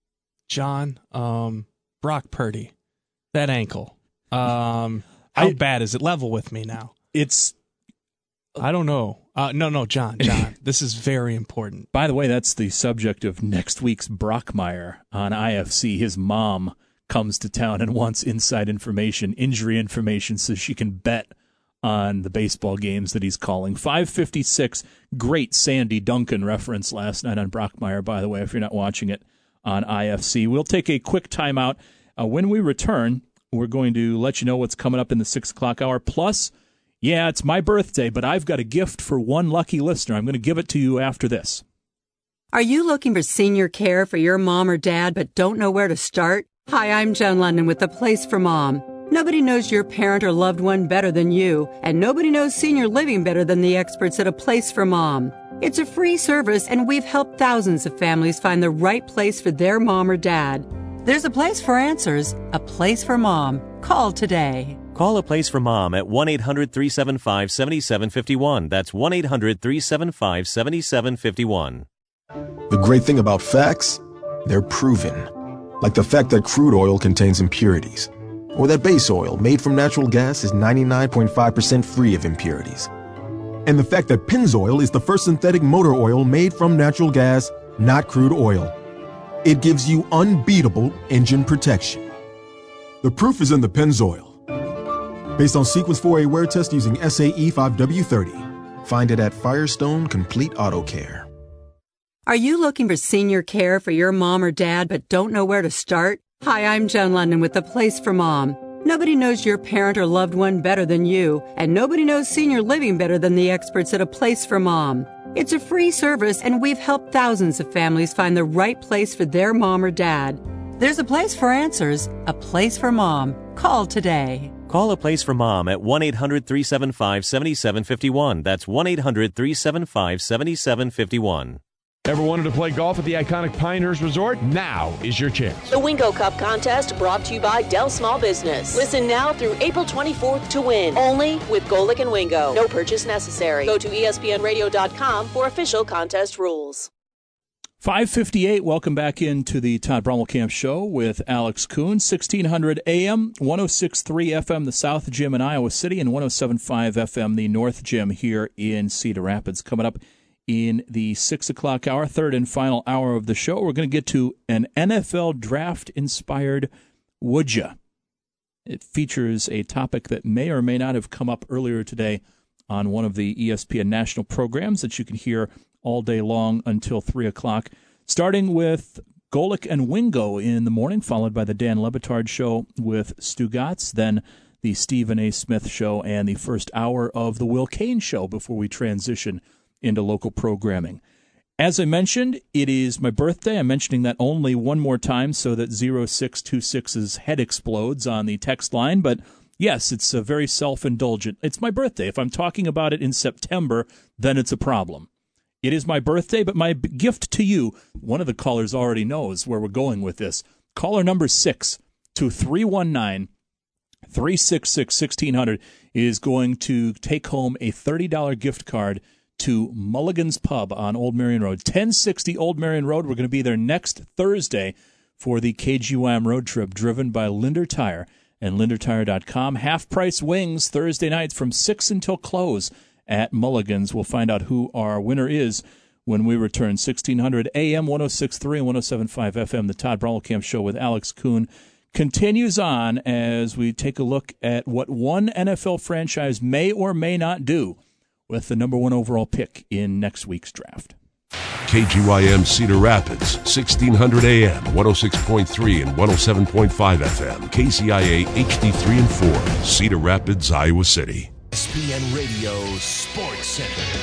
John, um, Brock Purdy, that ankle. Um, how I, bad is it? Level with me now. It's, I don't know. Uh, no, no, John, John, this is very important. By the way, that's the subject of next week's Brockmire on I F C. His mom comes to town and wants inside information, injury information, so she can bet on the baseball games that he's calling. five fifty-six, great Sandy Duncan reference last night on Brockmire, by the way, if you're not watching it on I F C. We'll take a quick timeout. Uh, when we return, we're going to let you know what's coming up in the six o'clock hour. Plus, Yeah, it's my birthday, but I've got a gift for one lucky listener. I'm going to give it to you after this. Are you looking for senior care for your mom or dad but don't know where to start? Hi, I'm Joan London with The Place for Mom. Nobody knows your parent or loved one better than you, and nobody knows senior living better than the experts at A Place for Mom. It's a free service, and we've helped thousands of families find the right place for their mom or dad. There's a place for answers, a place for mom. Call today. Call A Place for Mom at one eight hundred three seven five seven seven five one. That's one eight hundred three seven five seven seven five one. The great thing about facts, they're proven. Like the fact that crude oil contains impurities. Or that base oil made from natural gas is ninety-nine point five percent free of impurities. And the fact that Pennzoil is the first synthetic motor oil made from natural gas, not crude oil. It gives you unbeatable engine protection. The proof is in the Pennzoil. Based on Sequence four A wear test using S A E five W thirty. Find it at Firestone Complete Auto Care. Are you looking for senior care for your mom or dad but don't know where to start? Hi, I'm Joan London with The Place for Mom. Nobody knows your parent or loved one better than you, and nobody knows senior living better than the experts at A Place for Mom. It's a free service, and we've helped thousands of families find the right place for their mom or dad. There's a place for answers, a place for mom. Call today. Call A Place for Mom at one eight hundred three seven five seven seven five one. That's one eight hundred three seven five seven seven five one. Ever wanted to play golf at the iconic Pinehurst Resort? Now is your chance. The Wingo Cup contest brought to you by Dell Small Business. Listen now through April twenty-fourth to win. Only with Golick and Wingo. No purchase necessary. Go to E S P N radio dot com for official contest rules. five fifty-eight, welcome back into the Todd Brommelkamp Show with Alex Kuhn, sixteen hundred A M, one oh six point three F M, the South Gym in Iowa City, and one oh seven point five F M, the North Gym here in Cedar Rapids. Coming up in the six o'clock hour, third and final hour of the show, we're going to get to an N F L draft-inspired Would Ya? It features a topic that may or may not have come up earlier today on one of the E S P N national programs that you can hear all day long until three o'clock, starting with Golick and Wingo in the morning, followed by the Dan Le Batard Show with Stu Gatz, then the Stephen A. Smith Show, and the first hour of the Will Kane Show before we transition into local programming. As I mentioned, it is my birthday. I'm mentioning that only one more time so that zero six two six's head explodes on the text line, but yes, it's a very self-indulgent. It's my birthday. If I'm talking about it in September, then it's a problem. It is my birthday, but my gift to you, one of the callers already knows where we're going with this. Caller number six to three one nine, three six six, one six zero zero is going to take home a thirty dollars gift card to Mulligan's Pub on Old Marion Road. ten sixty Old Marion Road. We're going to be there next Thursday for the K G Y M road trip driven by Linder Tire and linder tire dot com. Half-price wings Thursday nights from six until close at Mulligan's. We'll find out who our winner is when we return. sixteen hundred A M, one oh six point three and one oh seven point five F M. The Todd Brommelkamp Show with Alex Kuhn continues on as we take a look at what one N F L franchise may or may not do with the number one overall pick in next week's draft. K G Y M Cedar Rapids, sixteen hundred A M, one oh six point three and one oh seven point five F M. K C I A H D three and four, Cedar Rapids, Iowa City. E S P N Radio Sports Center.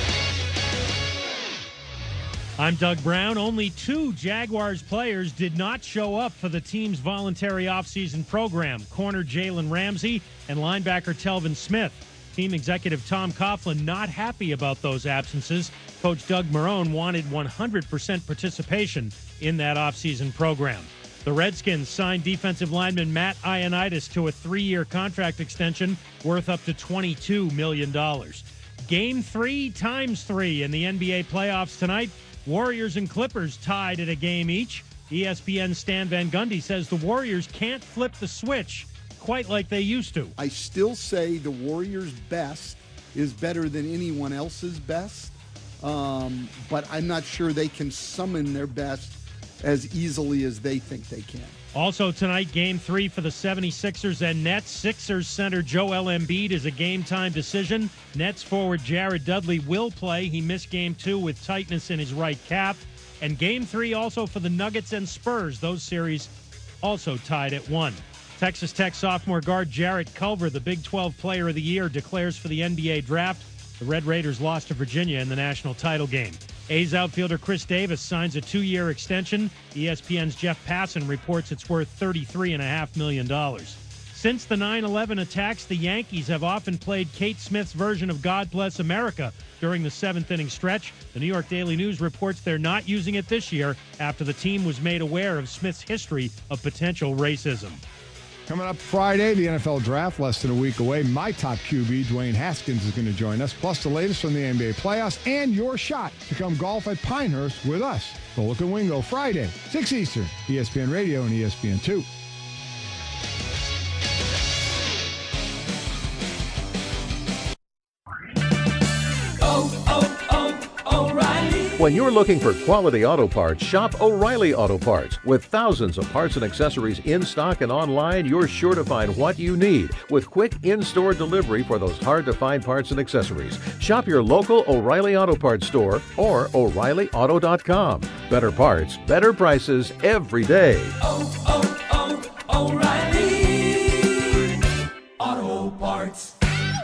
I'm Doug Brown. Only two Jaguars players did not show up for the team's voluntary offseason program, corner Jalen Ramsey and linebacker Telvin Smith. Team executive Tom Coughlin not happy about those absences. Coach Doug Marrone wanted one hundred percent participation in that offseason program. The Redskins signed defensive lineman Matt Ioannidis to a three-year contract extension worth up to twenty-two million dollars. Game three times three in the N B A playoffs tonight. Warriors and Clippers tied at a game each. E S P N's Stan Van Gundy says the Warriors can't flip the switch quite like they used to. I still say the Warriors' best is better than anyone else's best, um, but I'm not sure they can summon their best as easily as they think they can. Also tonight, game three for the seventy-sixers and Nets. Sixers center Joel Embiid is a game-time decision. Nets forward Jared Dudley will play. He missed game two with tightness in his right calf. And game three also for the Nuggets and Spurs. Those series also tied at one. Texas Tech sophomore guard Jarrett Culver, the Big twelve Player of the Year, declares for the N B A draft. The Red Raiders lost to Virginia in the national title game. A's outfielder Chris Davis signs a two-year extension. E S P N's Jeff Passan reports it's worth thirty-three point five million dollars. Since the nine eleven attacks, the Yankees have often played Kate Smith's version of God Bless America during the seventh-inning stretch. The New York Daily News reports they're not using it this year after the team was made aware of Smith's history of potential racism. Coming up Friday, the N F L Draft, less than a week away. My top Q B, Dwayne Haskins, is going to join us, plus the latest from the N B A playoffs and your shot to come golf at Pinehurst with us. Golic and Wingo, Friday, six Eastern, E S P N Radio and E S P N two. When you're looking for quality auto parts, shop O'Reilly Auto Parts. With thousands of parts and accessories in stock and online, you're sure to find what you need with quick in-store delivery for those hard-to-find parts and accessories. Shop your local O'Reilly Auto Parts store or O'Reilly Auto dot com. Better parts, better prices every day. Oh, oh, oh, O'Reilly Auto Parts.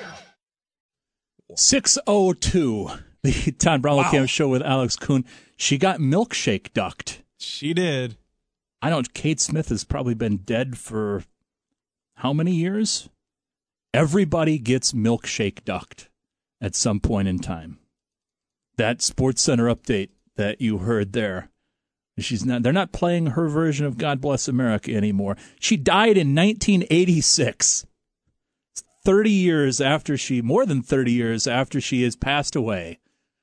six oh two. The Todd Bromwell wow. Show with Alex Kuhn. She got milkshake ducked. She did. I don't. Kate Smith has probably been dead for how many years? Everybody gets milkshake ducked at some point in time. That Sports Center update that you heard there. She's not. They're not playing her version of God Bless America anymore. She died in nineteen eighty-six. thirty years after she, more than thirty years after she has passed away.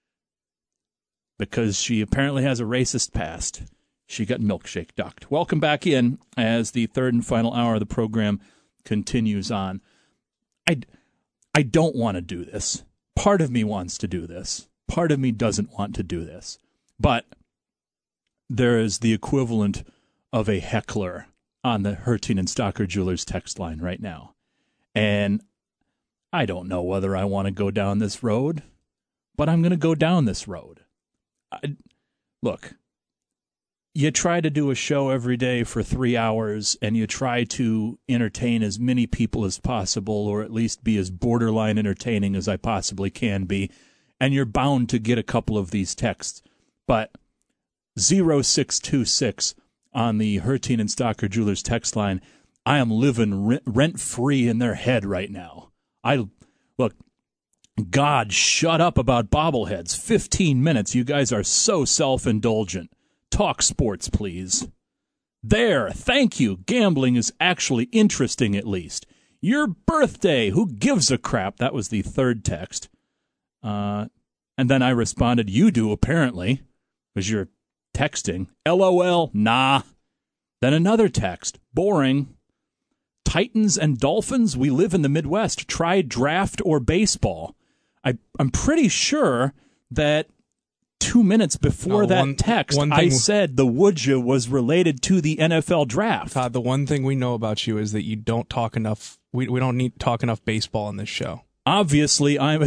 Because she apparently has a racist past. She got milkshake ducked. Welcome back in as the third and final hour of the program continues on. I, I don't want to do this. Part of me wants to do this. Part of me doesn't want to do this. But there is the equivalent of a heckler on the Herting and Stocker Jewelers text line right now. And I don't know whether I want to go down this road, but I'm going to go down this road. I, look, you try to do a show every day for three hours and you try to entertain as many people as possible, or at least be as borderline entertaining as I possibly can be, and you're bound to get a couple of these texts. But zero six two six on the Herting and Stocker Jewelers text line, I am living rent-free in their head right now. I look, God, shut up about bobbleheads. fifteen minutes. You guys are so self-indulgent. Talk sports, please. There, thank you. Gambling is actually interesting, at least. Your birthday. Who gives a crap? That was the third text. Uh, and then I responded, you do, apparently, because you're texting. LOL, nah. Then another text. Boring. Titans and Dolphins, we live in the Midwest. Try draft or baseball. I, I'm pretty sure that two minutes before oh, that one, text, one I we, said the Woodja was related to the N F L draft. Todd, the one thing we know about you is that you don't talk enough. We we don't need to talk enough baseball on this show. Obviously, I'm...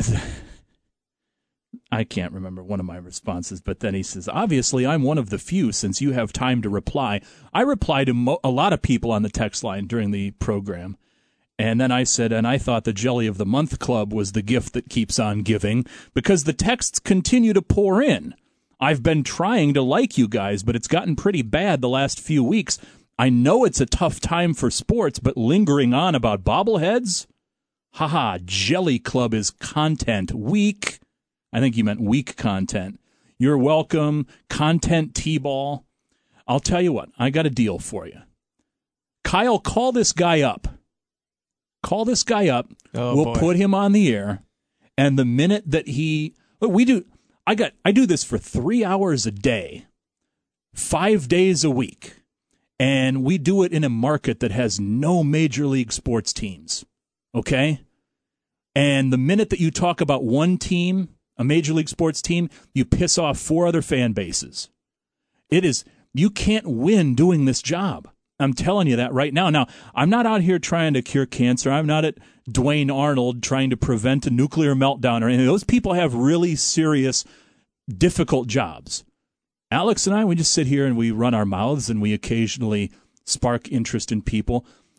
I can't remember one of my responses, but then he says, obviously, I'm one of the few, since you have time to reply. I reply to mo- a lot of people on the text line during the program. And then I said, and I thought the Jelly of the Month Club was the gift that keeps on giving, because the texts continue to pour in. I've been trying to like you guys, but it's gotten pretty bad the last few weeks. I know it's a tough time for sports, but lingering on about bobbleheads? Haha, Jelly Club is content weak. I think you meant weak content. You're welcome. Content T-ball. I'll tell you what, I got a deal for you. Kyle, call this guy up. Call this guy up. Oh, we'll boy. put him on the air. And the minute that he, we do, I got, I do this for three hours a day, five days a week. And we do it in a market that has no major league sports teams. Okay? And the minute that you talk about one team, a major league sports team, you piss off four other fan bases. It is, you can't win doing this job. I'm telling you that right now. Now, I'm not out here trying to cure cancer. I'm not at Dwayne Arnold trying to prevent a nuclear meltdown or anything. Those people have really serious, difficult jobs. Alex and I, we just sit here and we run our mouths and we occasionally spark interest in people.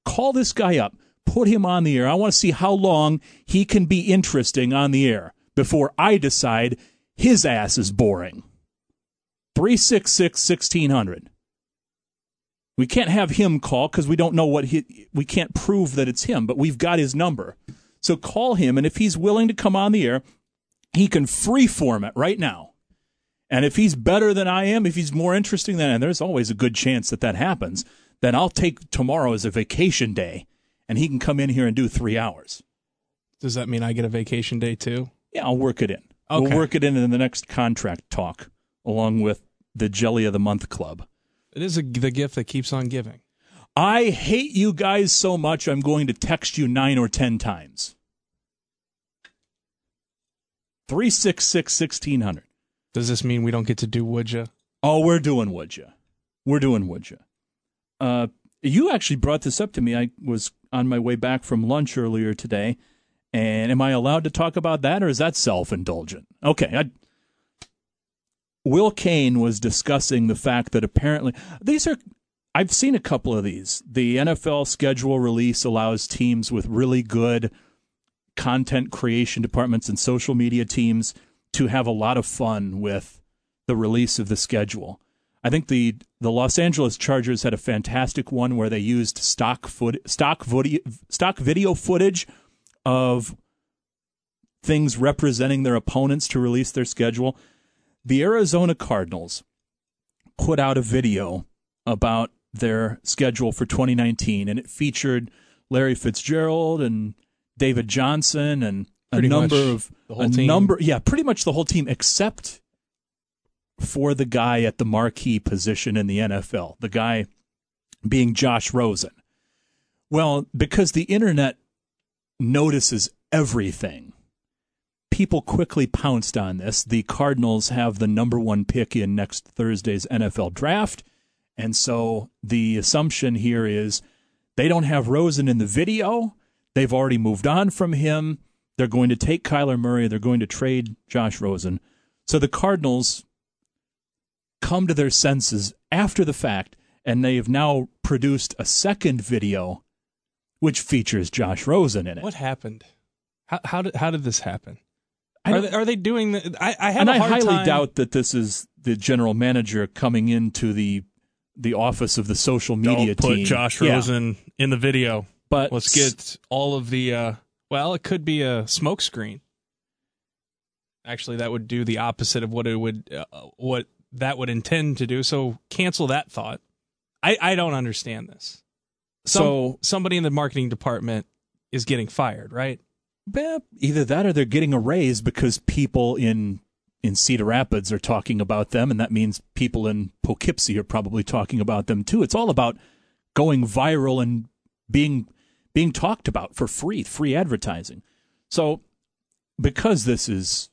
Call this guy up. Put him on the air. I want to see how long he can be interesting on the air before I decide his ass is boring. three six six, one six zero zero. We can't have him call because we don't know what he, we can't prove that it's him, but we've got his number. So call him, and if he's willing to come on the air, he can freeform it right now. And if he's better than I am, if he's more interesting than I am, and there's always a good chance that that happens, then I'll take tomorrow as a vacation day, and he can come in here and do three hours. Does that mean I get a vacation day too? Yeah, I'll work it in. Okay. We'll work it in in the next contract talk, along with the Jelly of the Month Club. It is a, the gift that keeps on giving. I hate you guys so much, I'm going to text you nine or ten times. three six six, one six zero zero. Does this mean we don't get to do Would Ya? Oh, we're doing Would Ya. We're doing Would Ya. Uh, you actually brought this up to me. I was on my way back from lunch earlier today, and am I allowed to talk about that, or is that self-indulgent? Okay. I, Will Cain was discussing the fact that apparently these are, I've seen a couple of these. The N F L schedule release allows teams with really good content creation departments and social media teams to have a lot of fun with the release of the schedule. I think the the Los Angeles Chargers had a fantastic one where they used stock foot stock video, stock video footage of things representing their opponents to release their schedule. The Arizona Cardinals put out a video about their schedule for twenty nineteen, and it featured Larry Fitzgerald and David Johnson and a pretty number of the whole a team. number, yeah, pretty much the whole team, except for the guy at the marquee position in the N F L, the guy being Josh Rosen. Well, because the internet notices everything, people quickly pounced on this. The Cardinals have the number one pick in next Thursday's N F L draft, and so the assumption here is they don't have Rosen in the video. They've already moved on from him. They're going to take Kyler Murray. They're going to trade Josh Rosen. So the Cardinals come to their senses after the fact, and they have now produced a second video which features Josh Rosen in it. What happened? How how did how did this happen? I Are they, are they doing the? I, I have and a I hard highly time. doubt that this is the general manager coming into the the office of the social media Don't put team. Josh Yeah. Rosen in the video. But let's get all of the. Uh, well, it could be a smoke screen. Actually, that would do the opposite of what it would uh, what that would intend to do. So cancel that thought. I, I don't understand this. Some, So- somebody in the marketing department is getting fired, right? Eh, either that or they're getting a raise because people in in Cedar Rapids are talking about them, and that means people in Poughkeepsie are probably talking about them too. It's all about going viral and being being talked about for free, free advertising. So because this is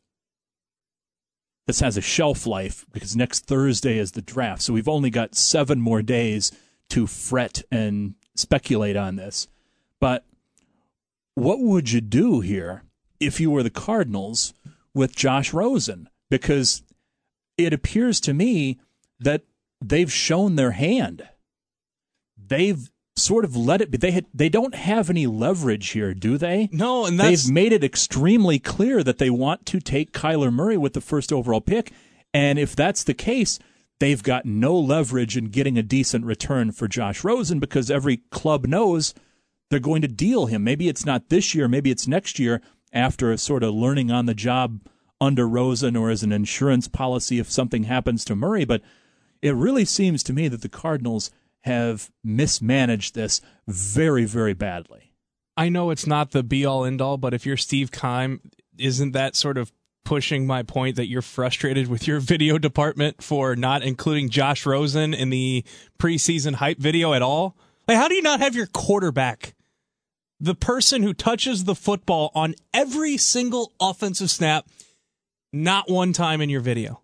this has a shelf life, because next Thursday is the draft, so we've only got seven more days to fret and speculate on this. But what would you do here if you were the Cardinals with Josh Rosen? Because it appears to me that they've shown their hand. They've sort of let it be. They had, they don't have any leverage here, do they? No, and that's They've made it extremely clear that they want to take Kyler Murray with the first overall pick. And if that's the case, they've got no leverage in getting a decent return for Josh Rosen because every club knows they're going to deal him. Maybe it's not this year, maybe it's next year after a sort of learning on the job under Rosen or as an insurance policy if something happens to Murray. But it really seems to me that the Cardinals have mismanaged this very, very badly. I know it's not the be-all, end-all, but if you're Steve Keim, isn't that sort of pushing my point that you're frustrated with your video department for not including Josh Rosen in the preseason hype video at all? Like, how do you not have your quarterback, the person who touches the football on every single offensive snap, not one time in your video?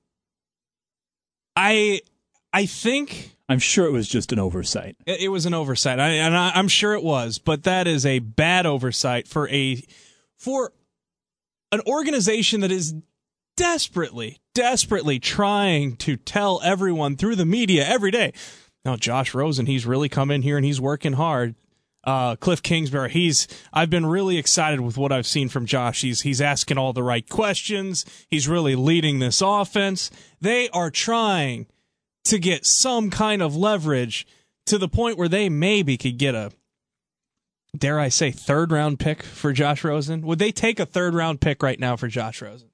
I I think... I'm sure it was just an oversight. It, it was an oversight, I, and I, I'm sure it was, but that is a bad oversight for a for an organization that is desperately, desperately trying to tell everyone through the media every day, now Josh Rosen, he's really come in here and he's working hard. Uh, Cliff Kingsbury, he's I've been really excited with what I've seen from Josh. He's he's asking all the right questions. He's really leading this offense. They are trying to get some kind of leverage to the point where they maybe could get a, dare I say, third round pick for Josh Rosen. Would they take a third round pick right now for Josh Rosen?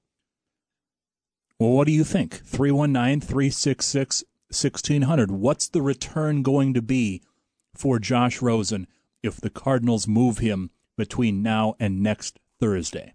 Well, what do you think? three one nine, three six six, one six zero zero. What's the return going to be for Josh Rosen if the Cardinals move him between now and next Thursday?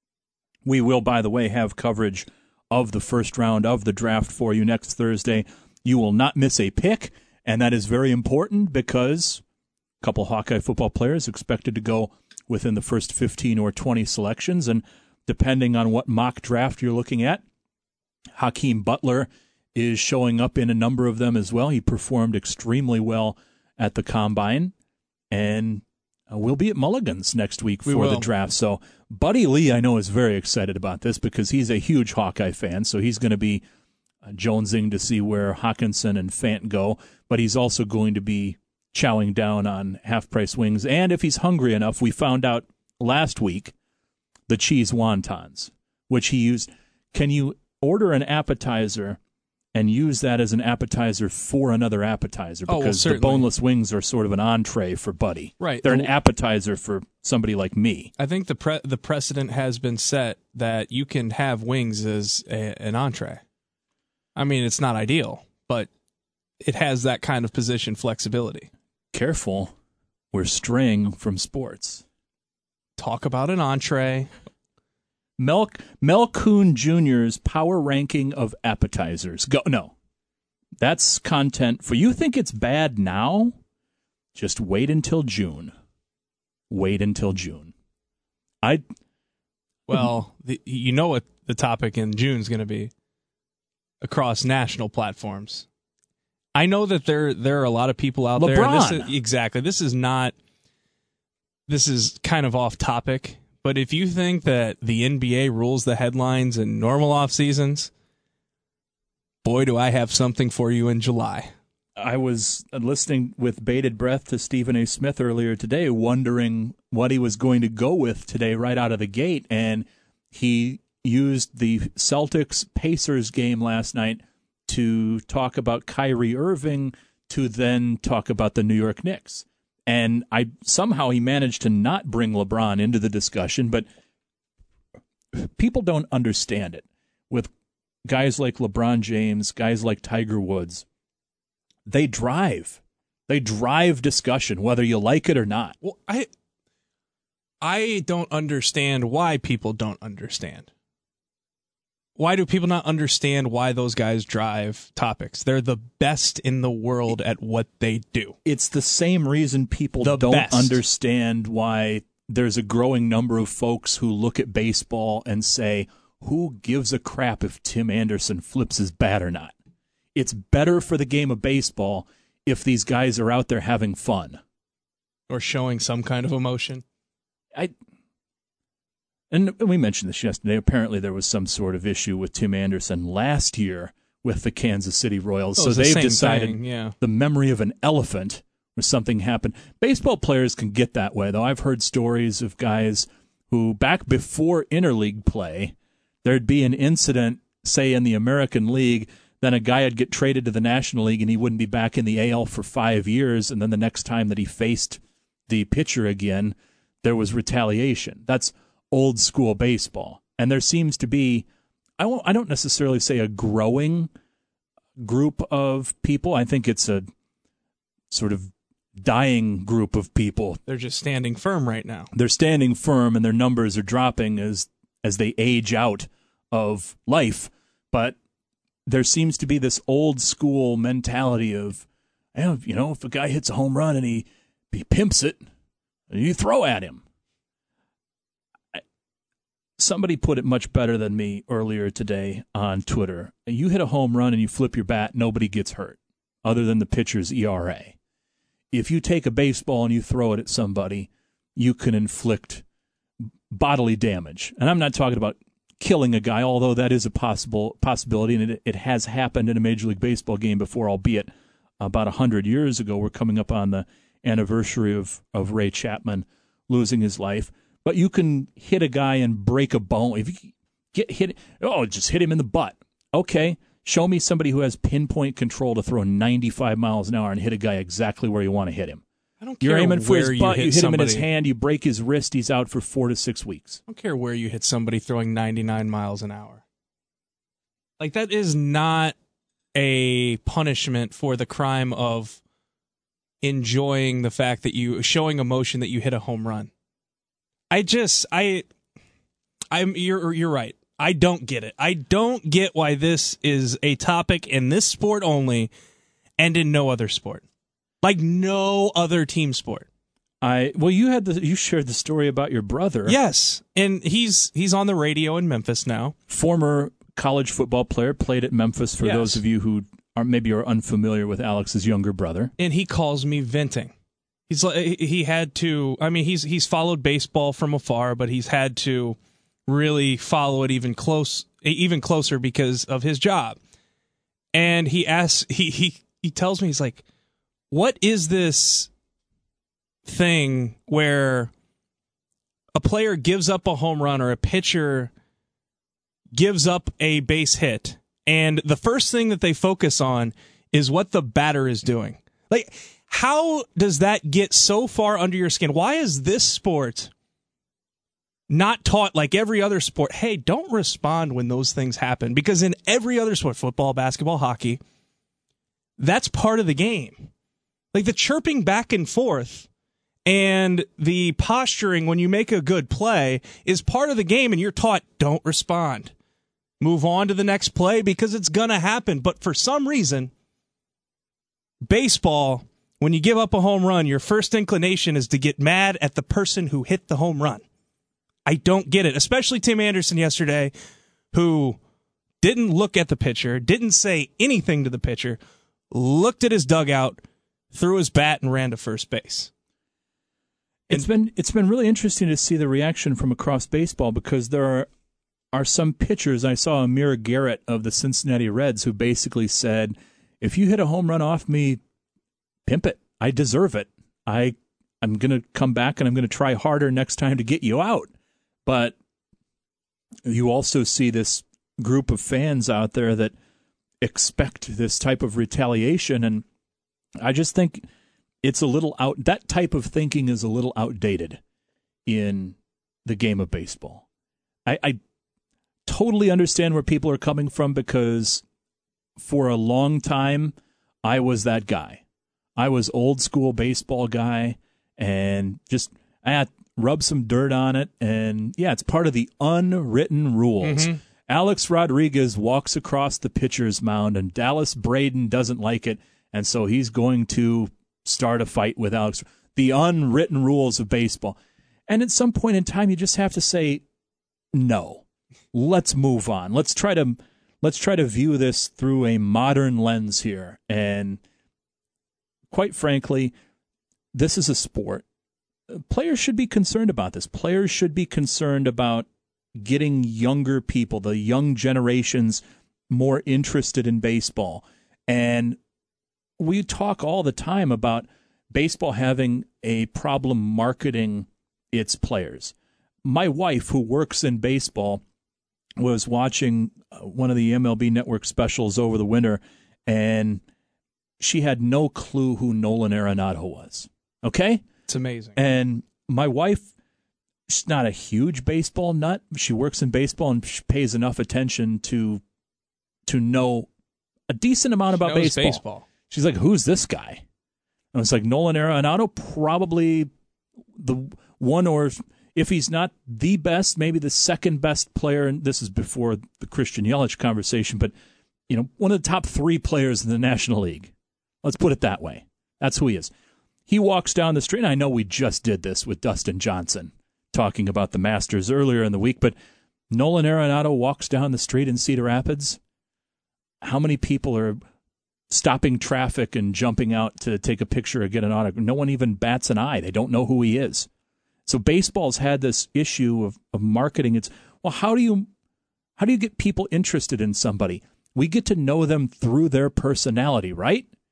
We will, by the way, have coverage of the first round of the draft for you next Thursday. You will not miss a pick, and that is very important because a couple Hawkeye football players expected to go within the first fifteen or twenty selections, and depending on what mock draft you're looking at, Hakeem Butler is showing up in a number of them as well. He performed extremely well at the Combine. And uh, we'll be at Mulligan's next week for the draft. So Buddy Lee, I know, is very excited about this because he's a huge Hawkeye fan. So he's going to be uh, jonesing to see where Hawkinson and Fant go. But he's also going to be chowing down on half-price wings. And if he's hungry enough, we found out last week the cheese wontons, which he used. Can you order an appetizer and use that as an appetizer for another appetizer? Because oh, well, the boneless wings are sort of an entree for Buddy. Right. They're an appetizer for somebody like me. I think the pre- the precedent has been set that you can have wings as a, an entree. I mean, it's not ideal, but it has that kind of position flexibility. Careful. We're straying from sports. Talk about an entree. Mel, Mel Kuhn Junior's power ranking of appetizers. Go no. That's content for you think it's bad now? Just wait until June. Wait until June. I Well, the, you know what the topic in June is going to be across national platforms. I know that there there are a lot of people out LeBron. there. This is, exactly. This is not. This is kind of off topic. But if you think that the N B A rules the headlines in normal off seasons, boy, do I have something for you in July. I was listening with bated breath to Stephen A. Smith earlier today, wondering what he was going to go with today right out of the gate, and he used the Celtics-Pacers game last night to talk about Kyrie Irving, to then talk about the New York Knicks. And I somehow he managed to not bring LeBron into the discussion, but people don't understand it. With guys like LeBron James, guys like Tiger Woods, they drive. They drive discussion, whether you like it or not. Well, I I don't understand why people don't understand. Why do people not understand why those guys drive topics? They're the best in the world at what they do. It's the same reason people the don't best. understand why there's a growing number of folks who look at baseball and say, who gives a crap if Tim Anderson flips his bat or not? It's better for the game of baseball if these guys are out there having fun. Or showing some kind of emotion. I... And we mentioned this yesterday. Apparently, there was some sort of issue with Tim Anderson last year with the Kansas City Royals. Oh, so the they've same decided thing, yeah. the memory of an elephant or something happened. Baseball players can get that way, though. I've heard stories of guys who, back before interleague play, there'd be an incident, say, in the American League, then a guy would get traded to the National League and he wouldn't be back in the A L for five years, and then the next time that he faced the pitcher again, there was retaliation. That's old school baseball. And there seems to be, I won't, I don't necessarily say a growing group of people. I think it's a sort of dying group of people. They're just standing firm right now. They're standing firm and their numbers are dropping as as they age out of life. But there seems to be this old school mentality of, you know, if a guy hits a home run and he, he pimps it, you throw at him. Somebody put it much better than me earlier today on Twitter. You hit a home run and you flip your bat, nobody gets hurt, other than the pitcher's E R A. If you take a baseball and you throw it at somebody, you can inflict bodily damage. And I'm not talking about killing a guy, although that is a possible possibility, and it, it has happened in a Major League Baseball game before, albeit about one hundred years ago. We're coming up on the anniversary of, of Ray Chapman losing his life. But you can hit a guy and break a bone. If you get hit, oh, just hit him in the butt. Okay, show me somebody who has pinpoint control to throw ninety-five miles an hour and hit a guy exactly where you want to hit him. I don't You're care aiming for where his you butt, hit you hit him in his somebody. hand, you break his wrist, he's out for four to six weeks. I don't care where you hit somebody throwing ninety-nine miles an hour. Like, that is not a punishment for the crime of enjoying the fact that you, showing emotion that you hit a home run. I just, I, I'm, you're, you're right. I don't get it. I don't get why this is a topic in this sport only and in no other sport. Like no other team sport. I well, you had the you shared the story about your brother. Yes, and he's he's on the radio in Memphis now. Former college football player, played at Memphis. For Yes. those of you who are maybe are unfamiliar with Alex's younger brother, And he calls me venting. He's like he had to. I mean, he's he's followed baseball from afar, but he's had to really follow it even close, even closer because of his job. And he asks, he he he tells me, he's like, "What is this thing where a player gives up a home run or a pitcher gives up a base hit, and the first thing that they focus on is what the batter is doing?" Like, how does that get so far under your skin? Why is this sport not taught like every other sport? Hey, don't respond when those things happen, because in every other sport, football, basketball, hockey, that's part of the game. Like the chirping back and forth and the posturing when you make a good play is part of the game, and you're taught, don't respond. Move on to the next play because it's going to happen. But for some reason, baseball, when you give up a home run, your first inclination is to get mad at the person who hit the home run. I don't get it, especially Tim Anderson yesterday, who didn't look at the pitcher, didn't say anything to the pitcher, looked at his dugout, threw his bat, and ran to first base. It's been it's been really interesting to see the reaction from across baseball, because there are are some pitchers. I saw Amir Garrett of the Cincinnati Reds who basically said, if you hit a home run off me, pimp it. I deserve it. I I'm going to come back and I'm going to try harder next time to get you out. But you also see this group of fans out there that expect this type of retaliation, and I just think it's a little out. That type of thinking is a little outdated in the game of baseball. I, I totally understand where people are coming from, because for a long time I was that guy. I was old school baseball guy, and just I had rub some dirt on it, and yeah, it's part of the unwritten rules. Mm-hmm. Alex Rodriguez walks across the pitcher's mound, and Dallas Braden doesn't like it, and so he's going to start a fight with Alex. The unwritten rules of baseball. And at some point in time, you just have to say, no, let's move on. Let's try to let's try to view this through a modern lens here. And quite frankly, this is a sport. Players should be concerned about this. Players should be concerned about getting younger people, the young generations, more interested in baseball. And we talk all the time about baseball having a problem marketing its players. My wife, who works in baseball, was watching one of the M L B Network specials over the winter, and she had no clue who Nolan Arenado was. Okay? It's amazing. And my wife, she's not a huge baseball nut. She works in baseball, and she pays enough attention to to know a decent amount about knows baseball. baseball. She's like, who's this guy? And it's like, Nolan Arenado, probably the one, or if he's not the best, maybe the second best player. And this is before the Christian Yelich conversation, but you know, one of the top three players in the National League. Let's put it that way. That's who he is. He walks down the street, and I know we just did this with Dustin Johnson, talking about the Masters earlier in the week, but Nolan Arenado walks down the street in Cedar Rapids. How many people are stopping traffic and jumping out to take a picture or get an autograph? No one even bats an eye. They don't know who he is. So baseball's had this issue of, of marketing. It's, well, how do you how do you get people interested in somebody? We get to know them through their personality, right?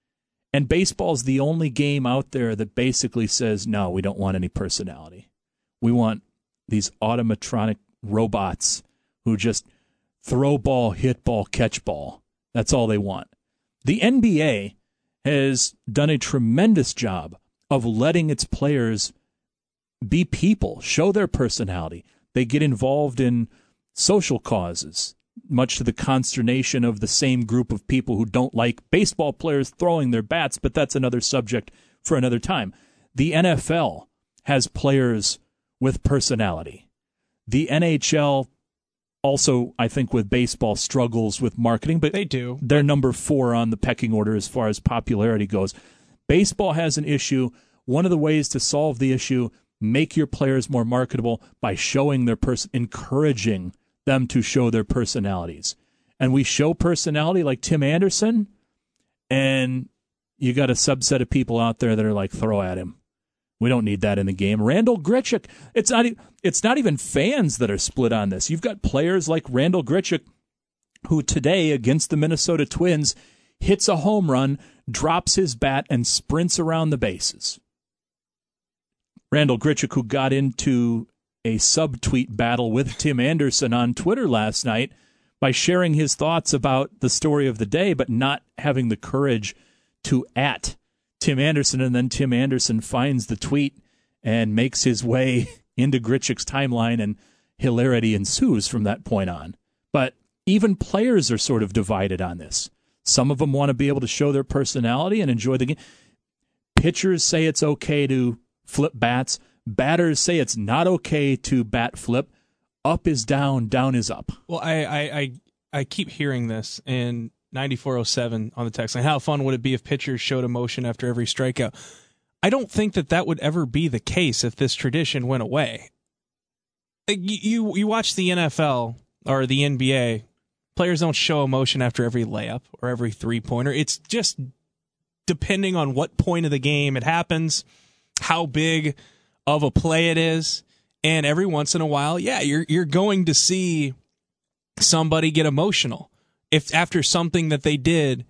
And baseball's the only game out there that basically says, no, we don't want any personality. We want these automatronic robots who just throw ball, hit ball, catch ball. That's all they want. The N B A has done a tremendous job of letting its players be people, show their personality. They get involved in social causes, much to the consternation of the same group of people who don't like baseball players throwing their bats, but that's another subject for another time. The N F L has players with personality. The N H L also, I think, with baseball, struggles with marketing, but they do. They're number four on the pecking order as far as popularity goes. Baseball has an issue. One of the ways to solve the issue, make your players more marketable by showing their person, encouraging them to show their personalities. And we show personality like Tim Anderson, and you got a subset of people out there that are like, throw at him. We don't need that in the game. Randall Grichuk, it's not, it's not even fans that are split on this. You've got players like Randall Grichuk, who today against the Minnesota Twins hits a home run, drops his bat, and sprints around the bases. Randall Grichuk, who got into a subtweet battle with Tim Anderson on Twitter last night by sharing his thoughts about the story of the day, but not having the courage to at Tim Anderson, and then Tim Anderson finds the tweet and makes his way into Grichuk's timeline, and hilarity ensues from that point on. But even players are sort of divided on this. Some of them want to be able to show their personality and enjoy the game. Pitchers say it's okay to flip bats. Batters say it's not okay to bat flip. Up is down, down is up. Well, I I, I, I keep hearing this, and ninety-four oh seven on the text line. How fun would it be if pitchers showed emotion after every strikeout? I don't think that that would ever be the case if this tradition went away. Like, you, you you watch the N F L or the N B A, players don't show emotion after every layup or every three-pointer. It's just depending on what point of the game it happens, how big of a play it is, and every once in a while, yeah, you're you're going to see somebody get emotional. If after something that they did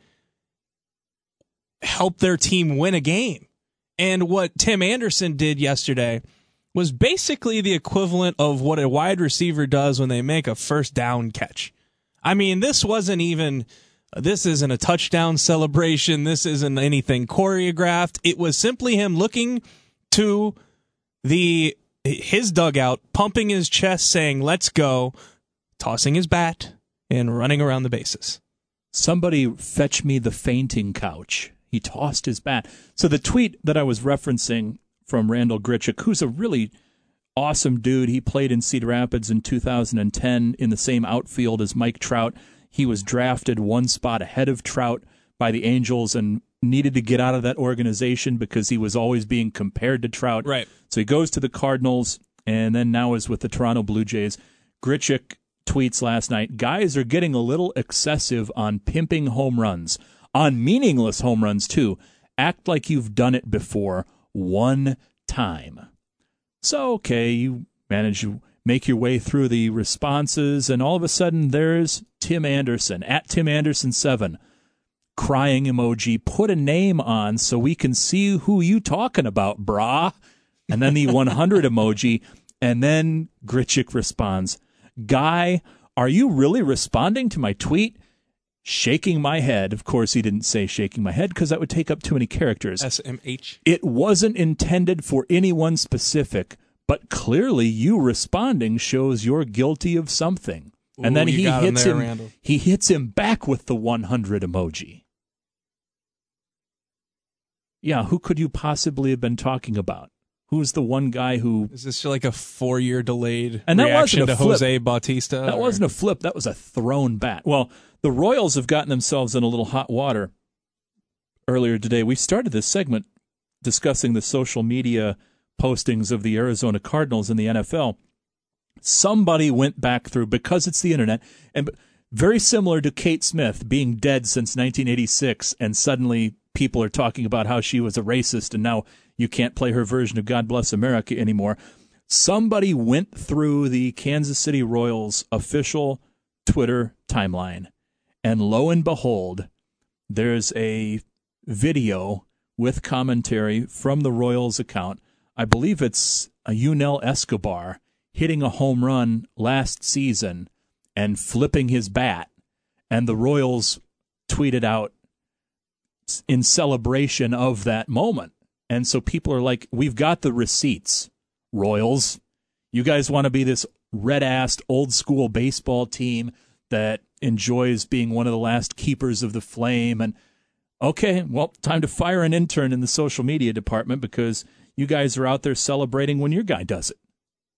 helped their team win a game. And what Tim Anderson did yesterday was basically the equivalent of what a wide receiver does when they make a first down catch. I mean, this wasn't even, this isn't a touchdown celebration. This isn't anything choreographed. It was simply him looking to the his dugout, pumping his chest, saying, let's go, tossing his bat, and running around the bases. Somebody fetch me the fainting couch. He tossed his bat. So the tweet that I was referencing from Randall Grichuk, who's a really awesome dude. He played in Cedar Rapids in two thousand ten in the same outfield as Mike Trout. He was drafted one spot ahead of Trout by the Angels and needed to get out of that organization because he was always being compared to Trout. Right. So he goes to the Cardinals and then now is with the Toronto Blue Jays. Grichuk tweets last night, guys are getting a little excessive on pimping home runs, on meaningless home runs too. Act like you've done it before one time. So, okay, you manage to make your way through the responses, and all of a sudden there's Tim Anderson, at Tim Anderson seven, crying emoji, put a name on so we can see who you talking about, brah. And then the one hundred emoji, and then Grichuk responds, Guy, are you really responding to my tweet? Shaking my head. Of course, he didn't say shaking my head because that would take up too many characters. S M H. It wasn't intended for anyone specific, but clearly you responding shows you're guilty of something. Ooh, and then he hits him, him, there, him he hits him back with the one hundred emoji. Yeah, who could you possibly have been talking about? Who's the one guy who... Is this like a four-year delayed and that reaction wasn't a to flip. Jose Bautista? That or? wasn't a flip. That was a thrown bat. Well, the Royals have gotten themselves in a little hot water earlier today. We started this segment discussing the social media postings of the Arizona Cardinals in the N F L. Somebody went back through, because it's the internet, and very similar to Kate Smith being dead since nineteen eighty-six, and suddenly people are talking about how she was a racist and now you can't play her version of God Bless America anymore. Somebody went through the Kansas City Royals official Twitter timeline, and lo and behold, there's a video with commentary from the Royals account. I believe it's a Yunel Escobar hitting a home run last season and flipping his bat, and the Royals tweeted out in celebration of that moment. And so people are like, we've got the receipts, Royals. You guys want to be this red-assed, old-school baseball team that enjoys being one of the last keepers of the flame. And, okay, well, time to fire an intern in the social media department because you guys are out there celebrating when your guy does it.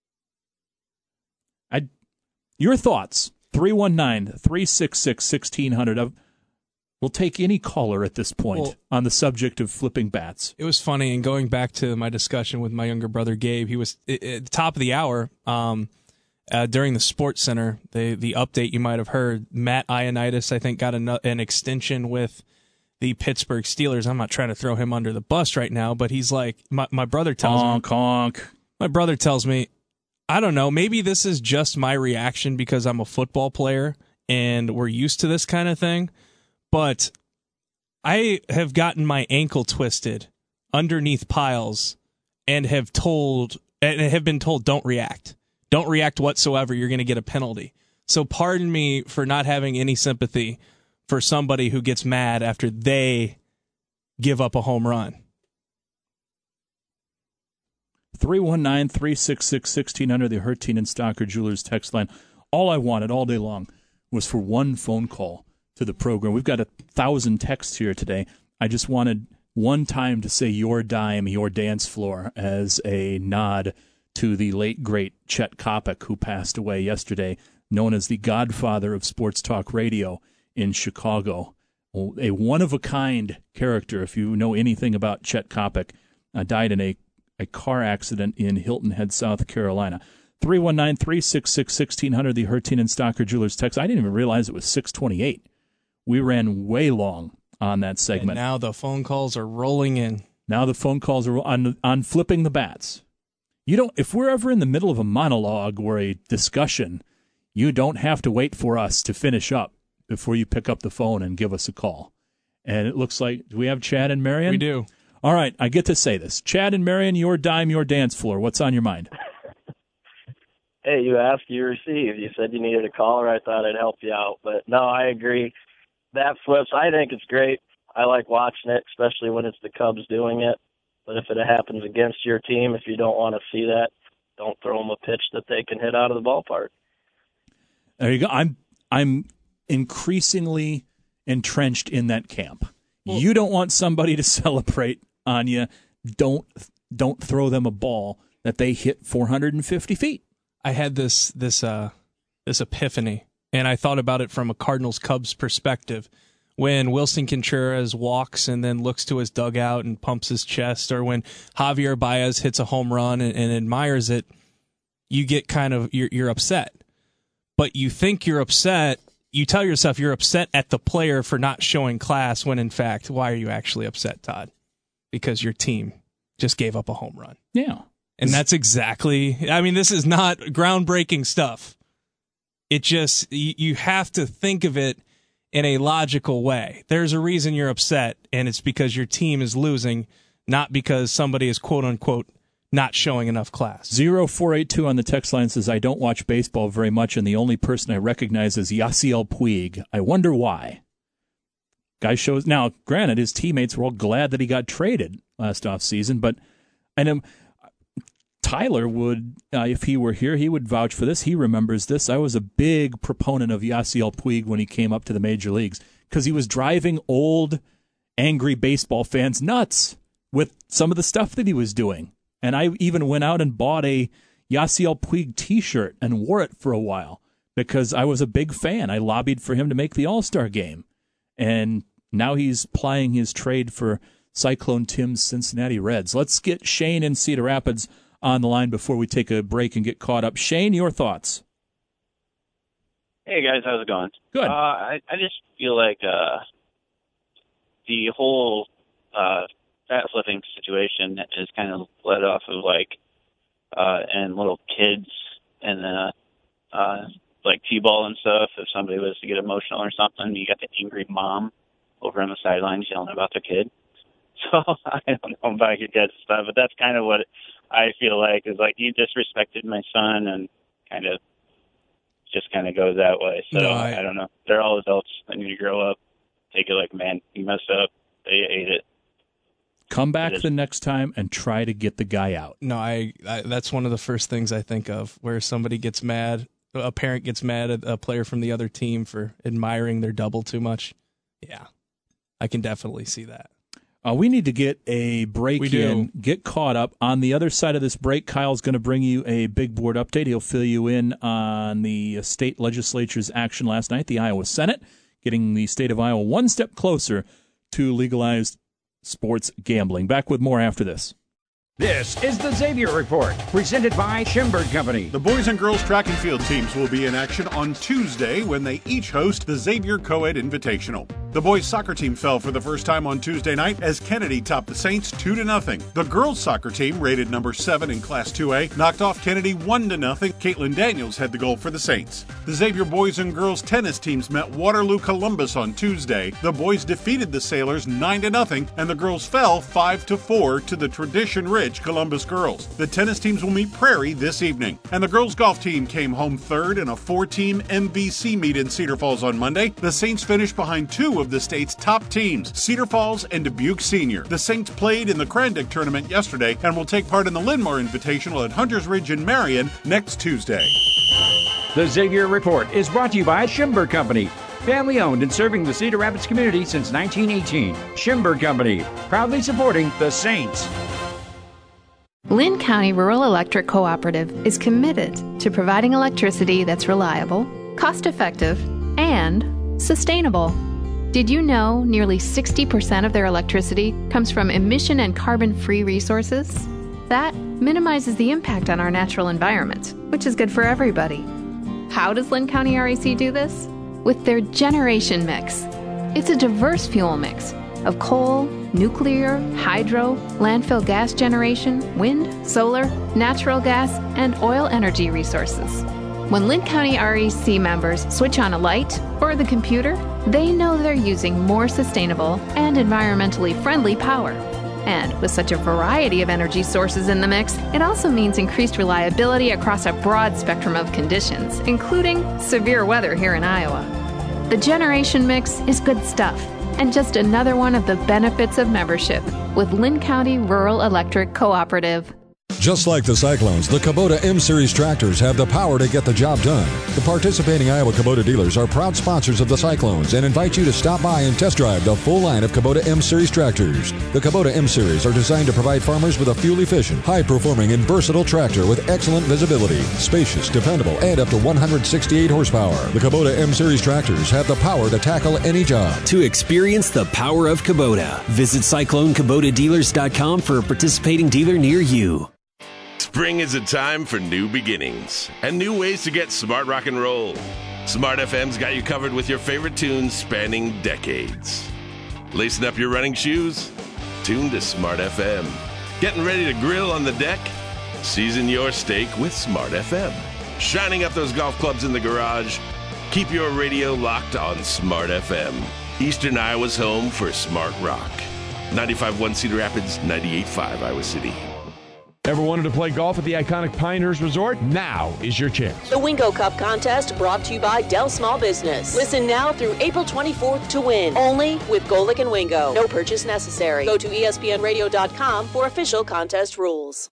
I, your thoughts, three one nine, three six six, one six zero zero. We'll take any caller at this point well, on the subject of flipping bats. It was funny, and going back to my discussion with my younger brother Gabe, he was at the top of the hour um, uh, during the Sports Center. The the update you might have heard, Matt Ioannidis, I think, got an, an extension with the Pittsburgh Steelers. I'm not trying to throw him under the bus right now, but he's like, my, my brother tells honk, me, honk. My brother tells me, I don't know, maybe this is just my reaction because I'm a football player and we're used to this kind of thing. But I have gotten my ankle twisted underneath piles and have told and have been told don't react. Don't react whatsoever. You're going to get a penalty. So pardon me for not having any sympathy for somebody who gets mad after they give up a home run. three one nine, three six six, one six zero zero, the Herteen and Stocker Jewelers text line. All I wanted all day long was for one phone call to the program. We've got a thousand texts here today. I just wanted one time to say your dime, your dance floor as a nod to the late, great Chet Kopic, who passed away yesterday, known as the godfather of sports talk radio in Chicago. A one-of-a-kind character, if you know anything about Chet Kopic, uh, died in a, a car accident in Hilton Head, South Carolina. three one nine, three six six, one six zero zero, the Herteen and Stocker Jewelers text. I didn't even realize it was six twenty-eight. We ran way long on that segment. And now the phone calls are rolling in. Now the phone calls are on on flipping the bats. You don't. If we're ever in the middle of a monologue or a discussion, you don't have to wait for us to finish up before you pick up the phone and give us a call. And it looks like, do we have Chad and Marion? We do. All right, I get to say this. Chad and Marion, your dime, your dance floor. What's on your mind? Hey, you asked, you received. You said you needed a caller. I thought I'd help you out. But no, I agree. That flips. I think it's great. I like watching it, especially when it's the Cubs doing it. But if it happens against your team, if you don't want to see that, don't throw them a pitch that they can hit out of the ballpark. There you go. I'm I'm increasingly entrenched in that camp. Well, you don't want somebody to celebrate on you. Don't don't throw them a ball that they hit four hundred fifty feet. I had this this uh this epiphany, and I thought about it from a Cardinals-Cubs perspective. When Wilson Contreras walks and then looks to his dugout and pumps his chest, or when Javier Baez hits a home run and, and admires it, you get kind of, you're, you're upset. But you think you're upset, you tell yourself you're upset at the player for not showing class, when in fact, why are you actually upset, Todd? Because your team just gave up a home run. Yeah. And that's exactly, I mean, this is not groundbreaking stuff. It just, you, you have to think of it in a logical way. There's a reason you're upset, and it's because your team is losing, not because somebody is quote-unquote not showing enough class. zero four eight two on the text line says, I don't watch baseball very much, and the only person I recognize is Yasiel Puig. I wonder why. Guy shows, now, granted, his teammates were all glad that he got traded last offseason, but I know Tyler would, uh, if he were here, he would vouch for this. He remembers this. I was a big proponent of Yasiel Puig when he came up to the major leagues because he was driving old, angry baseball fans nuts with some of the stuff that he was doing. And I even went out and bought a Yasiel Puig T-shirt and wore it for a while because I was a big fan. I lobbied for him to make the All-Star game. And now he's plying his trade for Cyclone Tim's Cincinnati Reds. Let's get Shane in Cedar Rapids on the line before we take a break and get caught up. Shane, your thoughts? Hey, guys. How's it going? Good. Uh, I, I just feel like uh, the whole uh, fat flipping situation is kind of led off of, like, uh, and little kids and, uh, uh, like, T-ball and stuff. If somebody was to get emotional or something, you got the angry mom over on the sidelines yelling about the kid. So I don't know about your guys' stuff, but that's kind of what I feel like is like you disrespected my son and kind of just kind of goes that way. So No, I- I don't know. They're all adults. They need to grow up. Take it like, man, you messed up. They ate it. Come back the next time and try to get the guy out. No, I, I that's one of the first things I think of, where somebody gets mad, a parent gets mad at a player from the other team for admiring their double too much. Yeah, I can definitely see that. Uh, we need to get a break We do. in, get caught up. On the other side of this break, Kyle's going to bring you a big board update. He'll fill you in on the state legislature's action last night, the Iowa Senate, getting the state of Iowa one step closer to legalized sports gambling. Back with more after this. This is the Xavier Report, presented by Schimberg Company. The boys and girls track and field teams will be in action on Tuesday when they each host the Xavier Co-Ed Invitational. The boys soccer team fell for the first time on Tuesday night as Kennedy topped the Saints two to nothing. The girls soccer team, rated number seven in Class two A, knocked off Kennedy one to nothing. Caitlin Daniels had the goal for the Saints. The Xavier boys and girls tennis teams met Waterloo Columbus on Tuesday. The boys defeated the Sailors nine to nothing, and the girls fell five to four to the tradition-rich Columbus girls. The tennis teams will meet Prairie this evening. And the girls golf team came home third in a four-team M V C meet in Cedar Falls on Monday. The Saints finished behind two of the state's top teams, Cedar Falls and Dubuque Senior. The Saints played in the Crandick tournament yesterday and will take part in the Linmar Invitational at Hunters Ridge in Marion next Tuesday. The Xavier Report is brought to you by Schimberg Company. Family owned and serving the Cedar Rapids community since nineteen eighteen. Schimberg Company, proudly supporting the Saints. Lynn County Rural Electric Cooperative is committed to providing electricity that's reliable, cost-effective, and sustainable. Did you know nearly sixty percent of their electricity comes from emission and carbon-free resources? That minimizes the impact on our natural environment, which is good for everybody. How does Lynn County R E C do this? With their generation mix. It's a diverse fuel mix of coal, nuclear, hydro, landfill gas generation, wind, solar, natural gas, and oil energy resources. When Lynn County R E C members switch on a light or the computer, they know they're using more sustainable and environmentally friendly power. And with such a variety of energy sources in the mix, it also means increased reliability across a broad spectrum of conditions, including severe weather here in Iowa. The generation mix is good stuff, and just another one of the benefits of membership with Lynn County Rural Electric Cooperative. Just like the Cyclones, the Kubota M-Series tractors have the power to get the job done. The participating Iowa Kubota dealers are proud sponsors of the Cyclones and invite you to stop by and test drive the full line of Kubota M-Series tractors. The Kubota M-Series are designed to provide farmers with a fuel-efficient, high-performing, and versatile tractor with excellent visibility, spacious, dependable, and up to one hundred sixty-eight horsepower. The Kubota M-Series tractors have the power to tackle any job. To experience the power of Kubota, visit Cyclone Kubota Dealers dot com for a participating dealer near you. Spring is a time for new beginnings and new ways to get smart rock and roll. Smart F M's got you covered with your favorite tunes spanning decades. Lacing up your running shoes? Tune to Smart F M. Getting ready to grill on the deck? Season your steak with Smart F M. Shining up those golf clubs in the garage? Keep your radio locked on Smart F M. Eastern Iowa's home for smart rock. ninety-five point one Cedar Rapids, ninety-eight point five Iowa City. Ever wanted to play golf at the iconic Pinehurst Resort? Now is your chance. The Wingo Cup contest brought to you by Dell Small Business. Listen now through April twenty-fourth to win. Only with Golick and Wingo. No purchase necessary. Go to E S P N radio dot com for official contest rules.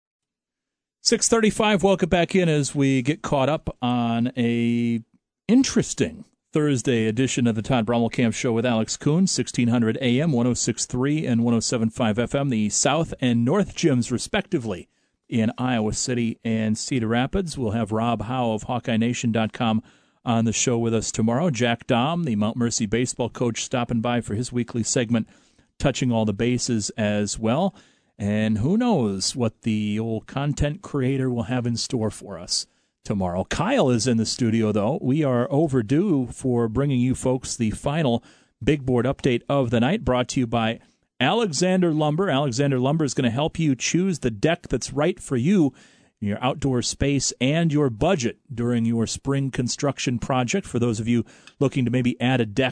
six thirty-five, welcome back in as we get caught up on a interesting Thursday edition of the Todd Brommelkamp Show with Alex Kuhn, sixteen hundred A M, one oh six point three and one oh seven point five F M, the South and North gyms, respectively, in Iowa City and Cedar Rapids. We'll have Rob Howe of Hawkeye Nation dot com on the show with us tomorrow. Jack Dahm, the Mount Mercy baseball coach, stopping by for his weekly segment, touching all the bases as well. And who knows what the old content creator will have in store for us tomorrow. Kyle is in the studio, though. We are overdue for bringing you folks the final big board update of the night, brought to you by Alexander Lumber. Alexander Lumber is going to help you choose the deck that's right for you, your outdoor space, and your budget during your spring construction project. For those of you looking to maybe add a deck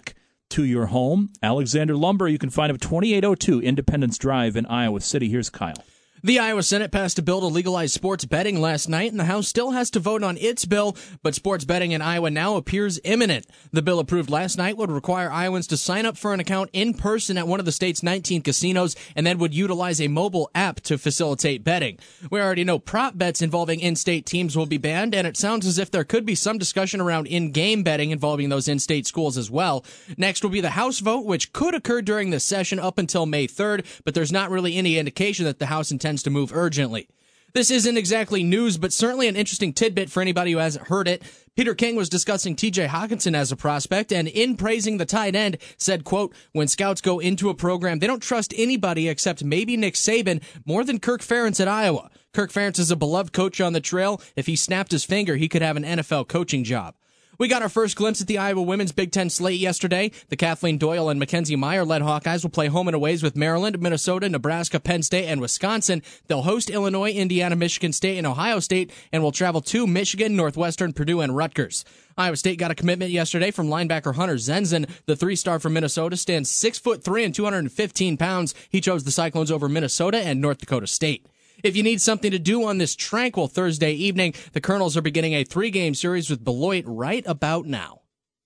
to your home. Alexander Lumber, you can find him at twenty-eight oh two Independence Drive in Iowa City. Here's Kyle. The Iowa Senate passed a bill to legalize sports betting last night, and the House still has to vote on its bill, but sports betting in Iowa now appears imminent. The bill approved last night would require Iowans to sign up for an account in person at one of the state's nineteen casinos and then would utilize a mobile app to facilitate betting. We already know prop bets involving in-state teams will be banned, and it sounds as if there could be some discussion around in-game betting involving those in-state schools as well. Next will be the House vote, which could occur during this session up until May third, but there's not really any indication that the House intends to move urgently. This isn't exactly news, but certainly an interesting tidbit for anybody who hasn't heard it. Peter King was discussing T J Hawkinson as a prospect, and in praising the tight end, said, quote, when scouts go into a program, they don't trust anybody except maybe Nick Saban more than Kirk Ferentz at Iowa. Kirk Ferentz is a beloved coach on the trail. If he snapped his finger, he could have an N F L coaching job. We got our first glimpse at the Iowa women's Big Ten slate yesterday. The Kathleen Doyle and Mackenzie Meyer-led Hawkeyes will play home and aways with Maryland, Minnesota, Nebraska, Penn State, and Wisconsin. They'll host Illinois, Indiana, Michigan State, and Ohio State, and will travel to Michigan, Northwestern, Purdue, and Rutgers. Iowa State got a commitment yesterday from linebacker Hunter Zenzen. The three-star from Minnesota stands six foot three and two hundred fifteen pounds. He chose the Cyclones over Minnesota and North Dakota State. If you need something to do on this tranquil Thursday evening, the Colonels are beginning a three-game series with Beloit right about now.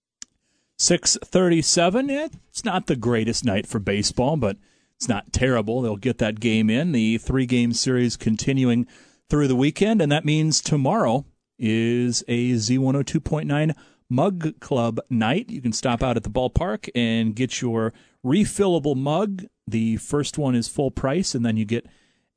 six thirty-seven, it's not the greatest night for baseball, but it's not terrible. They'll get that game in. The three-game series continuing through the weekend, and that means tomorrow is a Z one oh two point nine Mug Club night. You can stop out at the ballpark and get your refillable mug. The first one is full price, and then you get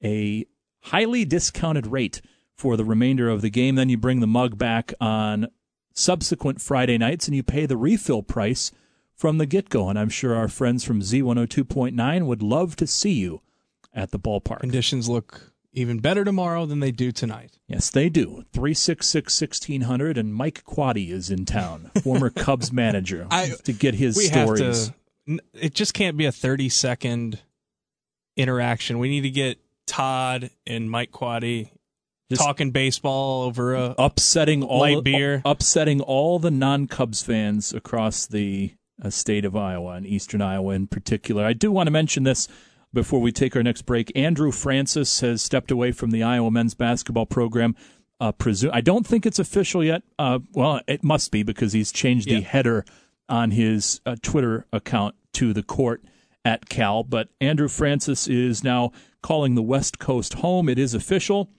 a highly discounted rate for the remainder of the game. Then you bring the mug back on subsequent Friday nights, and you pay the refill price from the get-go. And I'm sure our friends from Z one oh two point nine would love to see you at the ballpark. Conditions look even better tomorrow than they do tonight. Yes, they do. three six six, sixteen hundred, and Mike Quaddy is in town, former Cubs manager, I, to get his we stories. Have to, it just can't be a thirty-second interaction. We need to get Todd and Mike Quaddy just talking baseball over a upsetting all light beer, upsetting all the non-Cubs fans across the uh, state of Iowa and eastern Iowa in particular. I do want to mention this before we take our next break. Andrew Francis has stepped away from the Iowa men's basketball program. Uh, presume I don't think it's official yet. Uh, well, it must be because he's changed yeah. the header on his uh, Twitter account to the court at Cal. But Andrew Francis is now calling the West Coast home. It is official,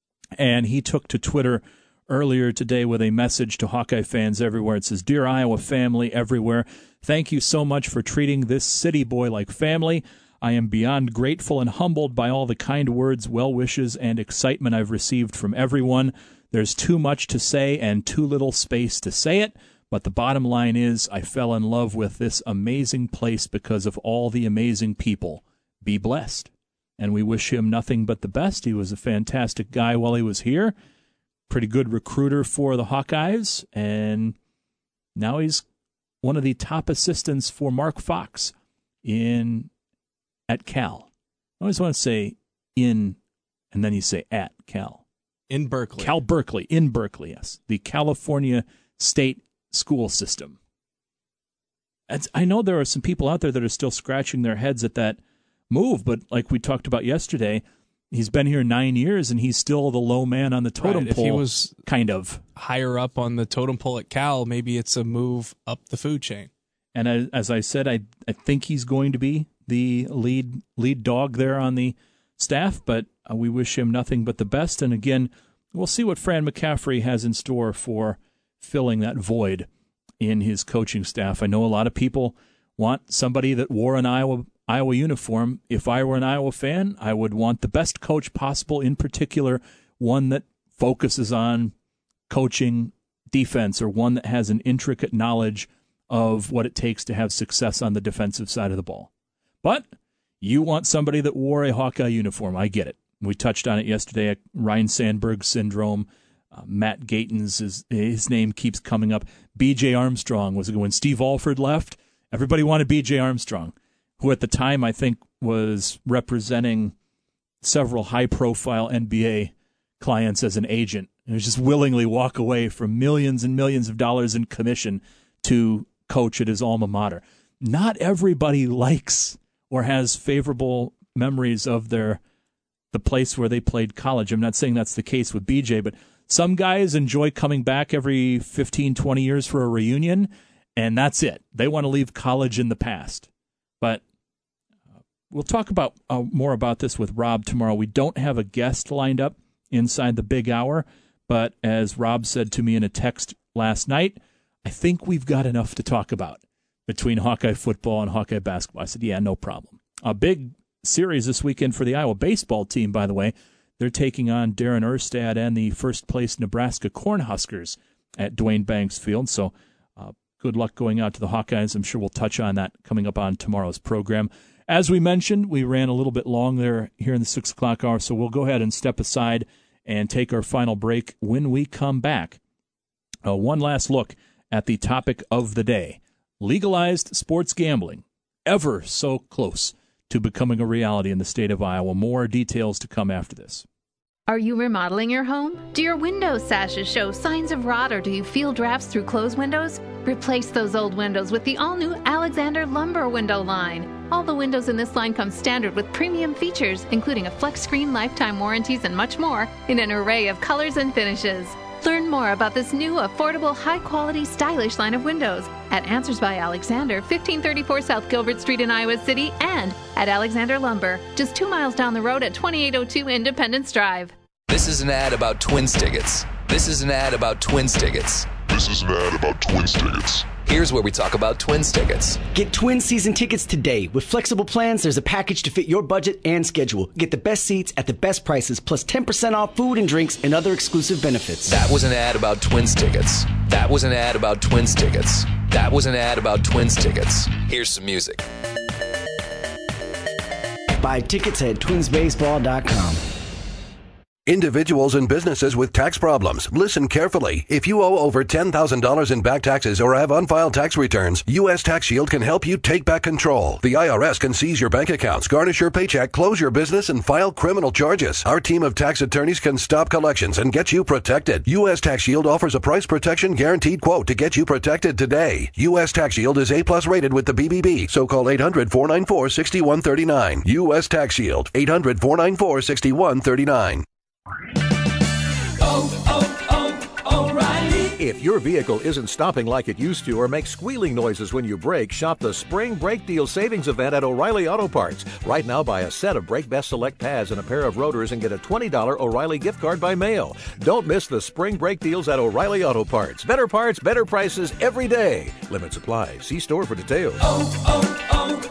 and he took to Twitter earlier today with a message to Hawkeye fans everywhere. It says, "Dear Iowa family everywhere, thank you so much for treating this city boy like family. I am beyond grateful and humbled by all the kind words, well wishes, and excitement I've received from everyone. There's too much to say and too little space to say it, but the bottom line is I fell in love with this amazing place because of all the amazing people. Be blessed." And we wish him nothing but the best. He was a fantastic guy while he was here. Pretty good recruiter for the Hawkeyes. And now he's one of the top assistants for Mark Fox in at Cal. I always want to say in, and then you say at Cal. In Berkeley. Cal Berkeley, in Berkeley, yes. The California State School System. It's, I know there are some people out there that are still scratching their heads at that move, but like we talked about yesterday, he's been here nine years and he's still the low man on the totem right. pole. If he was kind of higher up on the totem pole at Cal, maybe it's a move up the food chain. And as, as I said, I I think he's going to be the lead lead dog there on the staff, but uh, we wish him nothing but the best. And again, we'll see what Fran McCaffrey has in store for filling that void in his coaching staff. I know a lot of people want somebody that wore an Iowa Iowa uniform. If I were an Iowa fan, I would want the best coach possible, in particular one that focuses on coaching defense or one that has an intricate knowledge of what it takes to have success on the defensive side of the ball. But you want somebody that wore a Hawkeye uniform. I get it. We touched on it yesterday. Ryan Sandberg syndrome. Uh, Matt Gatens, is, his name keeps coming up. B J Armstrong was it when Steve Alford left? Everybody wanted B J Armstrong, who at the time I think was representing several high-profile N B A clients as an agent. He was just willingly walk away from millions and millions of dollars in commission to coach at his alma mater. not everybody likes or has favorable memories of their the place where they played college. I'm not saying that's the case with B J, but some guys enjoy coming back every fifteen, twenty years for a reunion, and that's it. They want to leave college in the past. But uh, we'll talk about uh, more about this with Rob tomorrow. We don't have a guest lined up inside the big hour, but as Rob said to me in a text last night, I think we've got enough to talk about between Hawkeye football and Hawkeye basketball. I said, yeah, no problem. A big series this weekend for the Iowa baseball team, by the way. They're taking on Darren Erstad and the first-place Nebraska Cornhuskers at Dwayne Banks Field. So uh, good luck going out to the Hawkeyes. I'm sure we'll touch on that coming up on tomorrow's program. As we mentioned, we ran a little bit long there here in the six o'clock hour, so we'll go ahead and step aside and take our final break. When we come back, uh, one last look at the topic of the day. Legalized sports gambling, ever so close to becoming a reality in the state of Iowa. More details to come after this. Are you remodeling your home? Do your window sashes show signs of rot, or do you feel drafts through closed windows? Replace those old windows with the all-new Alexander Lumber window line. All the windows in this line come standard with premium features, including a flex screen, lifetime warranties, and much more in an array of colors and finishes. Learn more about this new, affordable, high-quality, stylish line of windows at Answers by Alexander, fifteen thirty-four South Gilbert Street in Iowa City, and at Alexander Lumber, just two miles down the road at twenty-eight oh two Independence Drive. This is an ad about Twins tickets. This is an ad about Twins tickets. This is an ad about Twins tickets. Here's where we talk about Twins tickets. Get Twins season tickets today. With flexible plans, there's a package to fit your budget and schedule. Get the best seats at the best prices, plus ten percent off food and drinks and other exclusive benefits. That was an ad about Twins tickets. That was an ad about Twins tickets. That was an ad about Twins tickets. Here's some music. Buy tickets at twins baseball dot com. Individuals and businesses with tax problems, listen carefully. If you owe over ten thousand dollars in back taxes or have unfiled tax returns, U S Tax Shield can help you take back control. The I R S can seize your bank accounts, garnish your paycheck, close your business, and file criminal charges. Our team of tax attorneys can stop collections and get you protected. U S Tax Shield offers a price protection guaranteed quote to get you protected today. U S Tax Shield is A plus rated with the B B B, so call eight hundred, four nine four, six one three nine. U S Tax Shield, eight hundred, four nine four, six one three nine. Oh, oh, oh, O'Reilly. If your vehicle isn't stopping like it used to or makes squealing noises when you brake, shop the Spring Brake Deal Savings Event at O'Reilly Auto Parts. Right now, buy a set of Brake Best Select pads and a pair of rotors and get a twenty dollars O'Reilly gift card by mail. Don't miss the Spring Brake Deals at O'Reilly Auto Parts. Better parts, better prices every day. Limits apply. See store for details. Oh,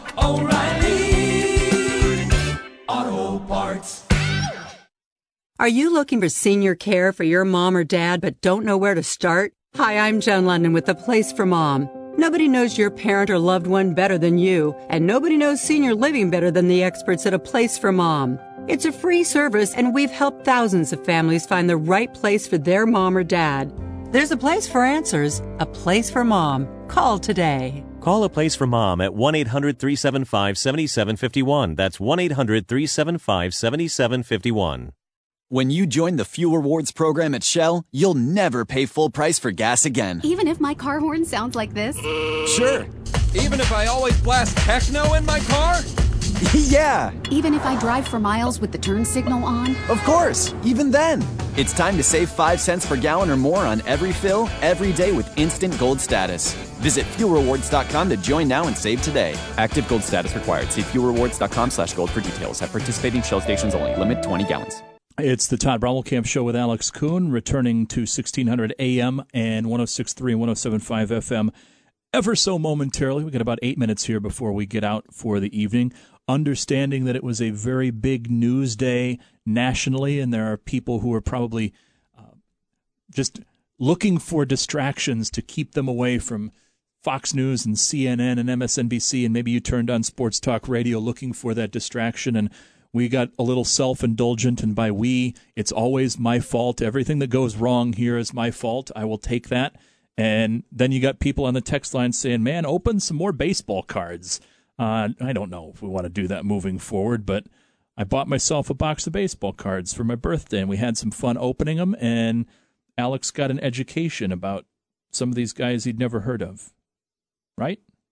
oh, oh, O'Reilly Auto Parts. Are you looking for senior care for your mom or dad but don't know where to start? Hi, I'm Joan London with The Place for Mom. Nobody knows your parent or loved one better than you, and nobody knows senior living better than the experts at A Place for Mom. It's a free service, and we've helped thousands of families find the right place for their mom or dad. There's a place for answers, a place for mom. Call today. Call A Place for Mom at one eight hundred, three seven five, seven seven five one. That's one eight hundred, three seven five, seven seven five one. When you join the Fuel Rewards program at Shell, you'll never pay full price for gas again. Even if my car horn sounds like this? Sure. Even if I always blast techno in my car? Yeah. Even if I drive for miles with the turn signal on? Of course, even then. It's time to save five cents per gallon or more on every fill, every day with instant gold status. Visit fuel rewards dot com to join now and save today. Active gold status required. See fuel rewards dot com slash gold for details. At participating Shell stations only. Limit twenty gallons. It's the Todd Brommelkamp Show with Alex Kuhn, returning to sixteen hundred A M and one oh six point three and one oh seven point five F M ever so momentarily. We've got about eight minutes here before we get out for the evening, understanding that it was a very big news day nationally, and there are people who are probably uh, just looking for distractions to keep them away from Fox News and C N N and M S N B C, and maybe you turned on Sports Talk Radio looking for that distraction, and we got a little self-indulgent, and by we, it's always my fault. Everything that goes wrong here is my fault. I will take that. And then you got people on the text line saying, man, open some more baseball cards. Uh, I don't know if we want to do that moving forward, but I bought myself a box of baseball cards for my birthday, and we had some fun opening them, and Alex got an education about some of these guys he'd never heard of. Right?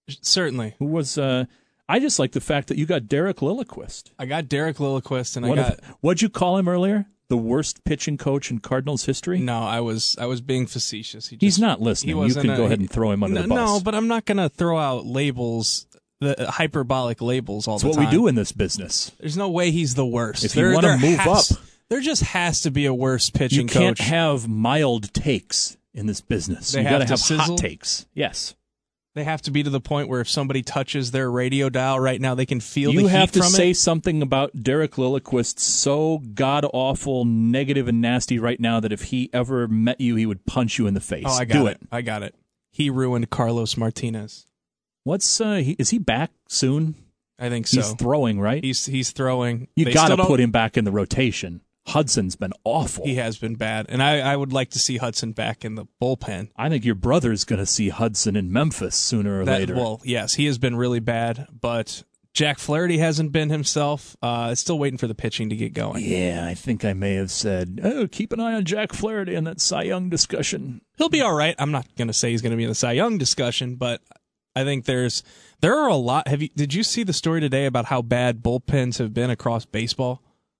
Certainly. Who was? Uh, I just like the fact that you got Derek Lilliquist. I got Derek Lilliquist, and What I got. if, what'd you call him earlier? The worst pitching coach in Cardinals history? No, I was I was being facetious. He just, He's not listening. He You can a, go ahead and throw him under no, the bus. No, but I'm not going to throw out labels, the hyperbolic labels all That's the what time. we do in this business. There's no way he's the worst. If there, you want to there move has, up, there just has to be a worse pitching you can't coach. have mild takes in this business. They you got to have have to sizzle? hot takes. Yes. They have to be to the point where if somebody touches their radio dial right now, they can feel You the heat have to from say it. something about Derek Lilliquist so god-awful, negative, and nasty right now that if he ever met you, he would punch you in the face. Oh, I got Do it. I got it. He ruined Carlos Martinez. What's uh? He, is he back soon? I think so. He's throwing, right? He's he's throwing. You They got to still don't- put him back in the rotation. Hudson's been awful. He has been bad, and I, I would like to see Hudson back in the bullpen. I think your brother's going to see Hudson in Memphis sooner or That- later. Well, yes, he has been really bad, but Jack Flaherty hasn't been himself. Uh, still waiting for the pitching to get going. Yeah, I think I may have said, oh, keep an eye on Jack Flaherty in that Cy Young discussion. He'll be all right. I'm not going to say he's going to be in the Cy Young discussion, but I think there's there are a lot. Have you did you see the story today about how bad bullpens have been across baseball?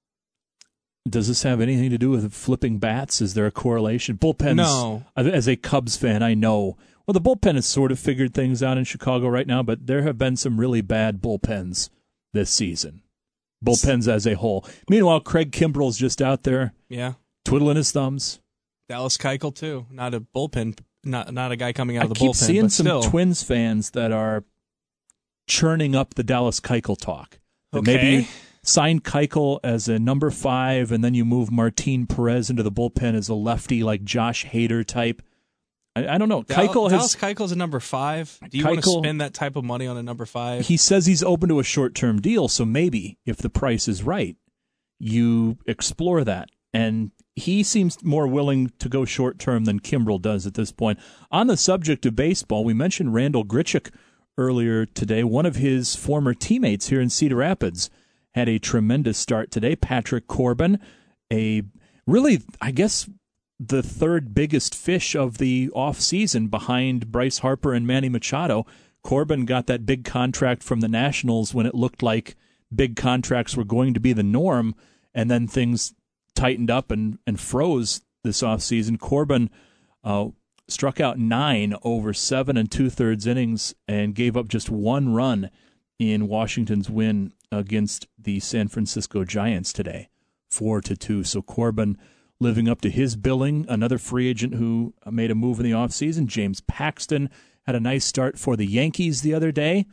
Does this have anything to do with flipping bats? Is there a correlation? Bullpens, No. As a Cubs fan, I know. Well, the bullpen has sort of figured things out in Chicago right now, but there have been some really bad bullpens this season. Bullpens as a whole. Meanwhile, Craig Kimbrell's just out there Yeah, twiddling his thumbs. Dallas Keuchel too. Not a bullpen, not not a guy coming out I of the keep bullpen. seeing but some still. Twins fans that are churning up the Dallas Keuchel talk. That Okay. Maybe sign Keuchel as a number five, and then you move Martin Perez into the bullpen as a lefty, like Josh Hader type. I, I don't know. Dal- Keuchel Dallas has. Keuchel's a number five. Do you want to Keuchel- spend that type of money on a number five? He says he's open to a short-term deal, so maybe if the price is right, you explore that. And he seems more willing to go short-term than Kimbrell does at this point. On the subject of baseball, we mentioned Randall Grichuk earlier today. One of his former teammates here in Cedar Rapids had a tremendous start today. Patrick Corbin, a really, I guess, the third biggest fish of the offseason behind Bryce Harper and Manny Machado. Corbin got that big contract from the Nationals when it looked like big contracts were going to be the norm, and then things tightened up and, and froze this offseason. Corbin uh, struck out nine over seven and two-thirds innings and gave up just one run in Washington's win against the San Francisco Giants today, four to two. So Corbin living up to his billing. Another free agent who made a move in the offseason, James Paxton, had a nice start for the Yankees the other day.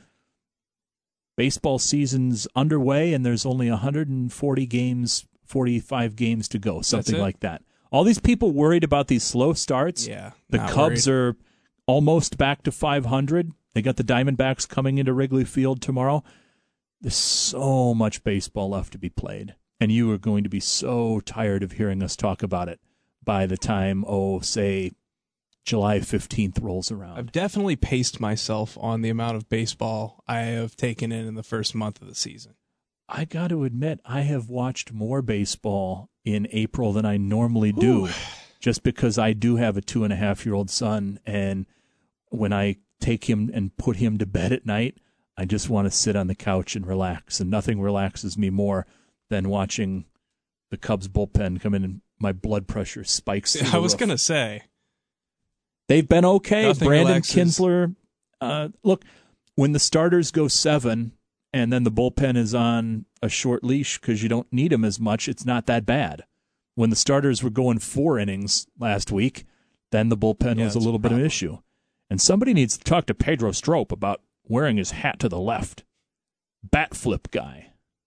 Baseball season's underway, and there's only one hundred forty games, forty-five games to go, something like that. All these people worried about these slow starts. Yeah, the not Cubs worried. are almost back to five hundred. They got the Diamondbacks coming into Wrigley Field tomorrow. There's so much baseball left to be played, and you are going to be so tired of hearing us talk about it by the time, oh, say, July fifteenth rolls around. I've definitely paced myself on the amount of baseball I have taken in in the first month of the season. I got to admit, I have watched more baseball in April than I normally do, just because I do have a two-and-a-half-year-old son, and when I take him and put him to bed at night, I just want to sit on the couch and relax, and nothing relaxes me more than watching the Cubs bullpen come in and my blood pressure spikes through I the was roof. going to say. They've been okay. Nothing Brandon relaxes. Kinsler, uh, look, when the starters go seven and then the bullpen is on a short leash because you don't need them as much, it's not that bad. When the starters were going four innings last week, then the bullpen Yeah, was a that's little a bit of an problem. issue. And somebody needs to talk to Pedro Strop about wearing his hat to the left. Bat flip guy.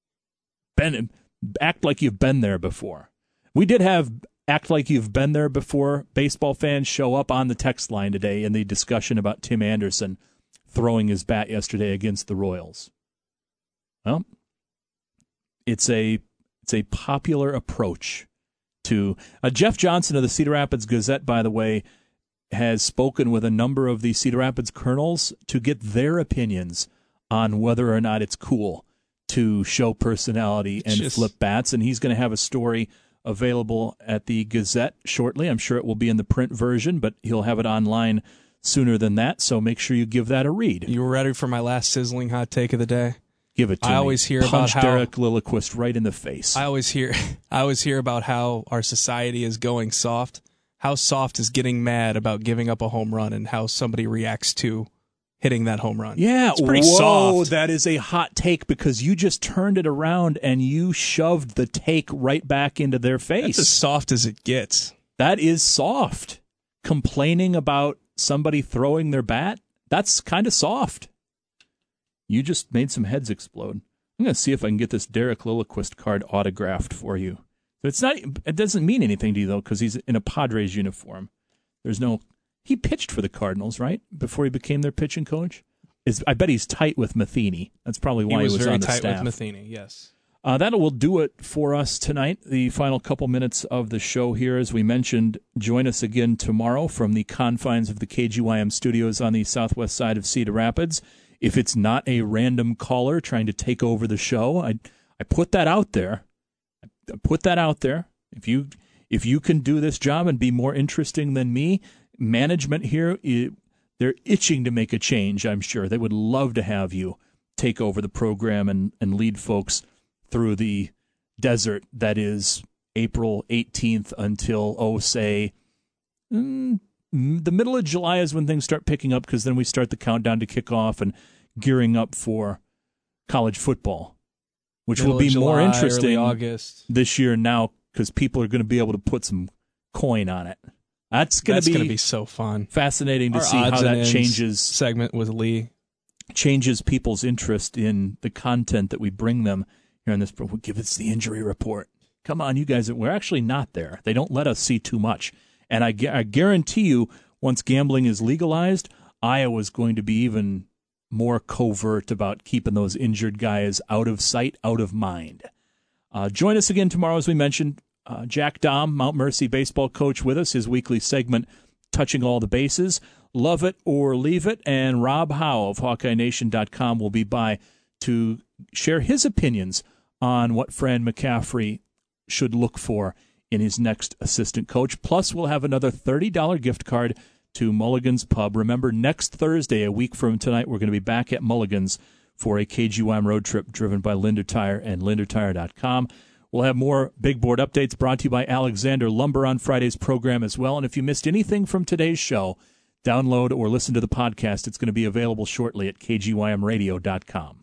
Ben, act like you've been there before. We did have act like you've been there before baseball fans show up on the text line today in the discussion about Tim Anderson throwing his bat yesterday against the Royals. Well, it's a it's a popular approach to uh, Jeff Johnson of the Cedar Rapids Gazette, by the way, has spoken with a number of the Cedar Rapids Colonels to get their opinions on whether or not it's cool to show personality and Just- flip bats, and he's going to have a story available at the Gazette shortly. I'm sure it will be in the print version, but he'll have it online sooner than that, so make sure you give that a read. You ready for my last sizzling hot take of the day? Give it to I me. always hear Punch about how Derek Lilliquist right in the face. I always hear I always hear about how our society is going soft. How soft is getting mad about giving up a home run and how somebody reacts to hitting that home run. Yeah, it's pretty whoa, soft. That is a hot take because you just turned it around and you shoved the take right back into their face. That's as soft as it gets. That is soft. Complaining about somebody throwing their bat, that's kind of soft. You just made some heads explode. I'm going to see if I can get this Derek Lilliquist card autographed for you. So it's not. It doesn't mean anything to you, though, because he's in a Padres uniform. There's no. He pitched for the Cardinals, right? Before he became their pitching coach. Is I bet he's tight with Matheny. That's probably why he was, he was very on the tight staff. with Matheny, yes. Uh, that will do it for us tonight. The final couple minutes of the show here. As we mentioned, join us again tomorrow from the confines of the K G Y M studios on the southwest side of Cedar Rapids. If it's not a random caller trying to take over the show, I I put that out there. I put that out there. If you if you can do this job and be more interesting than me, management here, it, they're itching to make a change, I'm sure. They would love to have you take over the program and, and lead folks through the desert that is April eighteenth until, oh, say, mm, the middle of July is when things start picking up because then we start the countdown to kickoff and gearing up for college football, which middle will be July, more interesting August. this year now because people are going to be able to put some coin on it. That's going That's to be, gonna be so fun. Fascinating to Our see how odds and that ends changes segment with Lee. Changes people's interest in the content that we bring them here on this. We'll give us the injury report. Come on, you guys. We're actually not there. They don't let us see too much. And I, I guarantee you, once gambling is legalized, Iowa's going to be even more covert about keeping those injured guys out of sight, out of mind. Uh, join us again tomorrow, as we mentioned. Uh, Jack Dahm, Mount Mercy baseball coach, with us, his weekly segment, Touching All the Bases. Love it or leave it. And Rob Howe of Hawkeye Nation dot com will be by to share his opinions on what Fran McCaffrey should look for in his next assistant coach. Plus, we'll have another thirty dollars gift card to Mulligan's Pub. Remember, next Thursday, a week from tonight, we're going to be back at Mulligan's for a K G Y M road trip driven by Linder Tire and Linder Tire dot com. We'll have more big board updates brought to you by Alexander Lumber on Friday's program as well. And if you missed anything from today's show, download or listen to the podcast. It's going to be available shortly at K G Y M radio dot com.